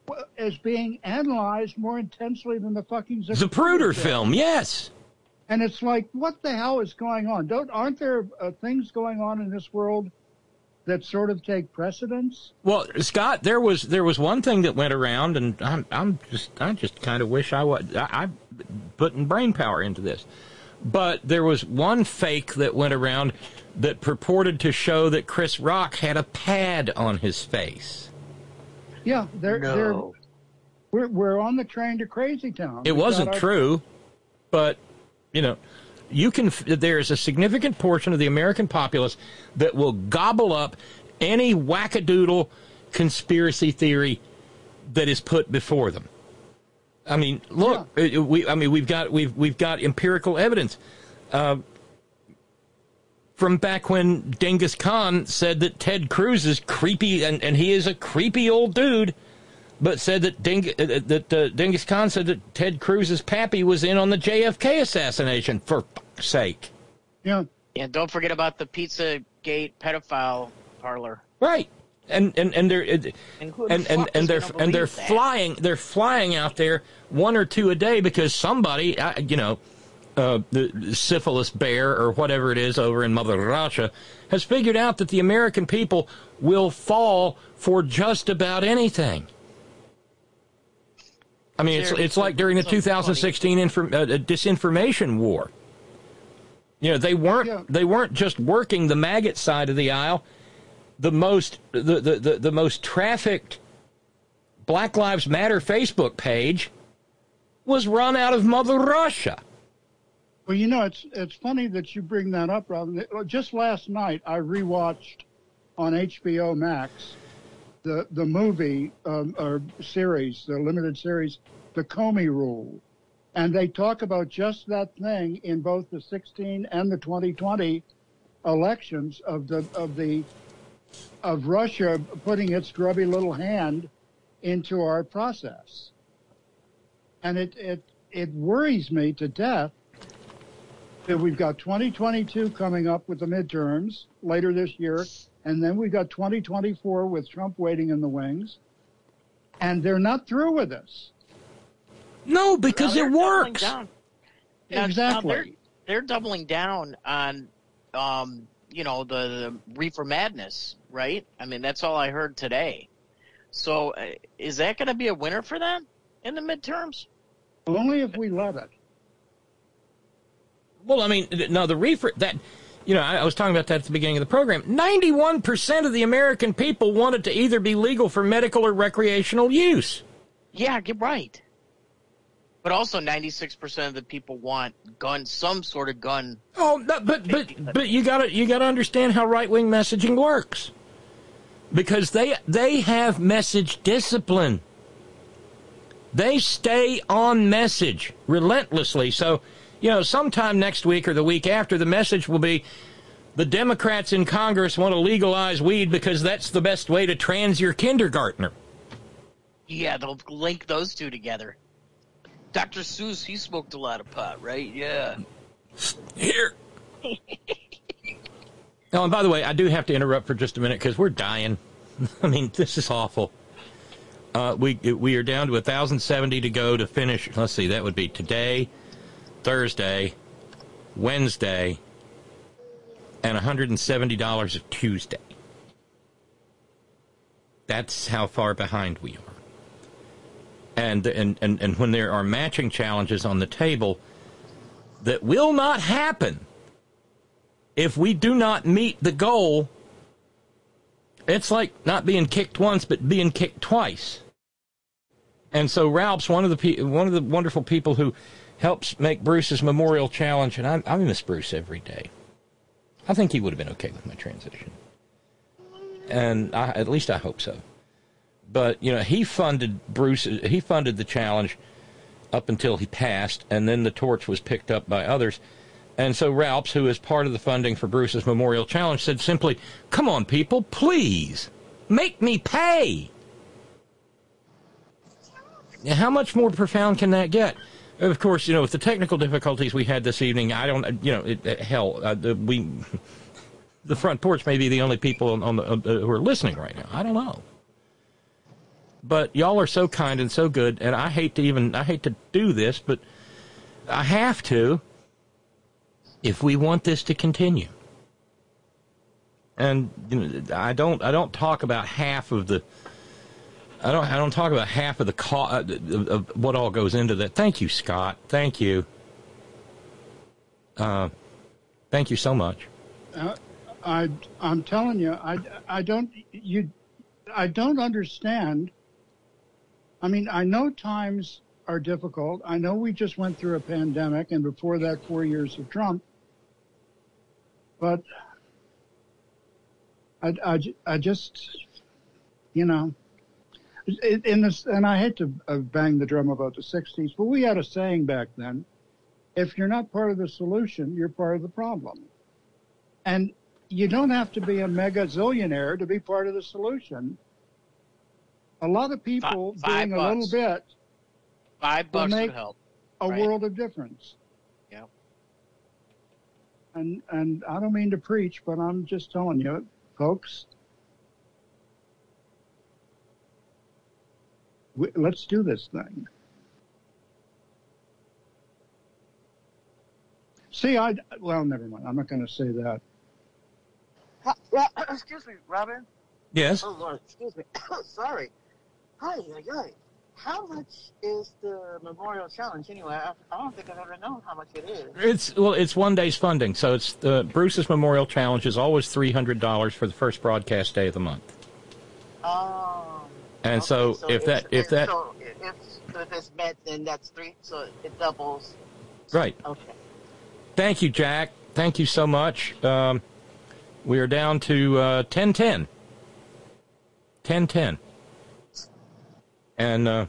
is being analyzed more intensely than the fucking Zapruder film. Yes. And it's like, what the hell is going on? Don't aren't there uh, things going on in this world that sort of take precedence? Well, Scott, there was there was one thing that went around, and I'm I'm just I just kind of wish I was I, I'm putting brain power into this, but there was one fake that went around that purported to show that Chris Rock had a pad on his face. Yeah, they're No. they're we're we're on the train to Crazy Town. It We've wasn't got our- true, but you know. You can. There is a significant portion of the American populace that will gobble up any wackadoodle conspiracy theory that is put before them. I mean, look. Yeah. We. I mean, we've got we've we've got empirical evidence uh, from back when Genghis Khan said that Ted Cruz is creepy, and, and he is a creepy old dude. But said that Deng, uh, that uh, Genghis Khan said that Ted Cruz's pappy was in on the J F K assassination, for fuck's sake. Yeah. And don't forget about the Pizzagate pedophile parlor. Right. And and and they're and And who and, the and, fuck and is they're gonna and they're believe that? flying they're flying out there one or two a day because somebody uh, you know uh, the syphilis bear or whatever it is over in Mother Russia has figured out that the American people will fall for just about anything. I mean, it's it's like during the two thousand sixteen inform, uh, disinformation war. You know, they weren't yeah. they weren't just working the maggot side of the aisle. The most the, the, the, the most trafficked Black Lives Matter Facebook page was run out of Mother Russia. Well, you know, it's it's funny that you bring that up, Robin. Just last night, I rewatched on H B O Max the the movie um, or series, the limited series, The Comey Rule, and they talk about just that thing in both the sixteen and the twenty twenty elections of the of the of Russia putting its grubby little hand into our process, and it it it worries me to death that we've got twenty twenty-two coming up with the midterms later this year. And then we got twenty twenty-four with Trump waiting in the wings. And they're not through with us. No, because Now it they're works. doubling down. Now- Exactly. now they're, they're doubling down on, um, you know, the, the reefer madness, right? I mean, that's all I heard today. So uh, is that going to be a winner for them in the midterms? Only if we let it. Well, I mean, no, the reefer, that, you know, I, I was talking about that at the beginning of the program. ninety-one percent of the American people wanted to either be legal for medical or recreational use. Yeah, get right. But also ninety-six percent of the people want gun, some sort of gun. Oh, no, but but but you gotta you gotta understand how right wing messaging works, because they they have message discipline. They stay on message relentlessly. So, you know, sometime next week or the week after, the message will be the Democrats in Congress want to legalize weed because that's the best way to trans your kindergartner. Yeah, they'll link those two together. Doctor Seuss, he smoked a lot of pot, right? Yeah. Here. Oh, and by the way, I do have to interrupt for just a minute because we're dying. I mean, this is awful. Uh, we we are down to one thousand seventy to go to finish. Let's see, that would be today, Thursday, Wednesday, and one hundred seventy dollars of Tuesday. That's how far behind we are. And, and, and, and when there are matching challenges on the table that will not happen if we do not meet the goal, it's like not being kicked once, but being kicked twice. And so Ralph's one of the pe- one of the wonderful people who helps make Bruce's Memorial Challenge, and I, I miss Bruce every day. I think he would have been okay with my transition. And I, at least I hope so. But, you know, he funded Bruce, he funded the challenge up until he passed, and then the torch was picked up by others. And so Ralphs, who is part of the funding for Bruce's Memorial Challenge, said simply, come on, people, please, make me pay. Now, how much more profound can that get? Of course, you know, with the technical difficulties we had this evening, I don't, you know, it, it, hell, uh, the, we, the front porch may be the only people on, on the, uh, who are listening right now. I don't know. but y'all are so kind and so good, and I hate to even, I hate to do this, but I have to if we want this to continue. And you know, I don't, I don't talk about half of the, I don't, I don't talk about half of the co- of, of what all goes into that. Thank you, Scott. Thank you. Uh, thank you so much. Uh, I, I'm telling you, I, I don't, you, I don't understand. I mean, I know times are difficult. I know we just went through a pandemic, and before that, four years of Trump. But I, I, I just, you know, in this, and I hate to bang the drum about the sixties, but we had a saying back then: if you're not part of the solution, you're part of the problem. And you don't have to be a mega zillionaire to be part of the solution. A lot of people five, five doing bucks. a little bit Five bucks will make would help. a right? world of difference. Yeah. And and I don't mean to preach, but I'm just telling you, folks, we, let's do this thing. See, I well, never mind. I'm not going to say that. Huh, well, excuse me, Robin. Yes. Oh Lord, excuse me. Sorry. Hi, hi, hi. How much is the Memorial Challenge anyway? I, I don't think I've ever known how much it is. It's well, it's one day's funding, so it's the Bruce's Memorial Challenge is always three hundred dollars for the first broadcast day of the month. Oh. And okay, so, so if that if that so if if it's met, then that's three, so it doubles. right. Okay. Thank you, Jack. Thank you so much. Um, we are down to uh, ten ten. ten ten. And, uh,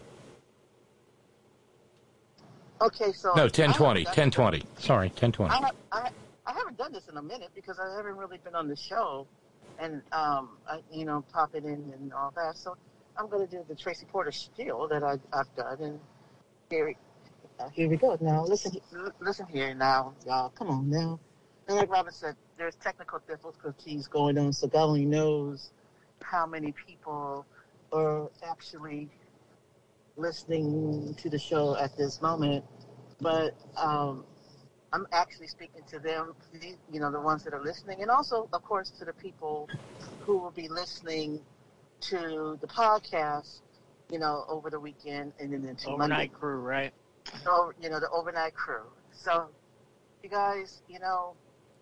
Okay, so no, ten twenty, I ten twenty. Sorry, ten twenty. I, I, I haven't done this in a minute because I haven't really been on the show and, um, I, you know, popping in and all that. So I'm going to do the Tracy Porter spiel that I, I've done. And here, uh, here we go. Now, listen, listen here now, y'all. Come on now. And like Robin said, there's technical difficulties going on, so God only knows how many people are actually listening to the show at this moment, but um, I'm actually speaking to them, you know, the ones that are listening, and also, of course, to the people who will be listening to the podcast, you know, over the weekend and then into Overnight Monday. crew, right? So, you know, the overnight crew. So, you guys, you know,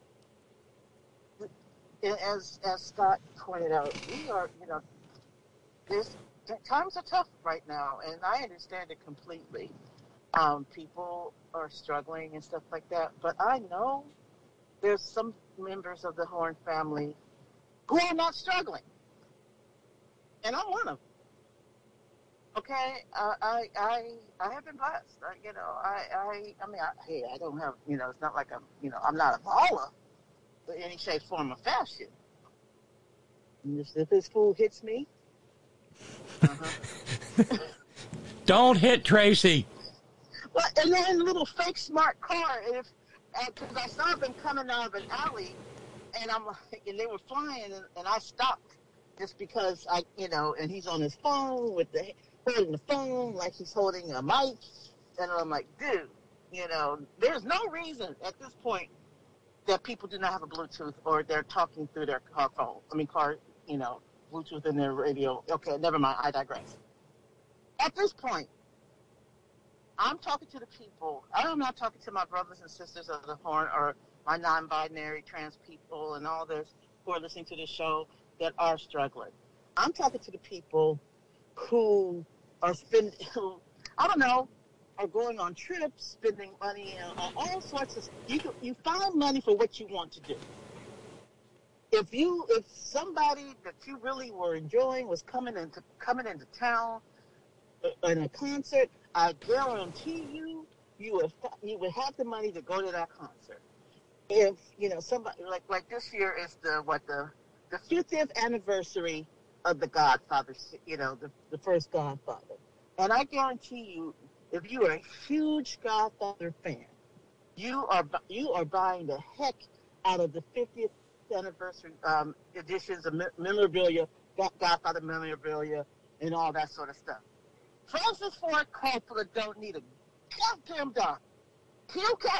as as Scott pointed out, we are, you know, there's times are tough right now, and I understand it completely. Um, people are struggling and stuff like that, but I know there's some members of the Horn family who are not struggling, and I'm one of them. Okay, uh, I I I have been blessed. I, you know, I I I mean, I, hey, I don't have, you know, it's not like I'm, you know, I'm not a baller in any shape, form, or fashion. And if this fool hits me. Uh-huh. Don't hit Tracy. Well, and they're in a little fake smart car, and if because I saw them coming out of an alley, and I'm like, and they were flying, and, and I stopped just because I, you know, and he's on his phone with the holding the phone like he's holding a mic, and I'm like, dude, you know, there's no reason at this point that people do not have a Bluetooth or they're talking through their car phone. I mean, car, you know. Bluetooth in their radio. Okay, never mind. I digress. At this point, I'm talking to the people. I'm not talking to my brothers and sisters of the Horn or my non-binary trans people and all this who are listening to the show that are struggling. I'm talking to the people who are spending, who, I don't know, are going on trips, spending money on all sorts of, you, you find money for what you want to do. If you, if somebody that you really were enjoying was coming into coming into town in a concert, I guarantee you, you would you would have the money to go to that concert. If you know somebody like like this year is the what the the fiftieth anniversary of the Godfather, you know the the first Godfather, and I guarantee you, if you are a huge Godfather fan, you are you are buying the heck out of the fiftieth anniversary um, editions of memorabilia, Godfather memorabilia, and all that sort of stuff. Francis Ford Coppola don't need a goddamn dime. He okay.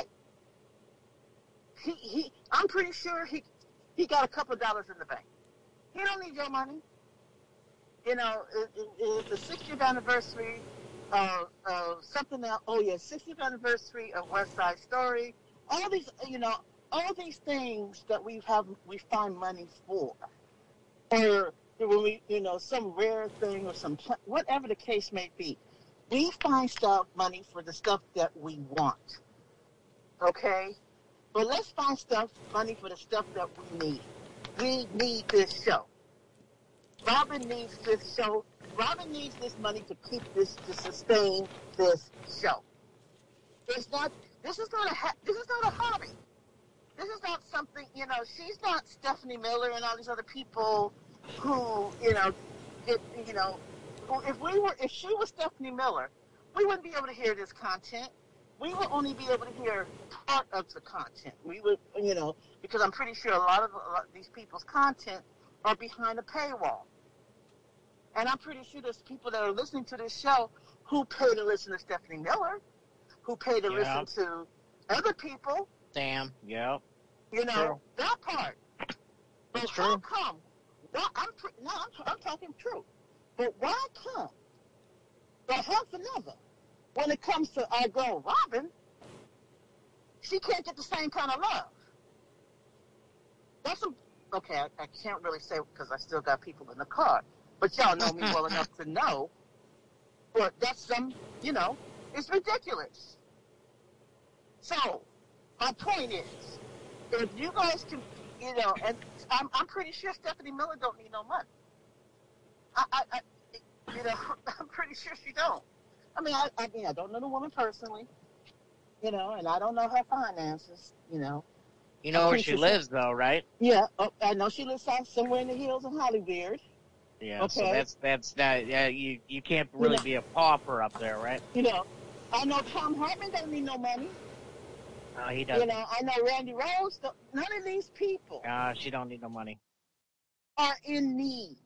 He, he, I'm pretty sure he he got a couple of dollars in the bank. He don't need your money. You know, it, it, it's the sixtieth anniversary of, of something else. Oh, yeah, sixtieth anniversary of West Side Story. All these, you know, all these things that we have, we find money for. Or when we, you know, some rare thing or some, whatever the case may be. We find stuff, money for the stuff that we want. Okay? But let's find stuff, money for the stuff that we need. We need this show. Robin needs this show. Robin needs this money to keep this, to sustain this show. It's not, this is not a, this is not a hobby. This is not something, you know, she's not Stephanie Miller and all these other people who, you know, get, you know, if we were, if she was Stephanie Miller, we wouldn't be able to hear this content. We would only be able to hear part of the content. We would, you know, because I'm pretty sure a lot of, a lot of these people's content are behind a paywall. And I'm pretty sure there's people that are listening to this show who pay to listen to Stephanie Miller, who pay to Yeah. listen to other people. Damn, yeah. You know, True. that part. But It's how true. come? Well, I'm, pre- no, I'm, I'm talking true. But why come the half another, when it comes to our girl Robin, she can't get the same kind of love? That's a, okay, I, I can't really say because I still got people in the car. But y'all know me well enough to know. But that's some, you know, it's ridiculous. So, my point is, if you guys can, you know, and I'm, I'm pretty sure Stephanie Miller don't need no money. I, I, I you know, I'm pretty sure she don't. I mean, I, I mean, I don't know the woman personally, you know, and I don't know her finances, you know. You know I'm where pretty she sure lives, though, right? Yeah, oh, I know she lives out somewhere in the hills in Hollywood. Yeah, so Okay. that's that's not. Yeah, you you can't really know- be a pauper up there, right? You know, I know Tom Hartman doesn't need no money. No, he You doesn't. know, I know Randy Rose. don't- None of these people Uh, she don't need no money. are in need.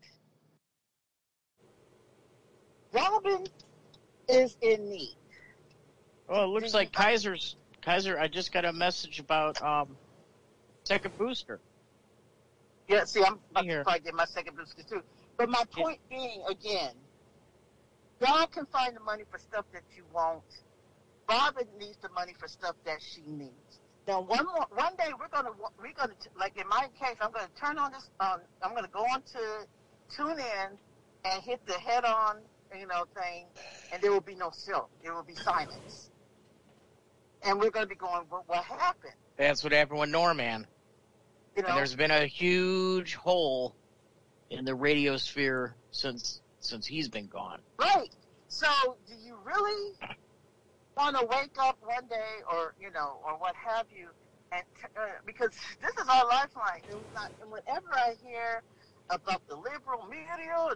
Robin is in need. Well, it looks like Kaiser's Kaiser. I just got a message about um second booster. Yeah, see, I'm about Here. to probably get my second booster too. But my point being, again, God can find the money for stuff that you want. Robin needs the money for stuff that she needs. Now, one more, one day we're gonna we're gonna like in my case, I'm gonna turn on this. Um, I'm gonna go on to tune in and hit the head on, you know, thing, and there will be no show. There will be silence, and we're gonna be going, what, what happened? That's what happened with Norman. You know, And there's been a huge hole in the radio sphere since since he's been gone. right. So, do you really want to wake up one day, or you know, or what have you, and t- uh, because this is our lifeline. And, not, and whenever I hear about the liberal media and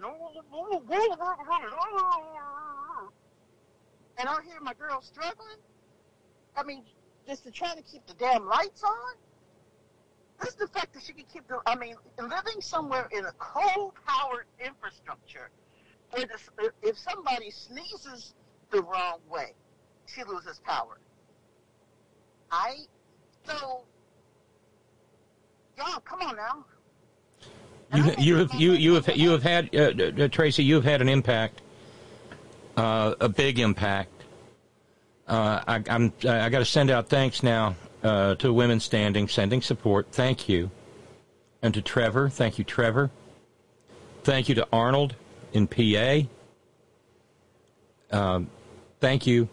and I hear my girl struggling, I mean, just to try to keep the damn lights on. Just the fact that she can keep the, I mean, living somewhere in a coal-powered infrastructure where this, if somebody sneezes the wrong way, she loses power. I, so, y'all, come on now. You you have you you have you have had uh, uh, Tracy. You have had an impact, uh, a big impact. Uh, I, I'm I got to send out thanks now uh, to Women Standing, sending support. Thank you, and to Trevor. Thank you, Trevor. Thank you to Arnold in P A. Um, thank you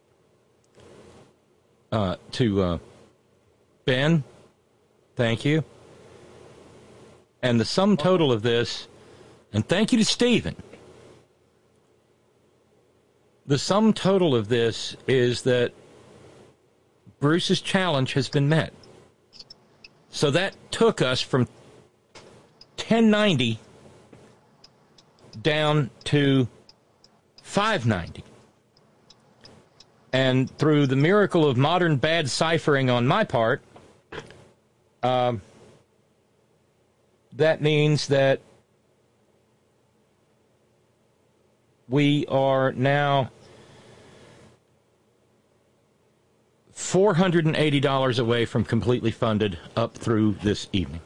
uh, to uh, Ben. Thank you. And the sum total of this, and thank you to Stephen, the sum total of this is that Bruce's challenge has been met. So that took us from ten ninety down to five ninety. And through the miracle of modern bad ciphering on my part, um, that means that we are now four hundred eighty dollars away from completely funded up through this evening.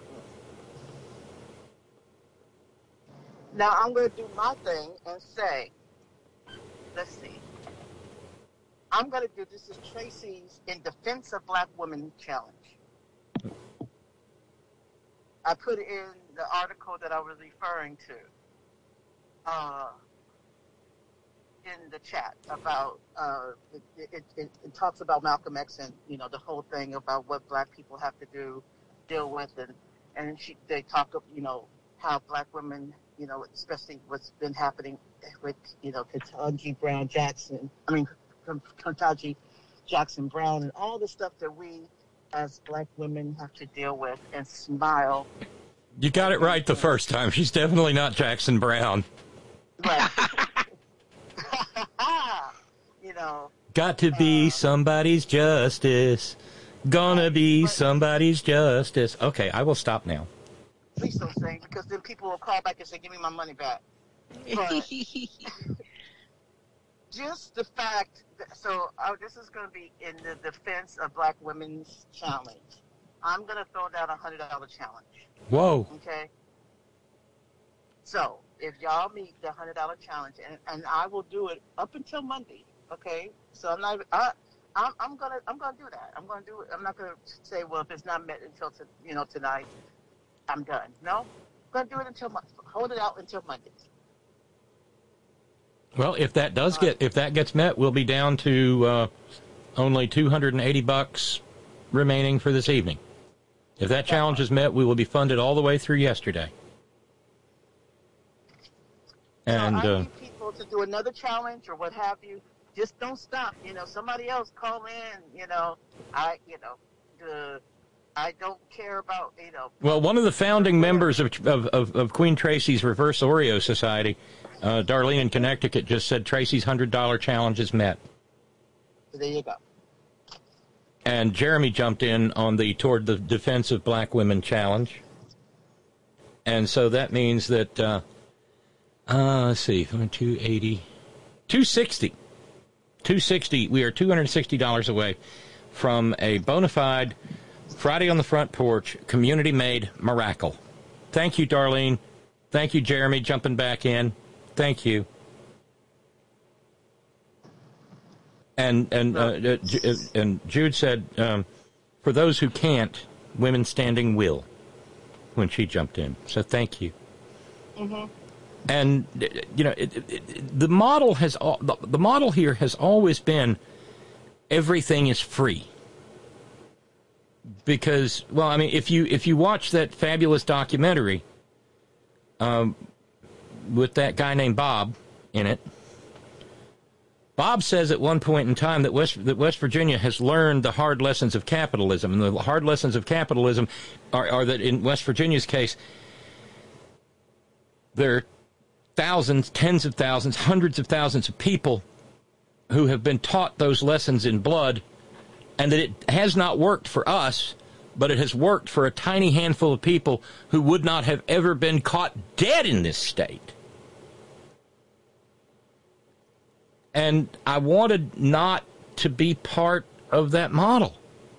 Now I'm going to do my thing and say, let's see. I'm going to do, this is Tracy's In Defense of Black Women Challenge. I put in the article that I was referring to uh, in the chat about, uh, it, it, it, it talks about Malcolm X and, you know, the whole thing about what black people have to do, deal with, and, and she, they talk of, you know, how black women, you know, especially what's been happening with, you know, Ketanji Brown Jackson, I mean, Ketanji Jackson Brown, and all the stuff that we as black women have to deal with, and smile. You got it right the first time. She's definitely not Jackson Brown. Right. You know. Got to be uh, somebody's justice. Gonna be somebody's justice. Okay, I will stop now. Please don't sing, because then people will call back and say, give me my money back. But just the fact that, so uh, this is going to be in the defense of black women's challenge. I'm going to throw down a one hundred dollars challenge. Whoa. Okay? So, if y'all meet the one hundred dollars challenge, and, and I will do it up until Monday, okay? So I'm not, I, I'm, I'm going to I'm gonna do that. I'm going to do it. I'm not going to say, well, if it's not met until, to, you know, tonight, I'm done. No? I'm going to do it until, hold it out until Monday. Well, if that does get, if that gets met, we'll be down to uh, only two hundred eighty bucks remaining for this evening. If that challenge is met, we will be funded all the way through yesterday. And so I uh, need people to do another challenge or what have you. Just don't stop. You know, somebody else call in. You know, I, you know, the. I don't care about, you know. Well, one of the founding members of of, of, of Queen Tracy's Reverse Oreo Society, uh, Darlene in Connecticut, just said Tracy's one hundred dollars challenge is met. There you go. And Jeremy jumped in on the Toward the Defense of Black Women challenge. And so that means that, uh, uh, let's see, two eighty, two sixty. two sixty. We are two hundred sixty dollars away from a bona fide Friday on the Front Porch, community-made miracle. Thank you, Darlene. Thank you, Jeremy, jumping back in. Thank you. And and uh, uh, and Jude said, um, for those who can't, women standing will, when she jumped in. So thank you. Mm-hmm. And you know, it, it, it, the model has the, the model here has always been everything is free. Because, well, I mean, if you if you watch that fabulous documentary um, with that guy named Bob in it, Bob says at one point in time that West that West Virginia has learned the hard lessons of capitalism, and the hard lessons of capitalism are, are that in West Virginia's case, there are thousands, tens of thousands, hundreds of thousands of people who have been taught those lessons in blood. And that it has not worked for us, but it has worked for a tiny handful of people who would not have ever been caught dead in this state. And I wanted not to be part of that model.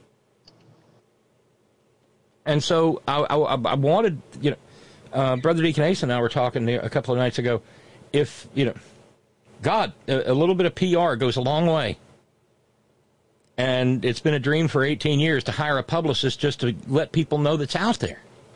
And so I, I, I wanted, you know, uh, Brother Deacon Ace and I were talking a couple of nights ago, if, you know, God, a, a little bit of P R goes a long way. And it's been a dream for eighteen years to hire a publicist just to let people know that's out there.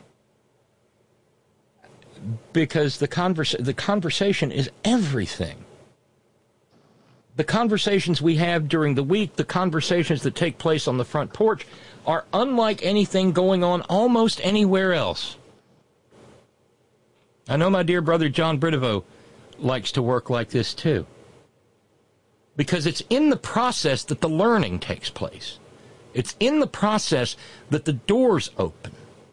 Because the conversa- the conversation is everything. The conversations we have during the week, the conversations that take place on the front porch, are unlike anything going on almost anywhere else. I know my dear brother John Britivo likes to work like this too. Because it's in the process that the learning takes place. It's in the process that the doors open.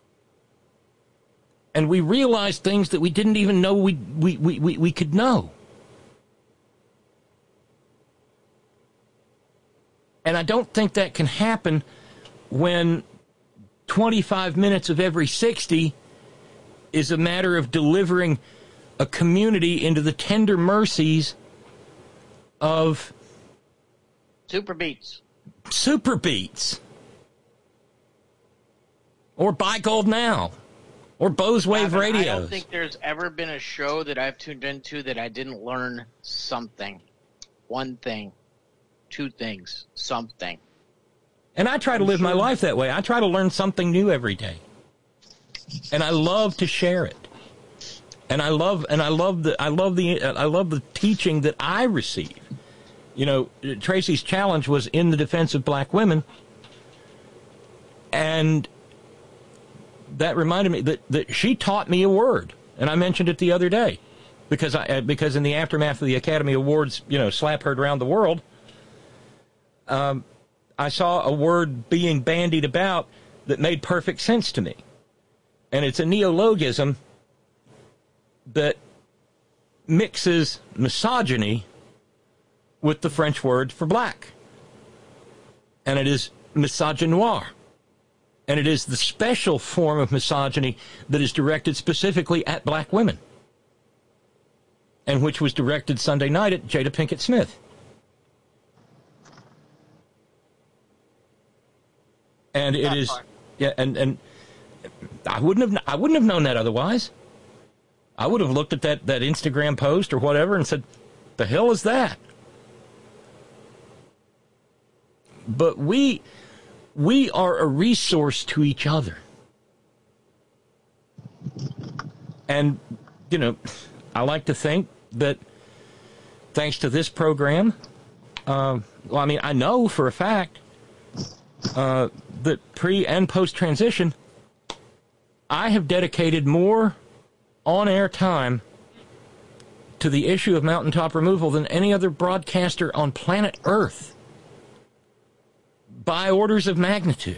And we realize things that we didn't even know we, we, we, we, we could know. And I don't think that can happen when twenty-five minutes of every sixty is a matter of delivering a community into the tender mercies of Super Beats. Super Beats. Or Buy Gold Now. Or Bose Wave Robin, Radios. I don't think there's ever been a show that I've tuned into that I didn't learn something. One thing. Two things. Something. And I try to live my life that way. I try to learn something new every day. And I love to share it. And I love and I love the I love the I love the teaching that I receive. You know, Tracy's challenge was in the defense of black women. And that reminded me that, that she taught me a word. And I mentioned it the other day. Because I because in the aftermath of the Academy Awards, you know, slap heard around the world, um, I saw a word being bandied about that made perfect sense to me. And it's a neologism that mixes misogyny with the French word for black. And it is misogynoir. And it is the special form of misogyny that is directed specifically at black women. And which was directed Sunday night at Jada Pinkett Smith. And it is, yeah, and, and I wouldn't have, I wouldn't have known that otherwise. I would have looked at that, that Instagram post or whatever and said, the hell is that? But we, we are a resource to each other. And, you know, I like to think that thanks to this program, uh, well, I mean, I know for a fact uh, that pre and post transition, I have dedicated more on-air time to the issue of mountaintop removal than any other broadcaster on planet Earth, by orders of magnitude.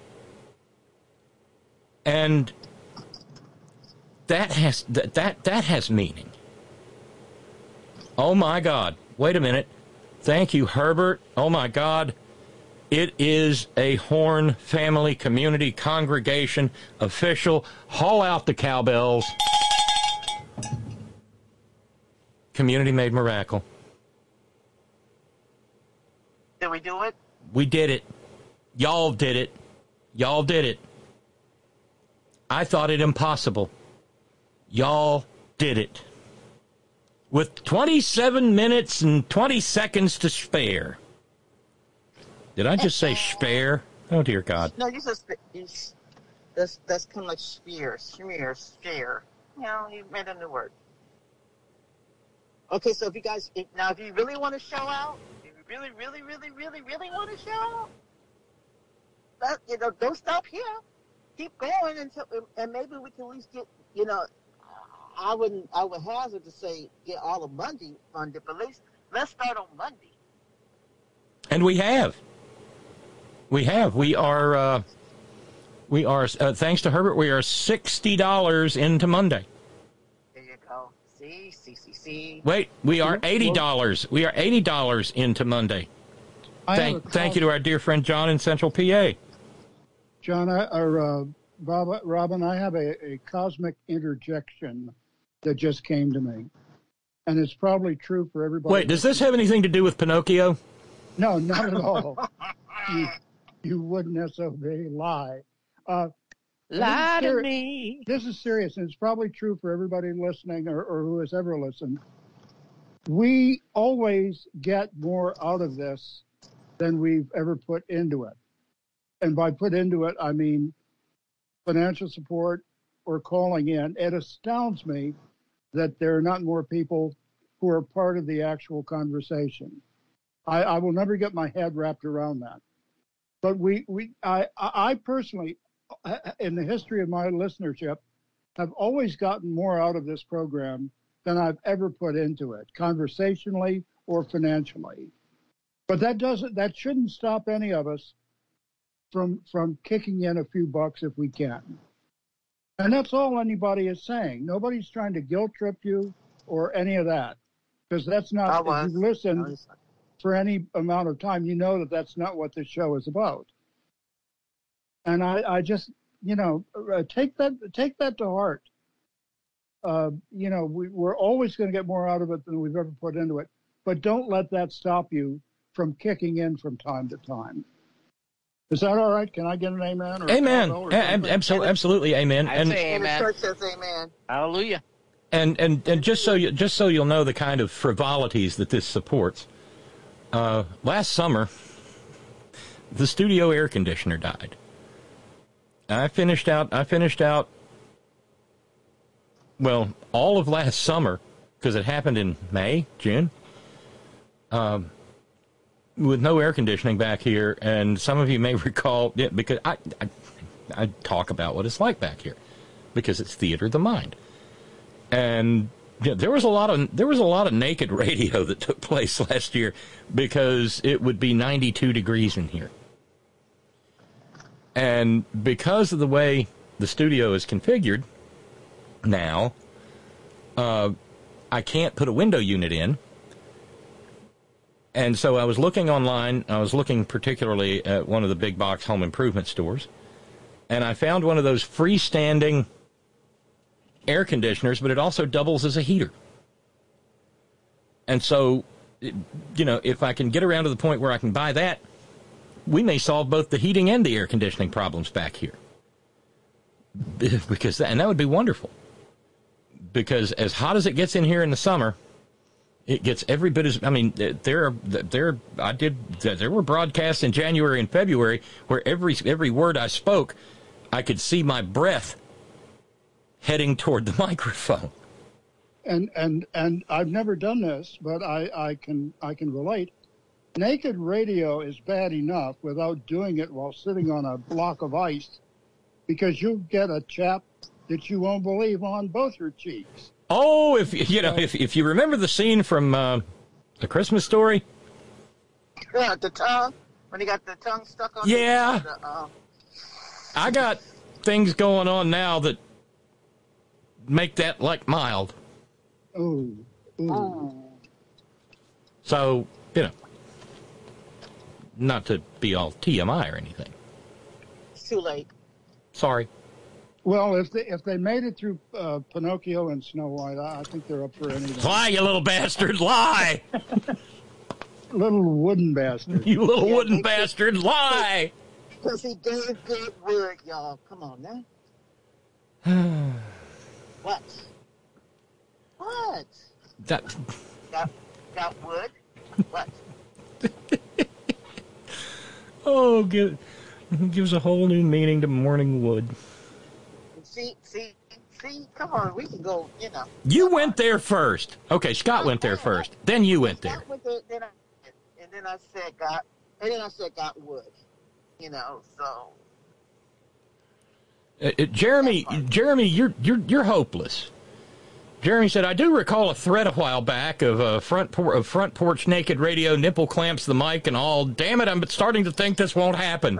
And that has that that, that has meaning. Oh my God. Wait a minute. Thank you, Herbert. Oh my God. It is a Horn Family Community Congregation official. Haul out the cowbells. Community made miracle. Did we do it? We did it. Y'all did it. Y'all did it. I thought it impossible. Y'all did it. With twenty-seven minutes and twenty seconds to spare. Did I just say spare? Oh, dear God. No, you said sp- you, that's that's kind of like spear, smear, scare. You know, you made a new word. Okay, so if you guys, if, now if you really want to show out, if you really, really, really, really, really want to show out, that, you know, don't stop here. Keep going until, and maybe we can at least get, you know, I wouldn't, I would hazard to say get all of Monday funded, but at least let's start on Monday. And we have. We have. We are, uh, we are, uh, thanks to Herbert, we are sixty dollars into Monday. There you go. See, see, see, see. Wait, we are eighty dollars. We are eighty dollars into Monday. Thank, thank you to our dear friend John in Central P A. John, I, or uh, Bob, Robin, I have a, a cosmic interjection that just came to me. And it's probably true for everybody. Wait, does this have anything to do with Pinocchio? No, not at all. you, you wouldn't necessarily lie. Uh, lie to seri- me. This is serious, and it's probably true for everybody listening or, or who has ever listened. We always get more out of this than we've ever put into it. And by put into it, I mean financial support or calling in. It astounds me that there are not more people who are part of the actual conversation. I, I will never get my head wrapped around that. But we, we, I, I personally, in the history of my listenership, have always gotten more out of this program than I've ever put into it, conversationally or financially. But that doesn't, that shouldn't stop any of us from from kicking in a few bucks if we can. And that's all anybody is saying. Nobody's trying to guilt trip you or any of that, because that's not, if you listen for any amount of time, you know that that's not what this show is about. And I, I just, you know, uh, take that take that to heart. Uh, you know, we, we're always going to get more out of it than we've ever put into it. but don't let that stop you from kicking in from time to time. Is that all right? Can I get an amen? Or amen. Or A- absolutely, absolutely, amen. I and say And the amen. church says amen. Hallelujah. And and and just so you just so you'll know the kind of frivolities that this supports. Uh, last summer, the studio air conditioner died. I finished out. I finished out. Well, all of last summer, because it happened in May, June. Um, with no air conditioning back here, and some of you may recall, yeah, because I, I, I talk about what it's like back here, because it's theater of the mind, and yeah, there was a lot of there was a lot of naked radio that took place last year, because it would be ninety-two degrees in here, and because of the way the studio is configured now, uh, I can't put a window unit in. And so I was looking online, I was looking particularly at one of the big box home improvement stores, and I found one of those freestanding air conditioners, but it also doubles as a heater. And so, you know, if I can get around to the point where I can buy that, we may solve both the heating and the air conditioning problems back here. Because, and that would be wonderful. Because as hot as it gets in here in the summer, it gets every bit as, I mean, there, there, I did, there were broadcasts in January and February where every, every word I spoke, I could see my breath heading toward the microphone. And, and, and I've never done this, but I, I can, I can relate. Naked radio is bad enough without doing it while sitting on a block of ice, because you'll get a chap that you won't believe on both your cheeks. Oh, if you know, if if you remember the scene from uh, A Christmas Story. Yeah, the tongue, when he got the tongue stuck on. Yeah. The, the, uh, I got things going on now that make that like mild. Oh. Oh. So, you know, not to be all T M I or anything. It's too late. Sorry. Well, if they if they made it through uh, Pinocchio and Snow White, I, I think they're up for anything. Lie, you little bastard, lie! Little wooden bastard. You little Yeah, wooden they- bastard, lie! Because he gave good word, y'all. Come on now. What? What? That. Got, got wood? What? Oh, give, gives a whole new meaning to morning wood. See, see, see, come on, we can go, you know. You went there first. Okay, Scott went there first. Then you went there. Scott went there, then I, and then I said got, and then I said got wood. You know, so. Uh, uh, Jeremy, Jeremy, you're you're you're hopeless. Jeremy said, "I do recall a thread a while back of uh, front por- of front porch naked radio, nipple clamps the mic and all. Damn it, I'm starting to think this won't happen."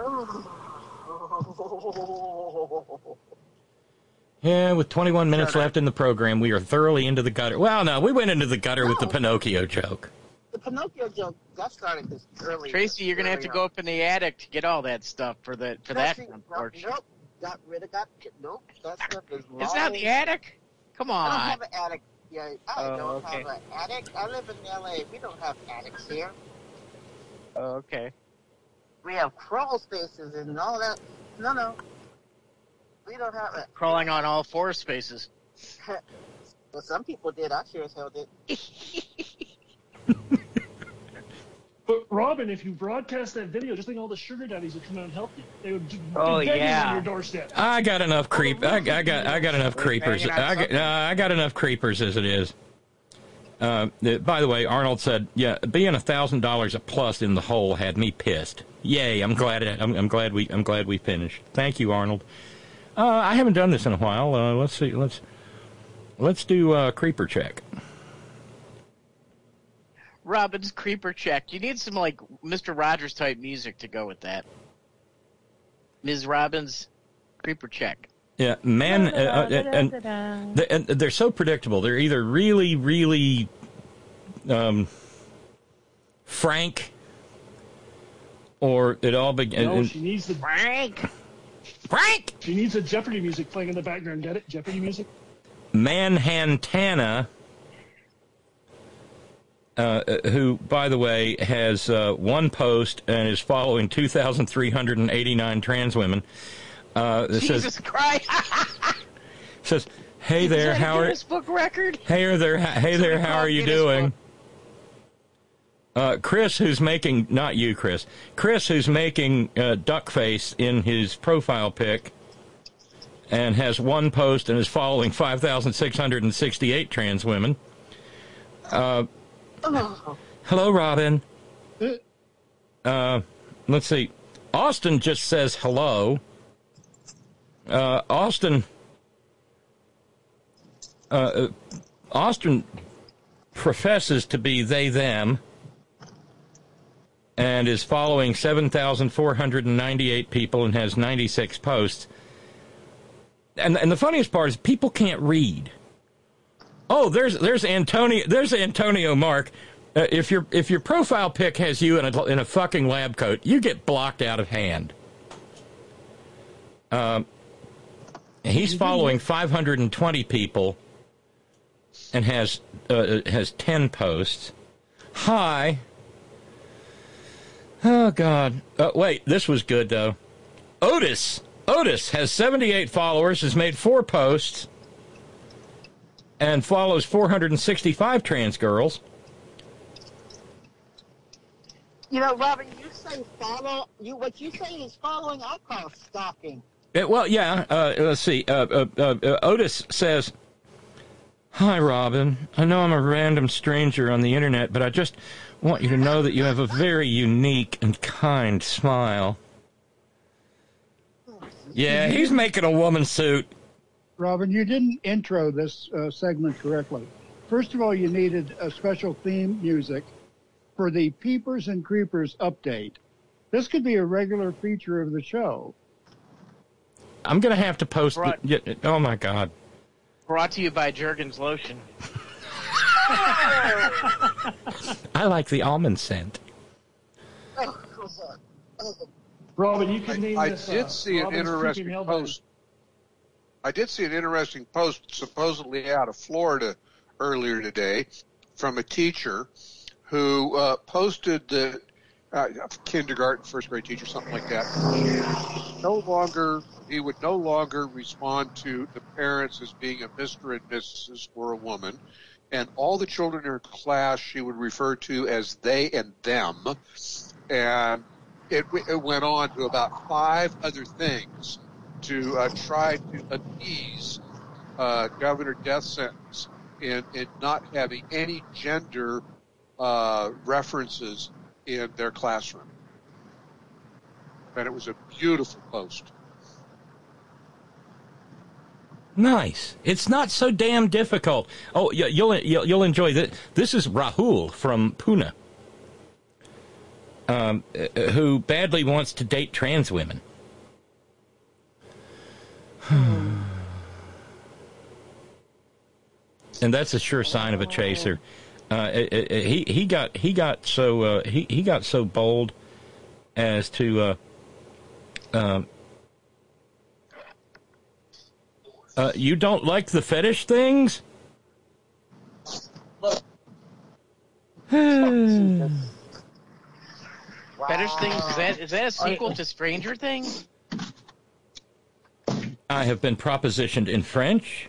Yeah, with twenty-one minutes left in the program, we are thoroughly into the gutter. Well, no, we went into the gutter no. with the Pinocchio joke. The Pinocchio joke got started this early. Tracy, you're gonna have to go up in the attic to get all that stuff for the for that. Nope, nope, got rid of got nope. That stuff is long. It's not in the attic. Come on. I don't have an attic. Yeah, I oh, don't okay. have an attic. I live in L A. We don't have attics here. Oh, okay. We have crawl spaces and all that. No, no. We don't have it. Crawling on all four spaces. Well, some people did. I sure as hell did. But Robin, if you broadcast that video, just think all the sugar daddies would come out and help you. They would oh, be begging yeah. on your doorstep. I got enough creep. I, I got. I got enough creepers. I got. Uh, I got enough creepers as it is. Uh, by the way, Arnold said, "Yeah, being a thousand dollars a plus in the hole had me pissed." Yay! I'm glad. I'm, I'm glad we. I'm glad we finished. Thank you, Arnold. Uh, I haven't done this in a while. Uh, let's see. Let's let's do uh, creeper check. Robin's creeper check. You need some like Mister Rogers type music to go with that. Miz Robbins creeper check. Yeah, man, uh, uh, and, they, and they're so predictable. They're either really, really um, frank, or it all begins. No, she needs the Frank. Frank. She needs the Jeopardy music playing in the background. Get it? Jeopardy music. Manhantana uh, who, by the way, has uh, one post and is following two thousand three hundred eighty-nine trans women. Uh, that Jesus says, Christ! says, "Hey there, Is that a how are Guinness Book record? Hey there, hey there, how are you doing?" Uh, Chris, who's making, not you, Chris, Chris, who's making uh, Duckface in his profile pic and has one post and is following five thousand six hundred sixty-eight trans women. Uh, Oh. hello, Robin. Uh, let's see. Austin just says hello. Uh, Austin, uh, Austin professes to be they, them, and is following seven thousand four hundred ninety-eight people and has ninety-six posts. And and the funniest part is people can't read. Oh, there's there's Antonio there's Antonio Mark. Uh, if your if your profile pic has you in a in a fucking lab coat, you get blocked out of hand. Um, he's following five hundred twenty people and has uh, has ten posts. Hi. Oh, God. Uh, wait, this was good, though. Otis. Otis has seventy-eight followers, has made four posts, and follows four hundred sixty-five trans girls. You know, Robin, you say follow. You what you say is following. I call stalking. It, well, yeah. Uh, let's see. Uh, uh, uh, Otis says, "Hi, Robin. I know I'm a random stranger on the internet, but I just want you to know that you have a very unique and kind smile." Yeah, he's making a woman suit. Robin, you didn't intro this uh, segment correctly. First of all, you needed a special theme music for the Peepers and Creepers update. This could be a regular feature of the show. I'm going to have to post... Brought, the, oh, my God. Brought to you by Jergens Lotion. I like the almond scent. Robin, you can name I this. did uh, see an Robin's interesting creepy mailbag. post. I did see an interesting post supposedly out of Florida earlier today from a teacher who uh, posted that uh, kindergarten, first grade teacher, something like that. No longer, he would no longer respond to the parents as being a Mister and Missus or a woman, and all the children in her class she would refer to as they and them, and it, it went on to about five other things to uh, try to appease uh, Governor Death Sentence in, in not having any gender uh, references in their classroom. And it was a beautiful post. Nice. It's not so damn difficult. Oh, you'll you'll, you'll enjoy this. This is Rahul from Pune, um, who badly wants to date trans women. And that's a sure sign of a chaser. Uh, it, it, he he got he got so uh, he he got so bold as to uh, um, uh, you don't like the fetish things? Fetish things? Is that is that a sequel to Stranger Things? I have been propositioned in French.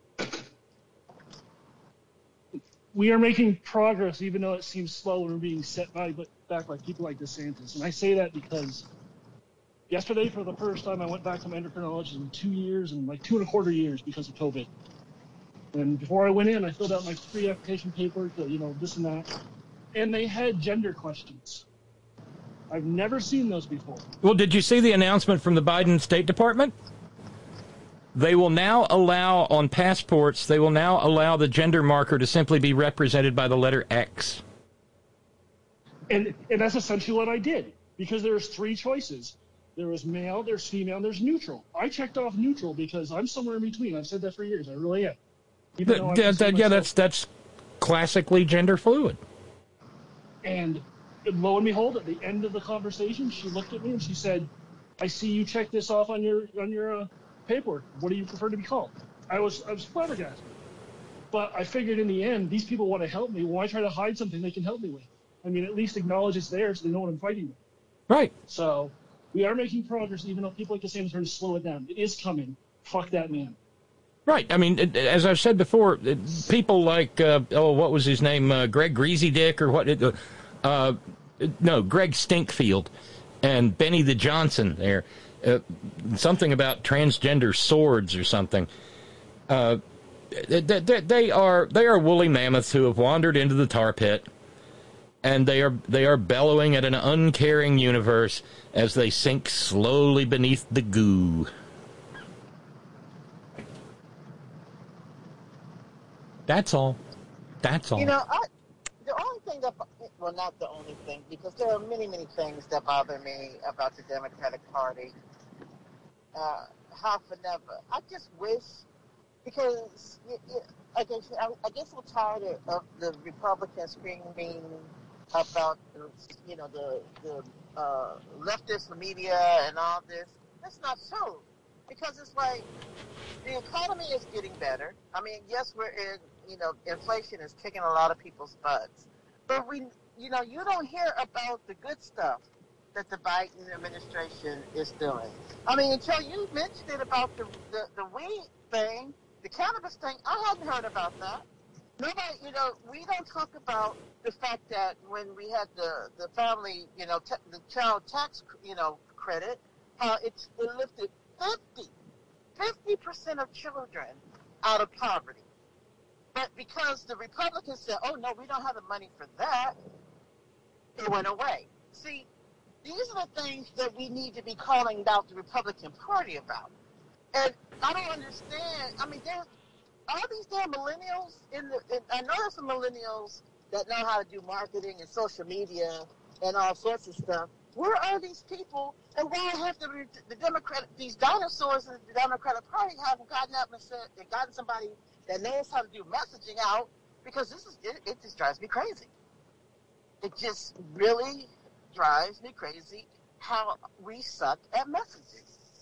We are making progress, even though it seems slow. We're being set by, back by people like DeSantis. And I say that because yesterday, for the first time, I went back to my endocrinologist in two years and like two and a quarter years because of COVID. And before I went in, I filled out my pre-application paper, to, you know, this and that. And they had gender questions. I've never seen those before. Well, did you see the announcement from the Biden State Department? They will now allow, on passports, they will now allow the gender marker to simply be represented by the letter X. And and that's essentially what I did, because there's three choices. There was male, there's female, and there's neutral. I checked off neutral because I'm somewhere in between. I've said that for years. I really am. Even though I Th- consider th- yeah, myself- that's that's classically gender fluid. And lo and behold, at the end of the conversation, she looked at me and she said, "I see you checked this off on your on your uh, paperwork. What do you prefer to be called?" I was I was flabbergasted. But I figured in the end, these people want to help me. Why try to hide something they can help me with? I mean, at least acknowledge it's there so they know what I'm fighting with. Right. So we are making progress, even though people like the same are trying to slow it down. It is coming. Fuck that man. Right. I mean, as I've said before, people like, uh, oh, what was his name? Uh, Greg Greasy Dick or what? Uh, uh, no, Greg Stinkfield and Benny the Johnson there. Uh, something about transgender swords or something. Uh, they, they, they are they are woolly mammoths who have wandered into the tar pit, and they are they are bellowing at an uncaring universe as they sink slowly beneath the goo. That's all. That's all. You know, I, the only thing that, well, not the only thing, because there are many, many things that bother me about the Democratic Party. Uh, half and never. I just wish, because it, it, I guess I, I guess I'm tired of, of the Republicans screaming about, you know, the the uh, leftist media and all this. That's not true, because it's like the economy is getting better. I mean, yes, we're in, you know, inflation is kicking a lot of people's butts, but we, you know, you don't hear about the good stuff that the Biden administration is doing. I mean, until you mentioned it about the, the, the weed thing, the cannabis thing, I hadn't heard about that. Nobody, you know, we don't talk about the fact that when we had the, the family, you know, t- the child tax, you know, credit, how it's, it lifted fifty, fifty percent of children out of poverty. But because the Republicans said, oh, no, we don't have the money for that, it went away. See, these are the things that we need to be calling out the Republican Party about. And I don't understand. I mean, there's all these damn millennials in the, in, I know there's some millennials that know how to do marketing and social media and all sorts of stuff. Where are these people? And why have the, the Democratic, these dinosaurs in the Democratic Party haven't gotten up and said, and gotten somebody that knows how to do messaging out? Because this is, it, it just drives me crazy. It just really drives me crazy how we suck at messaging.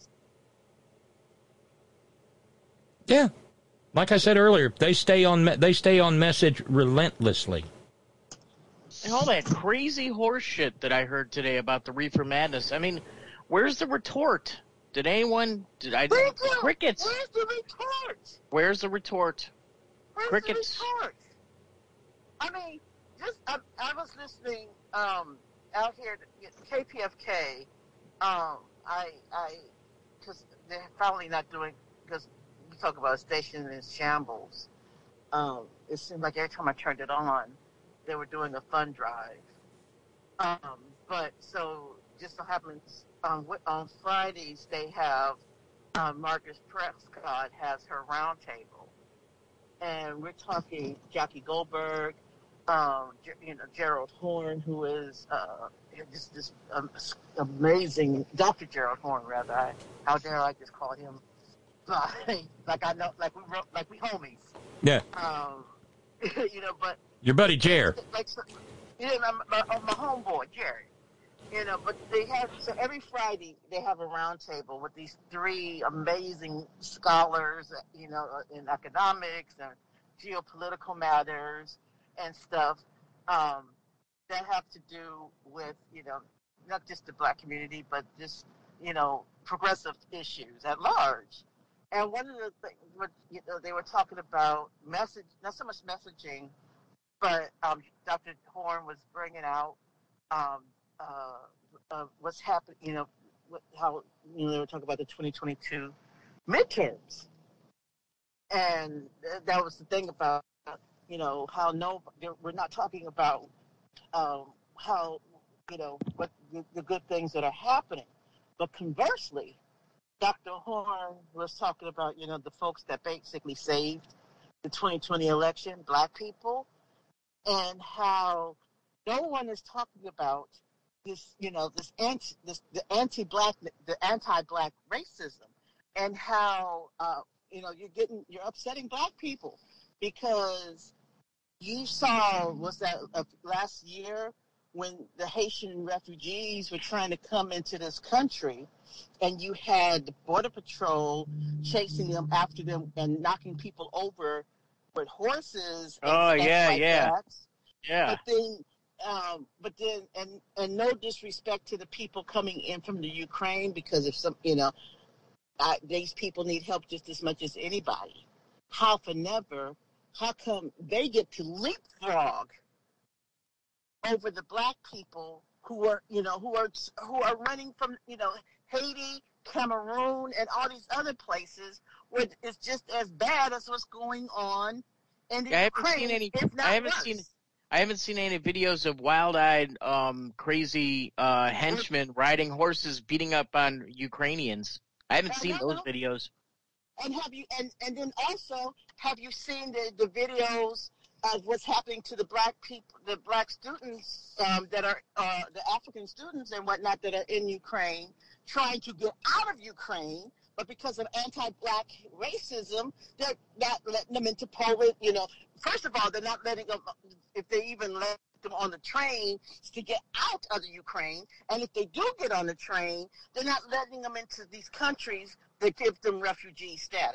Yeah. Like I said earlier, they stay on me- they stay on message relentlessly. And all that crazy horse shit that I heard today about the Reefer Madness. I mean, where's the retort? Did anyone? Did I? Where's the, crickets. Where's the retort? Where's the retort? Where's Crickets. the retort? I mean, just I, I was listening um, out here to K P F K. Um, I I because they're probably not doing, because we talk about a station in shambles. Um, it seemed like every time I turned it on, they were doing a fund drive. Um, but so just so happens on on Fridays they have uh, Marcus Prescott has her roundtable, and we're talking Jackie Goldberg, um, you know, Gerald Horn, who is uh, this this um, amazing Doctor Gerald Horn, rather. I, how dare I just call him like, like I know, like we wrote, like we homies. Yeah. Um, you know, but Your buddy Jer. like, so, you know, my, my, my homeboy Jerry. You know, but they have, so every Friday they have a round table with these three amazing scholars, you know, in economics and geopolitical matters and stuff um, that have to do with, you know, not just the black community, but just, you know, progressive issues at large. And one of the things, what, you know, they were talking about message, not so much messaging, but um, Doctor Horn was bringing out um, uh, uh, what's happening, you know, what, how, you know, they were talking about the twenty twenty-two midterms. And th- that was the thing about, you know, how no, we're not talking about um, how, you know, what the, the good things that are happening. But conversely, Doctor Horn was talking about, you know, the folks that basically saved the twenty twenty election, black people, and how no one is talking about this, you know, this anti, this the anti-black, the anti-black racism, and how, uh, you know, you're getting, you're upsetting black people because you saw, was that uh, last year when the Haitian refugees were trying to come into this country, and you had the Border Patrol chasing them after them and knocking people over with horses. And Oh, stuff yeah, like yeah. That. Yeah. But then, um, but then, and and no disrespect to the people coming in from the Ukraine, because if some, you know, I, these people need help just as much as anybody. However, how come they get to leapfrog over the black people who are, you know, who are who are running from, you know, Haiti, Cameroon, and all these other places where it's just as bad as what's going on in the I haven't Ukraine, seen any. if not I haven't worse. seen. I haven't seen any videos of wild-eyed, um, crazy uh, henchmen riding horses, beating up on Ukrainians. I haven't seen those videos. And have you? And, and then also, have you seen the, the videos of what's happening to the black people, the black students um, that are uh, the African students and whatnot that are in Ukraine, trying to get out of Ukraine, but because of anti-black racism, they're not letting them into Poland. You know, first of all, they're not letting them, if they even let them on the train, to get out of the Ukraine. And if they do get on the train, they're not letting them into these countries that give them refugee status.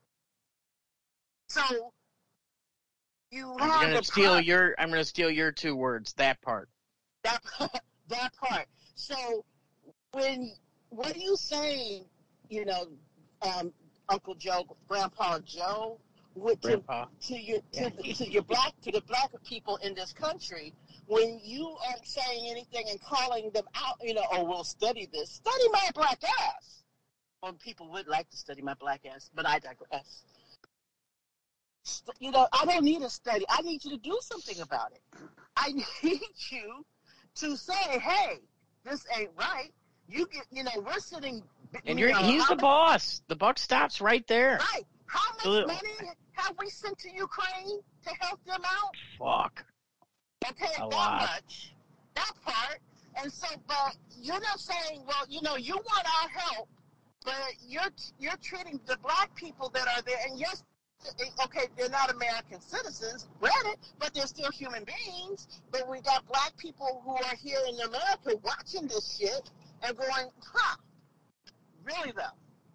So you I'm have gonna the steal part, your. I'm gonna steal your two words. That part. that that part. So when what are you saying? You know, um, Uncle Joe, Grandpa Joe, with to, Grandpa. to your to, the, to your black to the black people in this country, when you aren't saying anything and calling them out, you know, oh, we'll study this. Study my black ass. Well, people would like to study my black ass, but I digress. St- You know, I don't need a study. I need you to do something about it. I need you to say, hey, this ain't right. You get, you know, we're sitting. And you you're. know, He's how the boss. The buck stops right there. Right. How much Ugh. money have we sent to Ukraine to help them out? Fuck. Okay, A that lot. much. That part. And so, but you're not saying, well, you know, you want our help, but you're you're treating the black people that are there, and yes, okay, they're not American citizens, granted, but they're still human beings. But we got black people who are here in America watching this shit and going, huh, really though?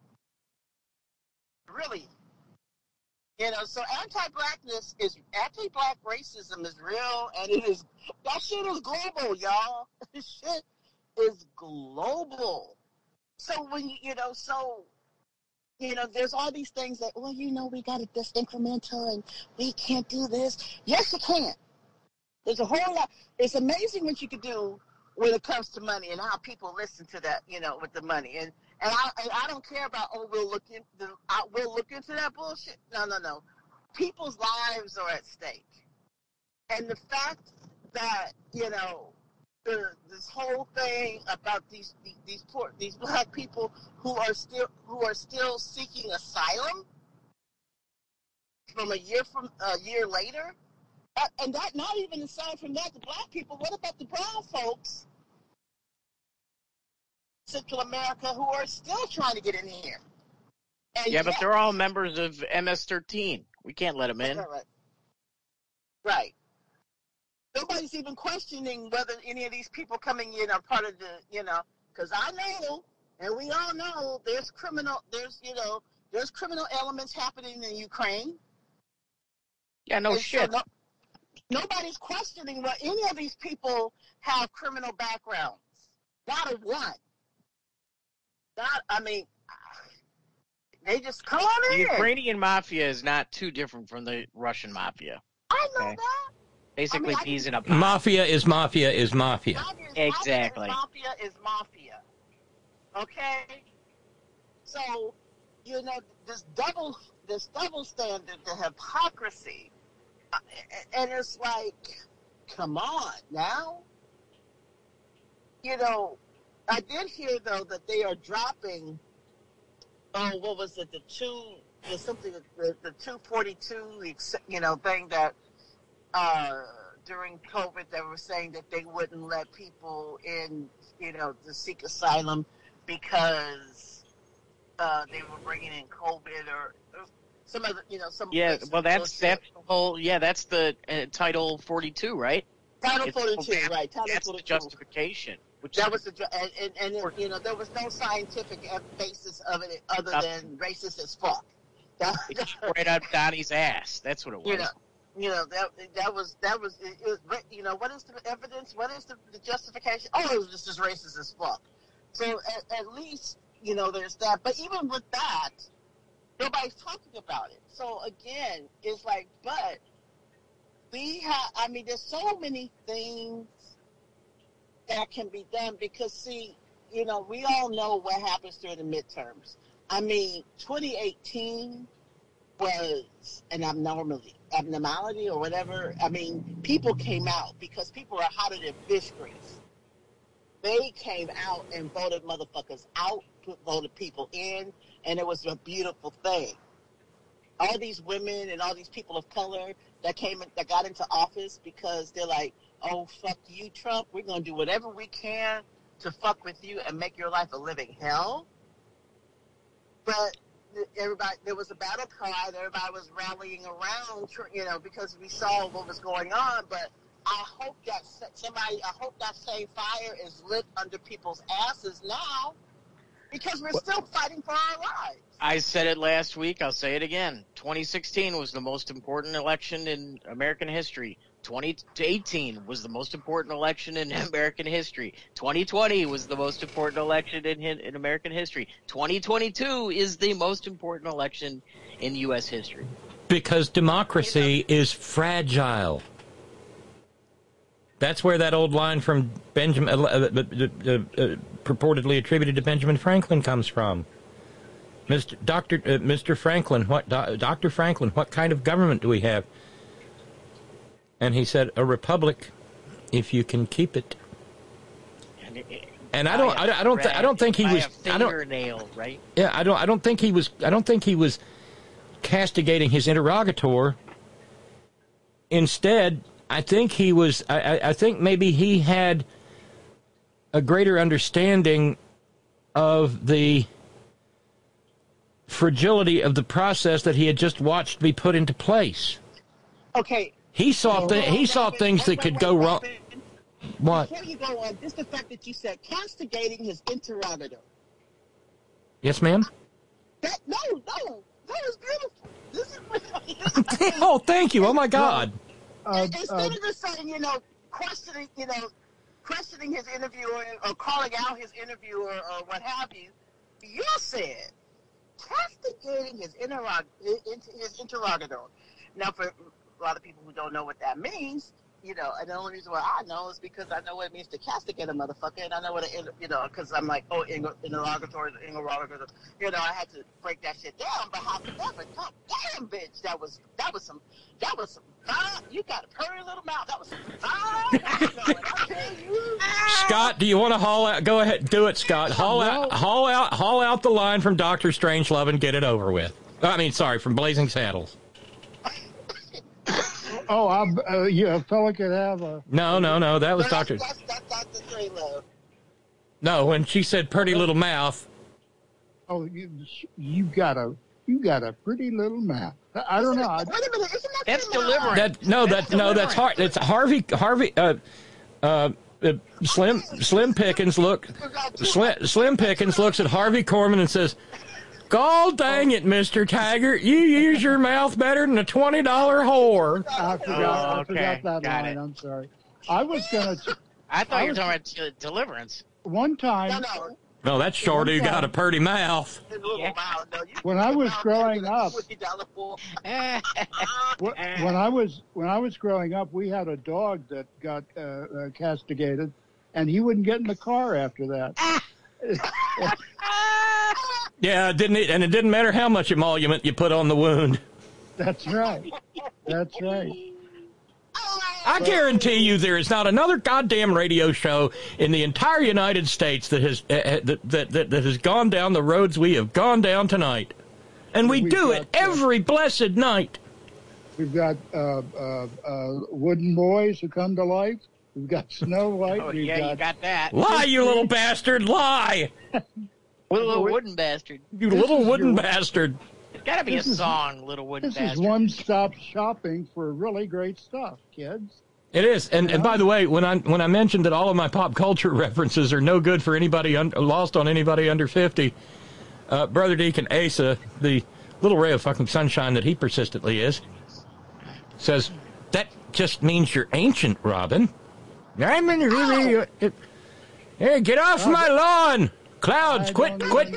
Really? You know, so anti-blackness is, anti-black racism is real, and it is, that shit is global, y'all. This shit is global. So when you, you know, so, you know, there's all these things that, well, you know, we got it this incremental, and we can't do this. Yes, you can. There's a whole lot. It's amazing what you can do when it comes to money and how people listen to that, you know, with the money. And and I and I don't care about, oh, we'll look into the, I, we'll look into that bullshit. No, no, no. People's lives are at stake, and the fact that, you know, the, this whole thing about these these poor these black people who are still who are still seeking asylum from a year from a year later. Uh, and that, not even aside from that, the black people, what about the brown folks, Central America, who are still trying to get in here? And Yeah, but yet- they're all members of M S thirteen. We can't let them in. Right, right. Right. Nobody's even questioning whether any of these people coming in are part of the, you know, because I know, and we all know, there's criminal, there's, you know, there's criminal elements happening in Ukraine. Yeah, no And so shit. no- nobody's questioning whether any of these people have criminal backgrounds. Not a one. Not, I mean, they just come on The in. Ukrainian mafia is not too different from the Russian mafia. I know Okay. that. Basically, I mean, I peas in a pot. Mafia is mafia is mafia. Mafia is Exactly. Mafia is mafia. Okay? So, you know, this double, this double standard, the hypocrisy, uh, and it's like, come on now. You know, I did hear though that they are dropping. Oh, what was it? The two, the something, the, the two forty-two, you know, thing that uh, during COVID they were saying that they wouldn't let people in, you know, to seek asylum because uh, they were bringing in COVID or, or some other, you know, some. Yeah, well, that's bullshit. that's the whole. Yeah, that's the uh, Title forty-two, right? Title It's- forty-two, right? Title That's the forty-two. justification. Which That is, was the ju- and, and, and it, you know, there was no scientific basis of it other Nothing. than racist as fuck. right up Donnie's ass. That's what it was. You know, you know that that was that was it, it was. You know, what is the evidence? What is the, the justification? Oh, it was just as racist as fuck. So at, at least you know there's that. But even with that, nobody's talking about it. So again, it's like, but we have. I mean, there's so many things that can be done because see, you know, we all know what happens during the midterms. I mean, twenty eighteen was an abnormality, abnormality or whatever. I mean, people came out because people are hotter than fish grease. They came out and voted motherfuckers out, voted people in, and it was a beautiful thing. All these women and all these people of color that came in, that got into office because they're like, oh, fuck you, Trump. We're going to do whatever we can to fuck with you and make your life a living hell. But everybody, there was a battle cry, and everybody was rallying around, you know, because we saw what was going on. But I hope that somebody, I hope that same fire is lit under people's asses now, because we're still fighting for our lives. I said it last week. I'll say it again. twenty sixteen was the most important election in American history. twenty eighteen was the most important election in American history. twenty twenty was the most important election in, in American history. twenty twenty-two is the most important election in U S history. Because democracy is fragile. That's where that old line from Benjamin, uh, uh, uh, uh, purportedly attributed to Benjamin Franklin, comes from. Mister Doctor Uh, Mister Franklin, what Do- Doctor Franklin, what kind of government do we have? And he said, a republic, if you can keep it. And, it, and I don't, I, I don't, th- I don't think he was. I don't. Right? Yeah, I don't. I don't think he was. I don't think he was castigating his interrogator. Instead, I think he was. I, I think maybe he had a greater understanding of the fragility of the process that he had just watched be put into place. Okay. He saw th- he saw things that could go wrong. What? Before you go on, just the fact that you said castigating his interrogator. Yes, ma'am. That no, no, that was beautiful. This is oh, thank you. Oh my God. Uh, Instead uh, of just saying, you know, questioning, you know, questioning his interviewer or calling out his interviewer or what have you, you said castigating his interrog his interrogator. Now, for a lot of people who don't know what that means, you know, and the only reason why I know is because I know what it means to castigate a motherfucker, and I know what it, you know, because I'm like, oh, interrogatory, interrogatory, you know, I had to break that shit down. But how could that? But damn, bitch, that was that was some, that was some. Uh, you got a purry little mouth. That was some. Uh, I tell you. Scott, do you want to haul out? Go ahead, do it, Scott. Haul out, haul out, haul out the line from Doctor Strangelove and get it over with. I mean, sorry, from Blazing Saddles. Oh, I'm, uh, yeah, a fella could have a... No, no, no, that was no, Doctor... That's, that's Doctor Strangelove. No, when she said pretty little mouth... Oh, you, you got a you got a pretty little mouth. I don't know. Wait a minute, isn't that That's deliverance. That, no, that's that, no, that's hard. It's Harvey, Harvey, uh, uh, uh, Slim, Slim Pickens look, Slim, Slim Pickens looks at Harvey Korman and says, "God dang it, Mister Taggart, you use your mouth better than a twenty dollar whore." I forgot, Oh, I okay. forgot that Got line. it. I'm sorry. I was gonna. I thought I you were was- talking about deliverance. One time, No, no. No, that shorty got a pretty mouth. His little Yeah. mouth. No, you When I was growing up- twenty dollar bill. Wh- when I was when I was growing up, we had a dog that got uh, uh, castigated, and he wouldn't get in the car after that. Yeah, it didn't, and it didn't matter how much emolument you put on the wound. That's right. That's right. I guarantee you there is not another goddamn radio show in the entire United States that has uh, that, that, that, that has gone down the roads we have gone down tonight. And we We've do got, it every blessed night. We've got uh, uh, uh, wooden boys who come to life. We've got Snow White. Oh, We've yeah, got, you got that. Lie, you little bastard, lie! Little wooden bastard. You little wooden bastard. It's got to be a This is- song, Little Wooden This Bastard. is one-stop shopping for really great stuff, kids. It is, and, and by the way, when I when I mentioned that all of my pop culture references are no good for anybody un, lost on anybody under fifty, uh, Brother Deacon Asa, the little ray of fucking sunshine that he persistently is, says, that just means you're ancient, Robin. I'm in really... Hey, get off my lawn! Clouds, I quit, don't quit! even-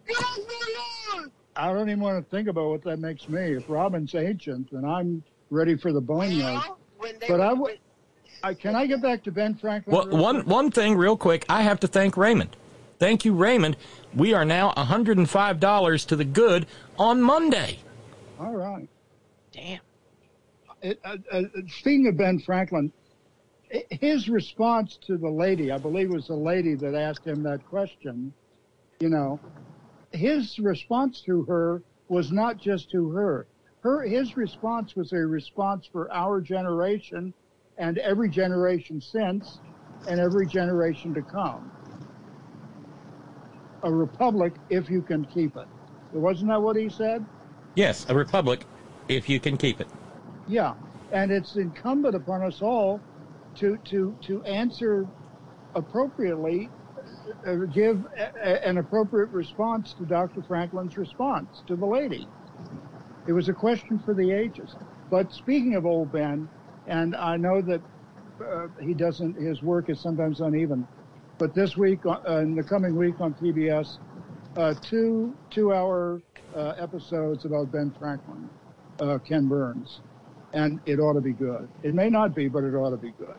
I don't even want to think about what that makes me. If Robin's ancient, then I'm ready for the boneyard. But I would... I, can I get back to Ben Franklin? Well, real one, quick? one thing real quick, I have to thank Raymond. Thank you, Raymond. We are now one hundred five dollars to the good on Monday. All right. Damn. It, uh, uh, speaking of Ben Franklin, i- his response to the lady, I believe it was the lady that asked him that question, you know, his response to her was not just to her. Her his response was a response for our generation and every generation since and every generation to come. A republic if you can keep it. Wasn't that what he said? Yes, a republic, if you can keep it. Yeah, and it's incumbent upon us all to to to answer appropriately, uh, give a, a, an appropriate response to Doctor Franklin's response to the lady. It was a question for the ages. But speaking of old Ben, and I know that uh, he doesn't, his work is sometimes uneven, but this week, uh, in the coming week on P B S, uh, two two-hour uh, episodes about Ben Franklin, uh, Ken Burns. And it ought to be good. It may not be, but it ought to be good.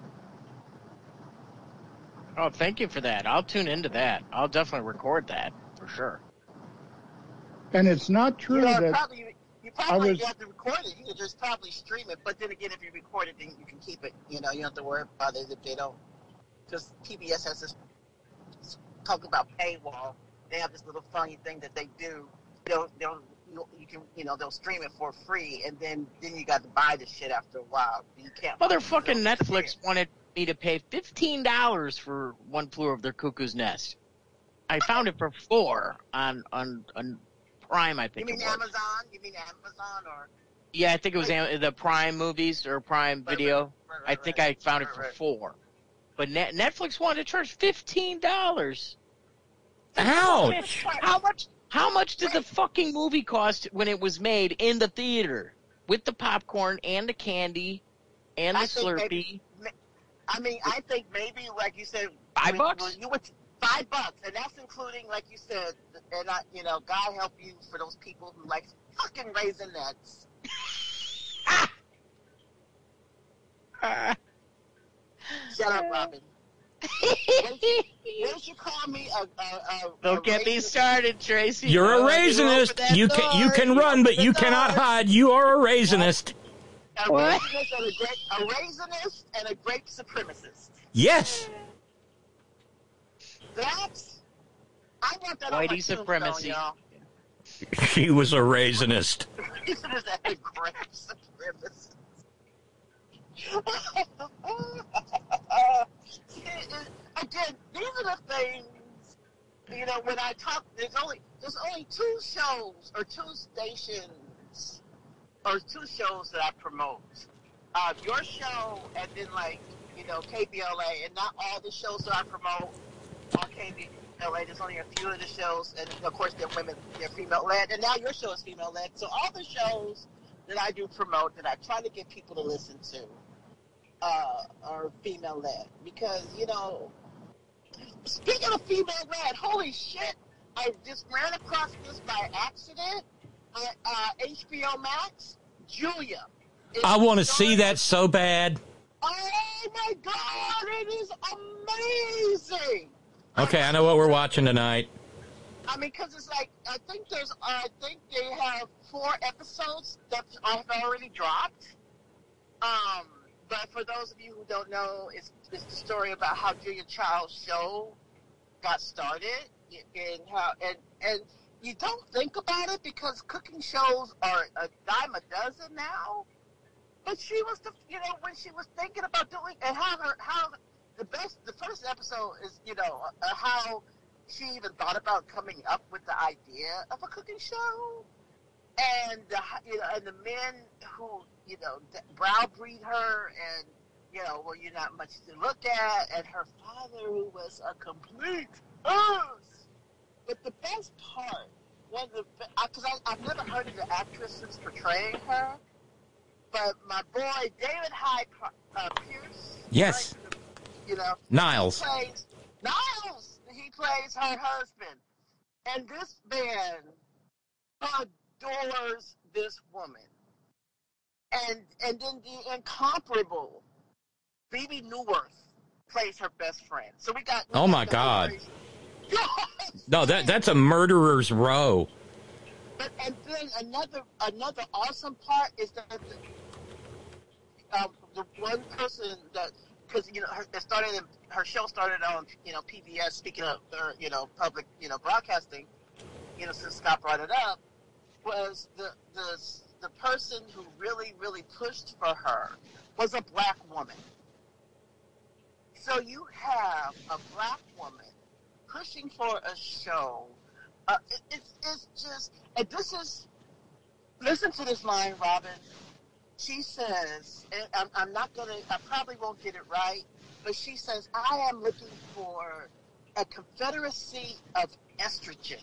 Oh, thank you for that. I'll tune into that. I'll definitely record that for sure. And it's not true You know, that probably, you I probably was- have to record it. You can just probably stream it. But then again, if you record it, then you can keep it. You know, you don't have to worry about it if they don't. Because P B S has this talk about paywall. They have this little funny thing that they do. They'll, they'll, you'll- you can, you know, they'll stream it for free, and then then you got to buy the shit after a while. You can't. Motherfucking Netflix wanted me to pay fifteen dollars for One Flew Over the Cuckoo's Nest. I found it for four on on, on Prime, I You think mean it was. Amazon? You mean Amazon or? Yeah, I think it was Am- the Prime movies or Prime Video. I think I found it for four. But Net- Netflix wanted to charge fifteen dollars. Ouch! How much? How much did the fucking movie cost when it was made in the theater with the popcorn and the candy and the I think Slurpee? maybe- I mean, I think maybe, like you said, Five when- bucks? when you went five bucks, and that's including, like you said, and I, you know, God help you for those people who like fucking Raisinets. Shut up, Robin. They should call me a. a, a Don't a get me raisin- started, Tracy. You're a Oh, you raisinist. open that You can you door, can you run, open but the you cannot door. hide. You are a raisinist. A raisinist and a great, a raisinist and a grape supremacist. Yes. That's. I want that on my Whitey tombstone, supremacy. y'all. She was a raisinist. Raisinist and a grape supremacist. Again, these are the things, you know, when I talk, there's only there's only two shows or two stations or two shows that I promote. Uh, your show and then, like, you know, K B L A, and not all the shows that I promote on K B L A. There's only a few of the shows, and of course they're women, they're female-led, and now your show is female-led. So all the shows that I do promote, that I try to get people to listen to, uh, are female-led. Because, you know, speaking of female-led, holy shit, I just ran across this by accident at uh, H B O Max. Julia. is I want to see starring- that so bad. Oh my God, it is amazing. Okay, I know what we're watching tonight. I mean, because it's like, I think there's, I think they have four episodes that have already dropped. Um, but for those of you who don't know, it's, it's the story about how Julia Child's show got started, and how, and, and you don't think about it because cooking shows are a dime a dozen now. But she was the, you know, when she was thinking about doing, and how her, how the best, the first episode is, you know, uh, how she even thought about coming up with the idea of a cooking show, and the, you know, and the men who, you know, browbeat her, and, you know, well, you're not much to look at, and her father who was a complete ass. But the best part, one of the, I, because I've never heard of the actresses portraying her, but my boy David Hyde uh, Pierce. Yes. Right? You know. Niles. He plays, Niles. He plays her husband, and this man adores this woman, and and then the incomparable Phoebe Newworth plays her best friend. So we got. We oh got my God. Yes. No, that that's a murderer's row. But and then another another awesome part is that the, um, the one person that because you know her, it started in, her show started on you know P B S. Speaking of uh, you know public you know broadcasting, you know since Scott brought it up, was the the the person who really really pushed for her was a black woman. So you have a black woman pushing for a show. Uh, it, it's it's just, and this is, listen to this line, Robin. She says, and I'm, I'm not gonna, I probably won't get it right, but she says, I am looking for a confederacy of estrogen.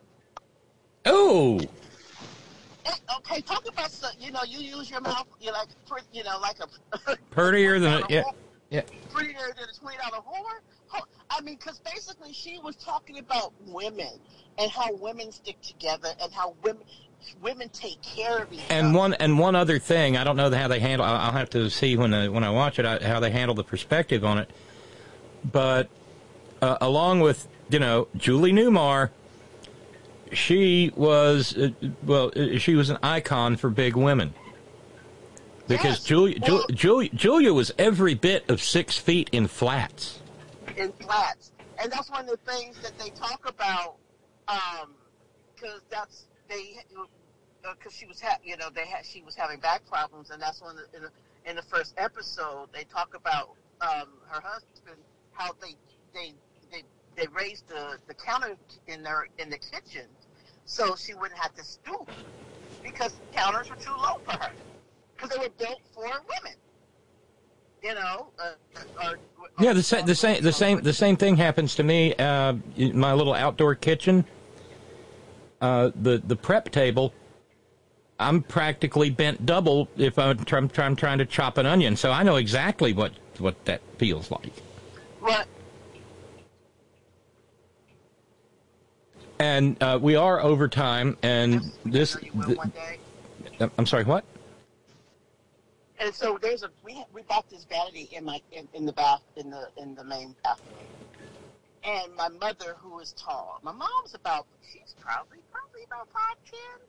Oh. Okay, talk about, you know, you use your mouth, you're like, you know, like a prettier than a, yeah, yeah. prettier than a twenty dollar whore. I mean, because basically she was talking about women and how women stick together and how women women take care of each other. And one and one other thing, I don't know how they handle. I'll have to see when I, when I watch it how they handle the perspective on it. But uh, along with you know Julie Newmar, she was uh, well, she was an icon for big women. Because yes. Julia, well, Julia, Julia was every bit of six feet in flats. In flats, and that's one of the things that they talk about, because um, that's they, because uh, she was, ha- you know, they had she was having back problems, and that's one of the, in, the, in the first episode they talk about um, her husband, how they they they they raised the, the counter in their in the kitchen, so she wouldn't have to stoop because the counters were too low for her, because they were built for women. You know, uh, or, or, yeah. The, sa- the same, the same, the same thing happens to me. Uh, in my little outdoor kitchen, uh, the the prep table, I'm practically bent double if I'm, try- I'm trying to chop an onion. So I know exactly what, what that feels like. What? And uh, we are over time, and this. The, I'm sorry. What? And so there's a we we bought this vanity in my in, in the bath in the in the main bathroom, and my mother, who is tall, my mom's about she's probably probably about five ten.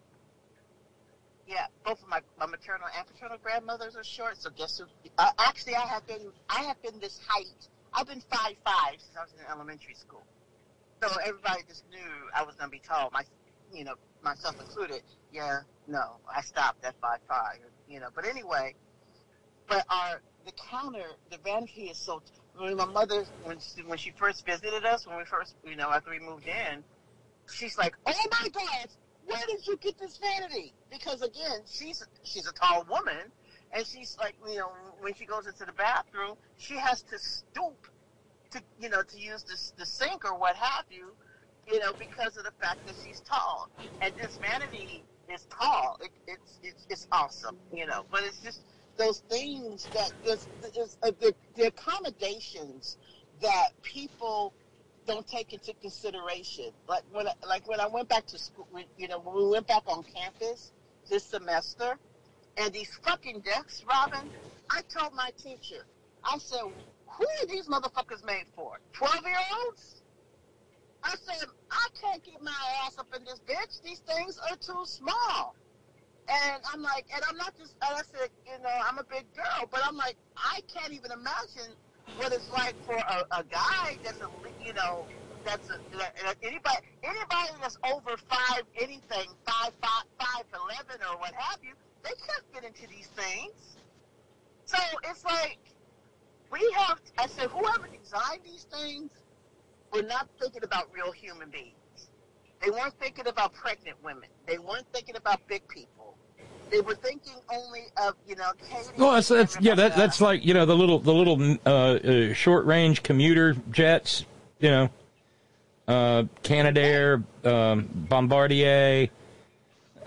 Yeah, both of my, my maternal and paternal grandmothers are short. So guess who? Uh, actually, I have been I have been this height. I've been five five since I was in elementary school. So everybody just knew I was gonna be tall. My you know myself included. Yeah, no, I stopped at five five. You know, but anyway. But our the counter, the vanity is so. When my mother, when she, when she first visited us, when we first, you know, after we moved in, she's like, "Oh my God, where did you get this vanity?" Because again, she's she's a tall woman, and she's like, you know, when she goes into the bathroom, she has to stoop to, you know, to use the the sink or what have you, you know, because of the fact that she's tall, and this vanity is tall. It, it's it's it's awesome, you know, but it's just. Those things that there's, there's, uh, the, the accommodations that people don't take into consideration. Like when I, like when I went back to school, you know, when we went back on campus this semester, and these fucking desks, Robin, I told my teacher, I said, "Who are these motherfuckers made for? Twelve-year-olds?" I said, "I can't get my ass up in this bitch. These things are too small." And I'm like, and I'm not just, and I said, you know, I'm a big girl, but I'm like, I can't even imagine what it's like for a, a guy that's a, you know, that's a, that, anybody, anybody that's over five, anything, five, five, five, eleven, or what have you, they can't fit into these things. So it's like, we have, I said, whoever designed these things were not thinking about real human beings. They weren't thinking about pregnant women. They weren't thinking about big people. They were thinking only of, you know, Katie. Well, that's, that's yeah, that, that's like, you know, the little the little uh, uh, short range commuter jets, you know, uh, Canadair, um, Bombardier,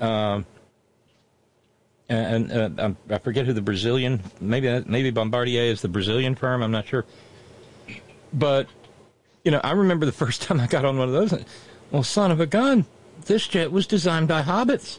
Um, and uh, I forget who the Brazilian, maybe maybe Bombardier is the Brazilian firm, I'm not sure. But, you know, I remember the first time I got on one of those, well, son of a gun, this jet was designed by hobbits.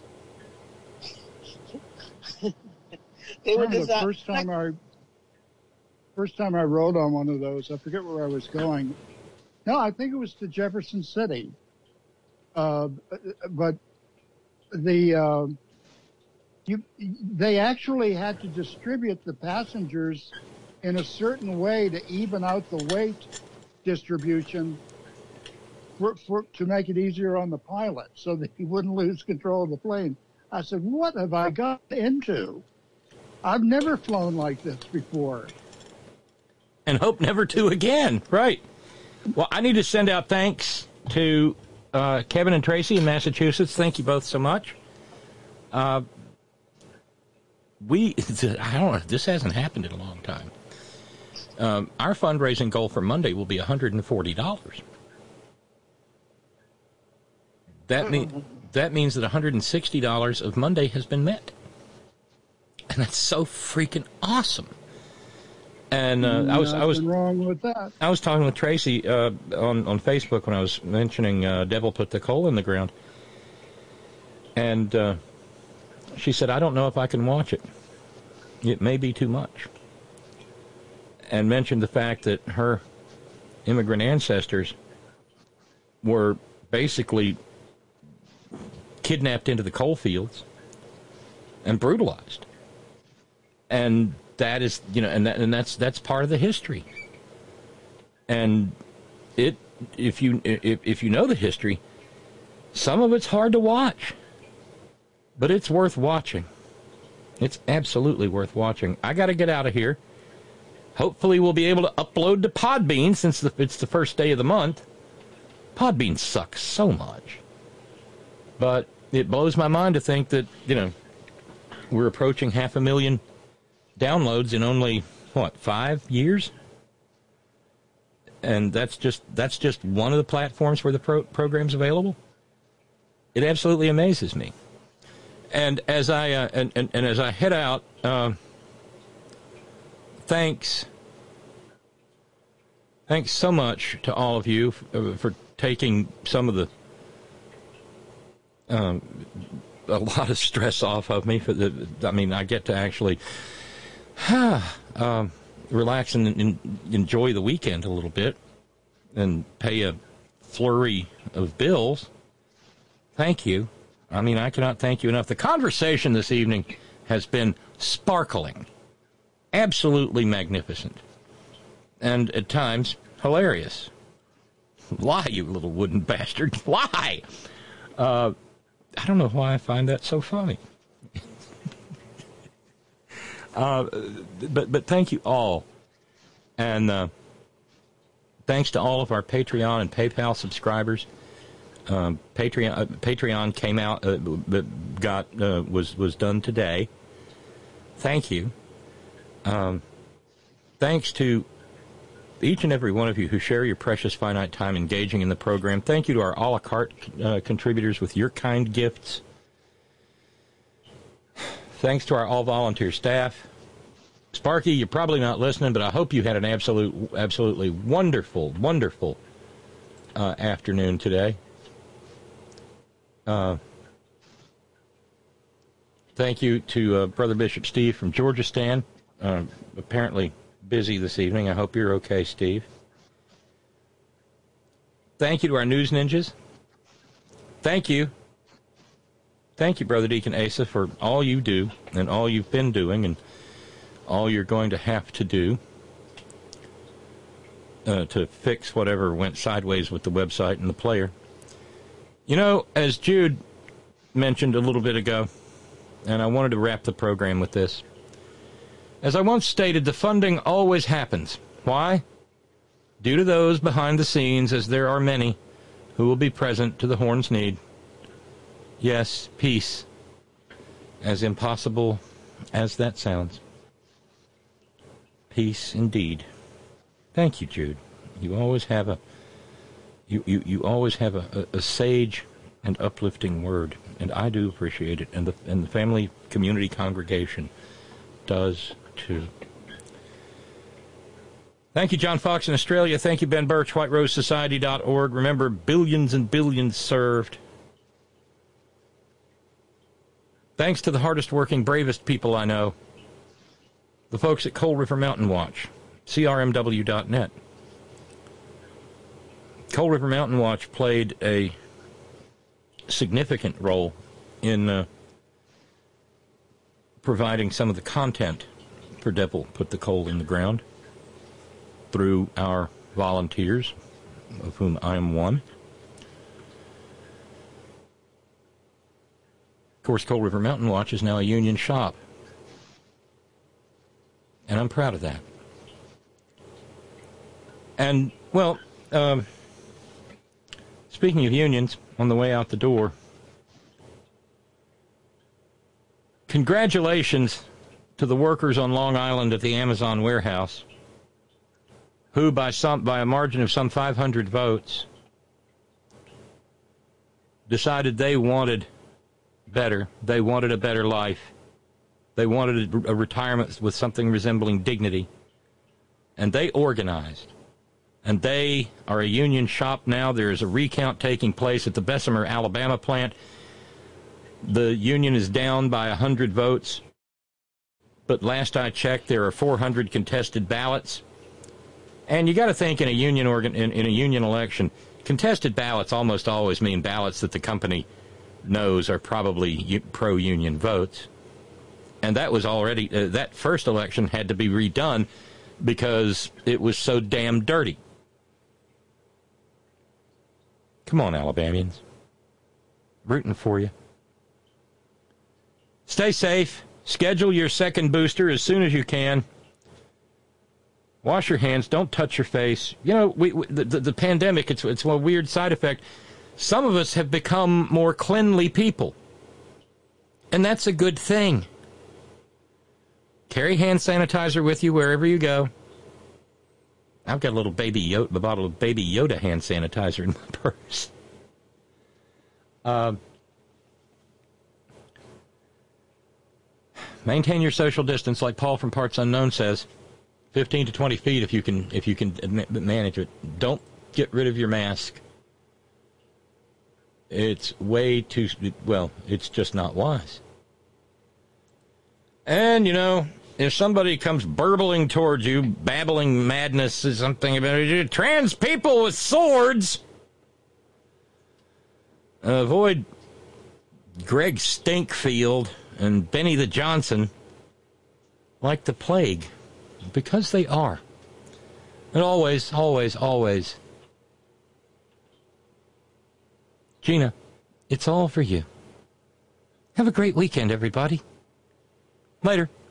They were the designed. first time I first time I rode on one of those, I forget where I was going. No, I think it was to Jefferson City. Uh, but the uh, you they actually had to distribute the passengers in a certain way to even out the weight distribution for, for, to make it easier on the pilot so that he wouldn't lose control of the plane. I said, what have I got into? I've never flown like this before. And hope never to again. Right. Well, I need to send out thanks to uh, Kevin and Tracy in Massachusetts. Thank you both so much. Uh, we, I don't know, this hasn't happened in a long time. Um, our fundraising goal for Monday will be one hundred forty dollars. That, mean, that means that one hundred sixty dollars of Monday has been met. And that's so freaking awesome. And uh, I was I was wrong with that. I was talking with Tracy uh, on on Facebook when I was mentioning uh, Devil Put the Coal in the Ground, and uh, she said, "I don't know if I can watch it. It may be too much." And mentioned the fact that her immigrant ancestors were basically kidnapped into the coal fields and brutalized. And that is, you know, and that, and that's that's part of the history. And it, if you if if you know the history, some of it's hard to watch, but it's worth watching. It's absolutely worth watching. I got to get out of here. Hopefully, we'll be able to upload to Podbean since the, it's the first day of the month. Podbean sucks so much, but it blows my mind to think that, you know, we're approaching half a million downloads in only, what, five years? And that's just that's just one of the platforms where the pro- program's available. It absolutely amazes me. And as I uh, and, and, and as I head out, uh, thanks, thanks so much to all of you for, for taking some of the um, a lot of stress off of me. For the, I mean, I get to actually um, relax and, and enjoy the weekend a little bit and pay a flurry of bills. Thank you. I mean, I cannot thank you enough. The conversation this evening has been sparkling, absolutely magnificent, and at times hilarious. Lie, you little wooden bastard. Lie! Uh, I don't know why I find that so funny. uh, but but thank you all. And uh, thanks to all of our Patreon and PayPal subscribers. Um, Patreon uh, Patreon came out, uh, got uh, was was done today. Thank you. Um, thanks to each and every one of you who share your precious finite time engaging in the program. Thank you to our a la carte uh, contributors with your kind gifts. Thanks to our all-volunteer staff. Sparky, you're probably not listening, but I hope you had an absolute, absolutely wonderful, wonderful uh, afternoon today. Uh, thank you to uh, Brother Bishop Steve from Georgistan. Uh, apparently busy this evening. I hope you're okay, Steve. Thank you to our news ninjas. Thank you. Thank you, Brother Deacon Asa, for all you do and all you've been doing and all you're going to have to do uh, to fix whatever went sideways with the website and the player. You know, as Jude mentioned a little bit ago, and I wanted to wrap the program with this, as I once stated, the funding always happens. Why? Due to those behind the scenes, as there are many, who will be present to the horn's need. Yes, peace, as impossible as that sounds. Peace indeed. Thank you, Jude. You always have a You, you, you always have a, a, a sage and uplifting word, and I do appreciate it, and the and the family community congregation does too. Thank you, John Fox in Australia. Thank you, Ben Birch, white rose society dot org. Remember, billions and billions served. Thanks to the hardest working, bravest people I know, the folks at Coal River Mountain Watch, C R M W dot net. Coal River Mountain Watch played a significant role in uh, providing some of the content for Devil Put the Coal in the Ground through our volunteers, of whom I am one. Of course, Coal River Mountain Watch is now a union shop, and I'm proud of that. And, well, um, speaking of unions, on the way out the door, congratulations to the workers on Long Island at the Amazon warehouse, who by some by a margin of some five hundred votes decided they wanted better. They wanted a better life. They wanted a, a retirement with something resembling dignity. And they organized. And they are a union shop now. There is a recount taking place at the Bessemer, Alabama plant. The union is down by one hundred votes. But last I checked, there are four hundred contested ballots. And you got to think in a union organ in, in a union election, contested ballots almost always mean ballots that the company knows are probably u- pro-union votes. And that was already, uh, that first election had to be redone because it was so damn dirty. Come on, Alabamians. Rooting for you. Stay safe. Schedule your second booster as soon as you can. Wash your hands. Don't touch your face. You know, we, we the, the, the pandemic, it's, it's a weird side effect. Some of us have become more cleanly people. And that's a good thing. Carry hand sanitizer with you wherever you go. I've got a little baby Yoda, a bottle of baby Yoda hand sanitizer in my purse. Uh, maintain your social distance, like Paul from Parts Unknown says. fifteen to twenty feet if you can if you can manage it. Don't get rid of your mask. It's way too, well, it's just not wise. And, you know, if somebody comes burbling towards you, babbling madness or something about it, trans people with swords, avoid Greg Stinkfield and Benny the Johnson like the plague, because they are. And always, always, always, Gina, it's all for you. Have a great weekend, everybody. Later.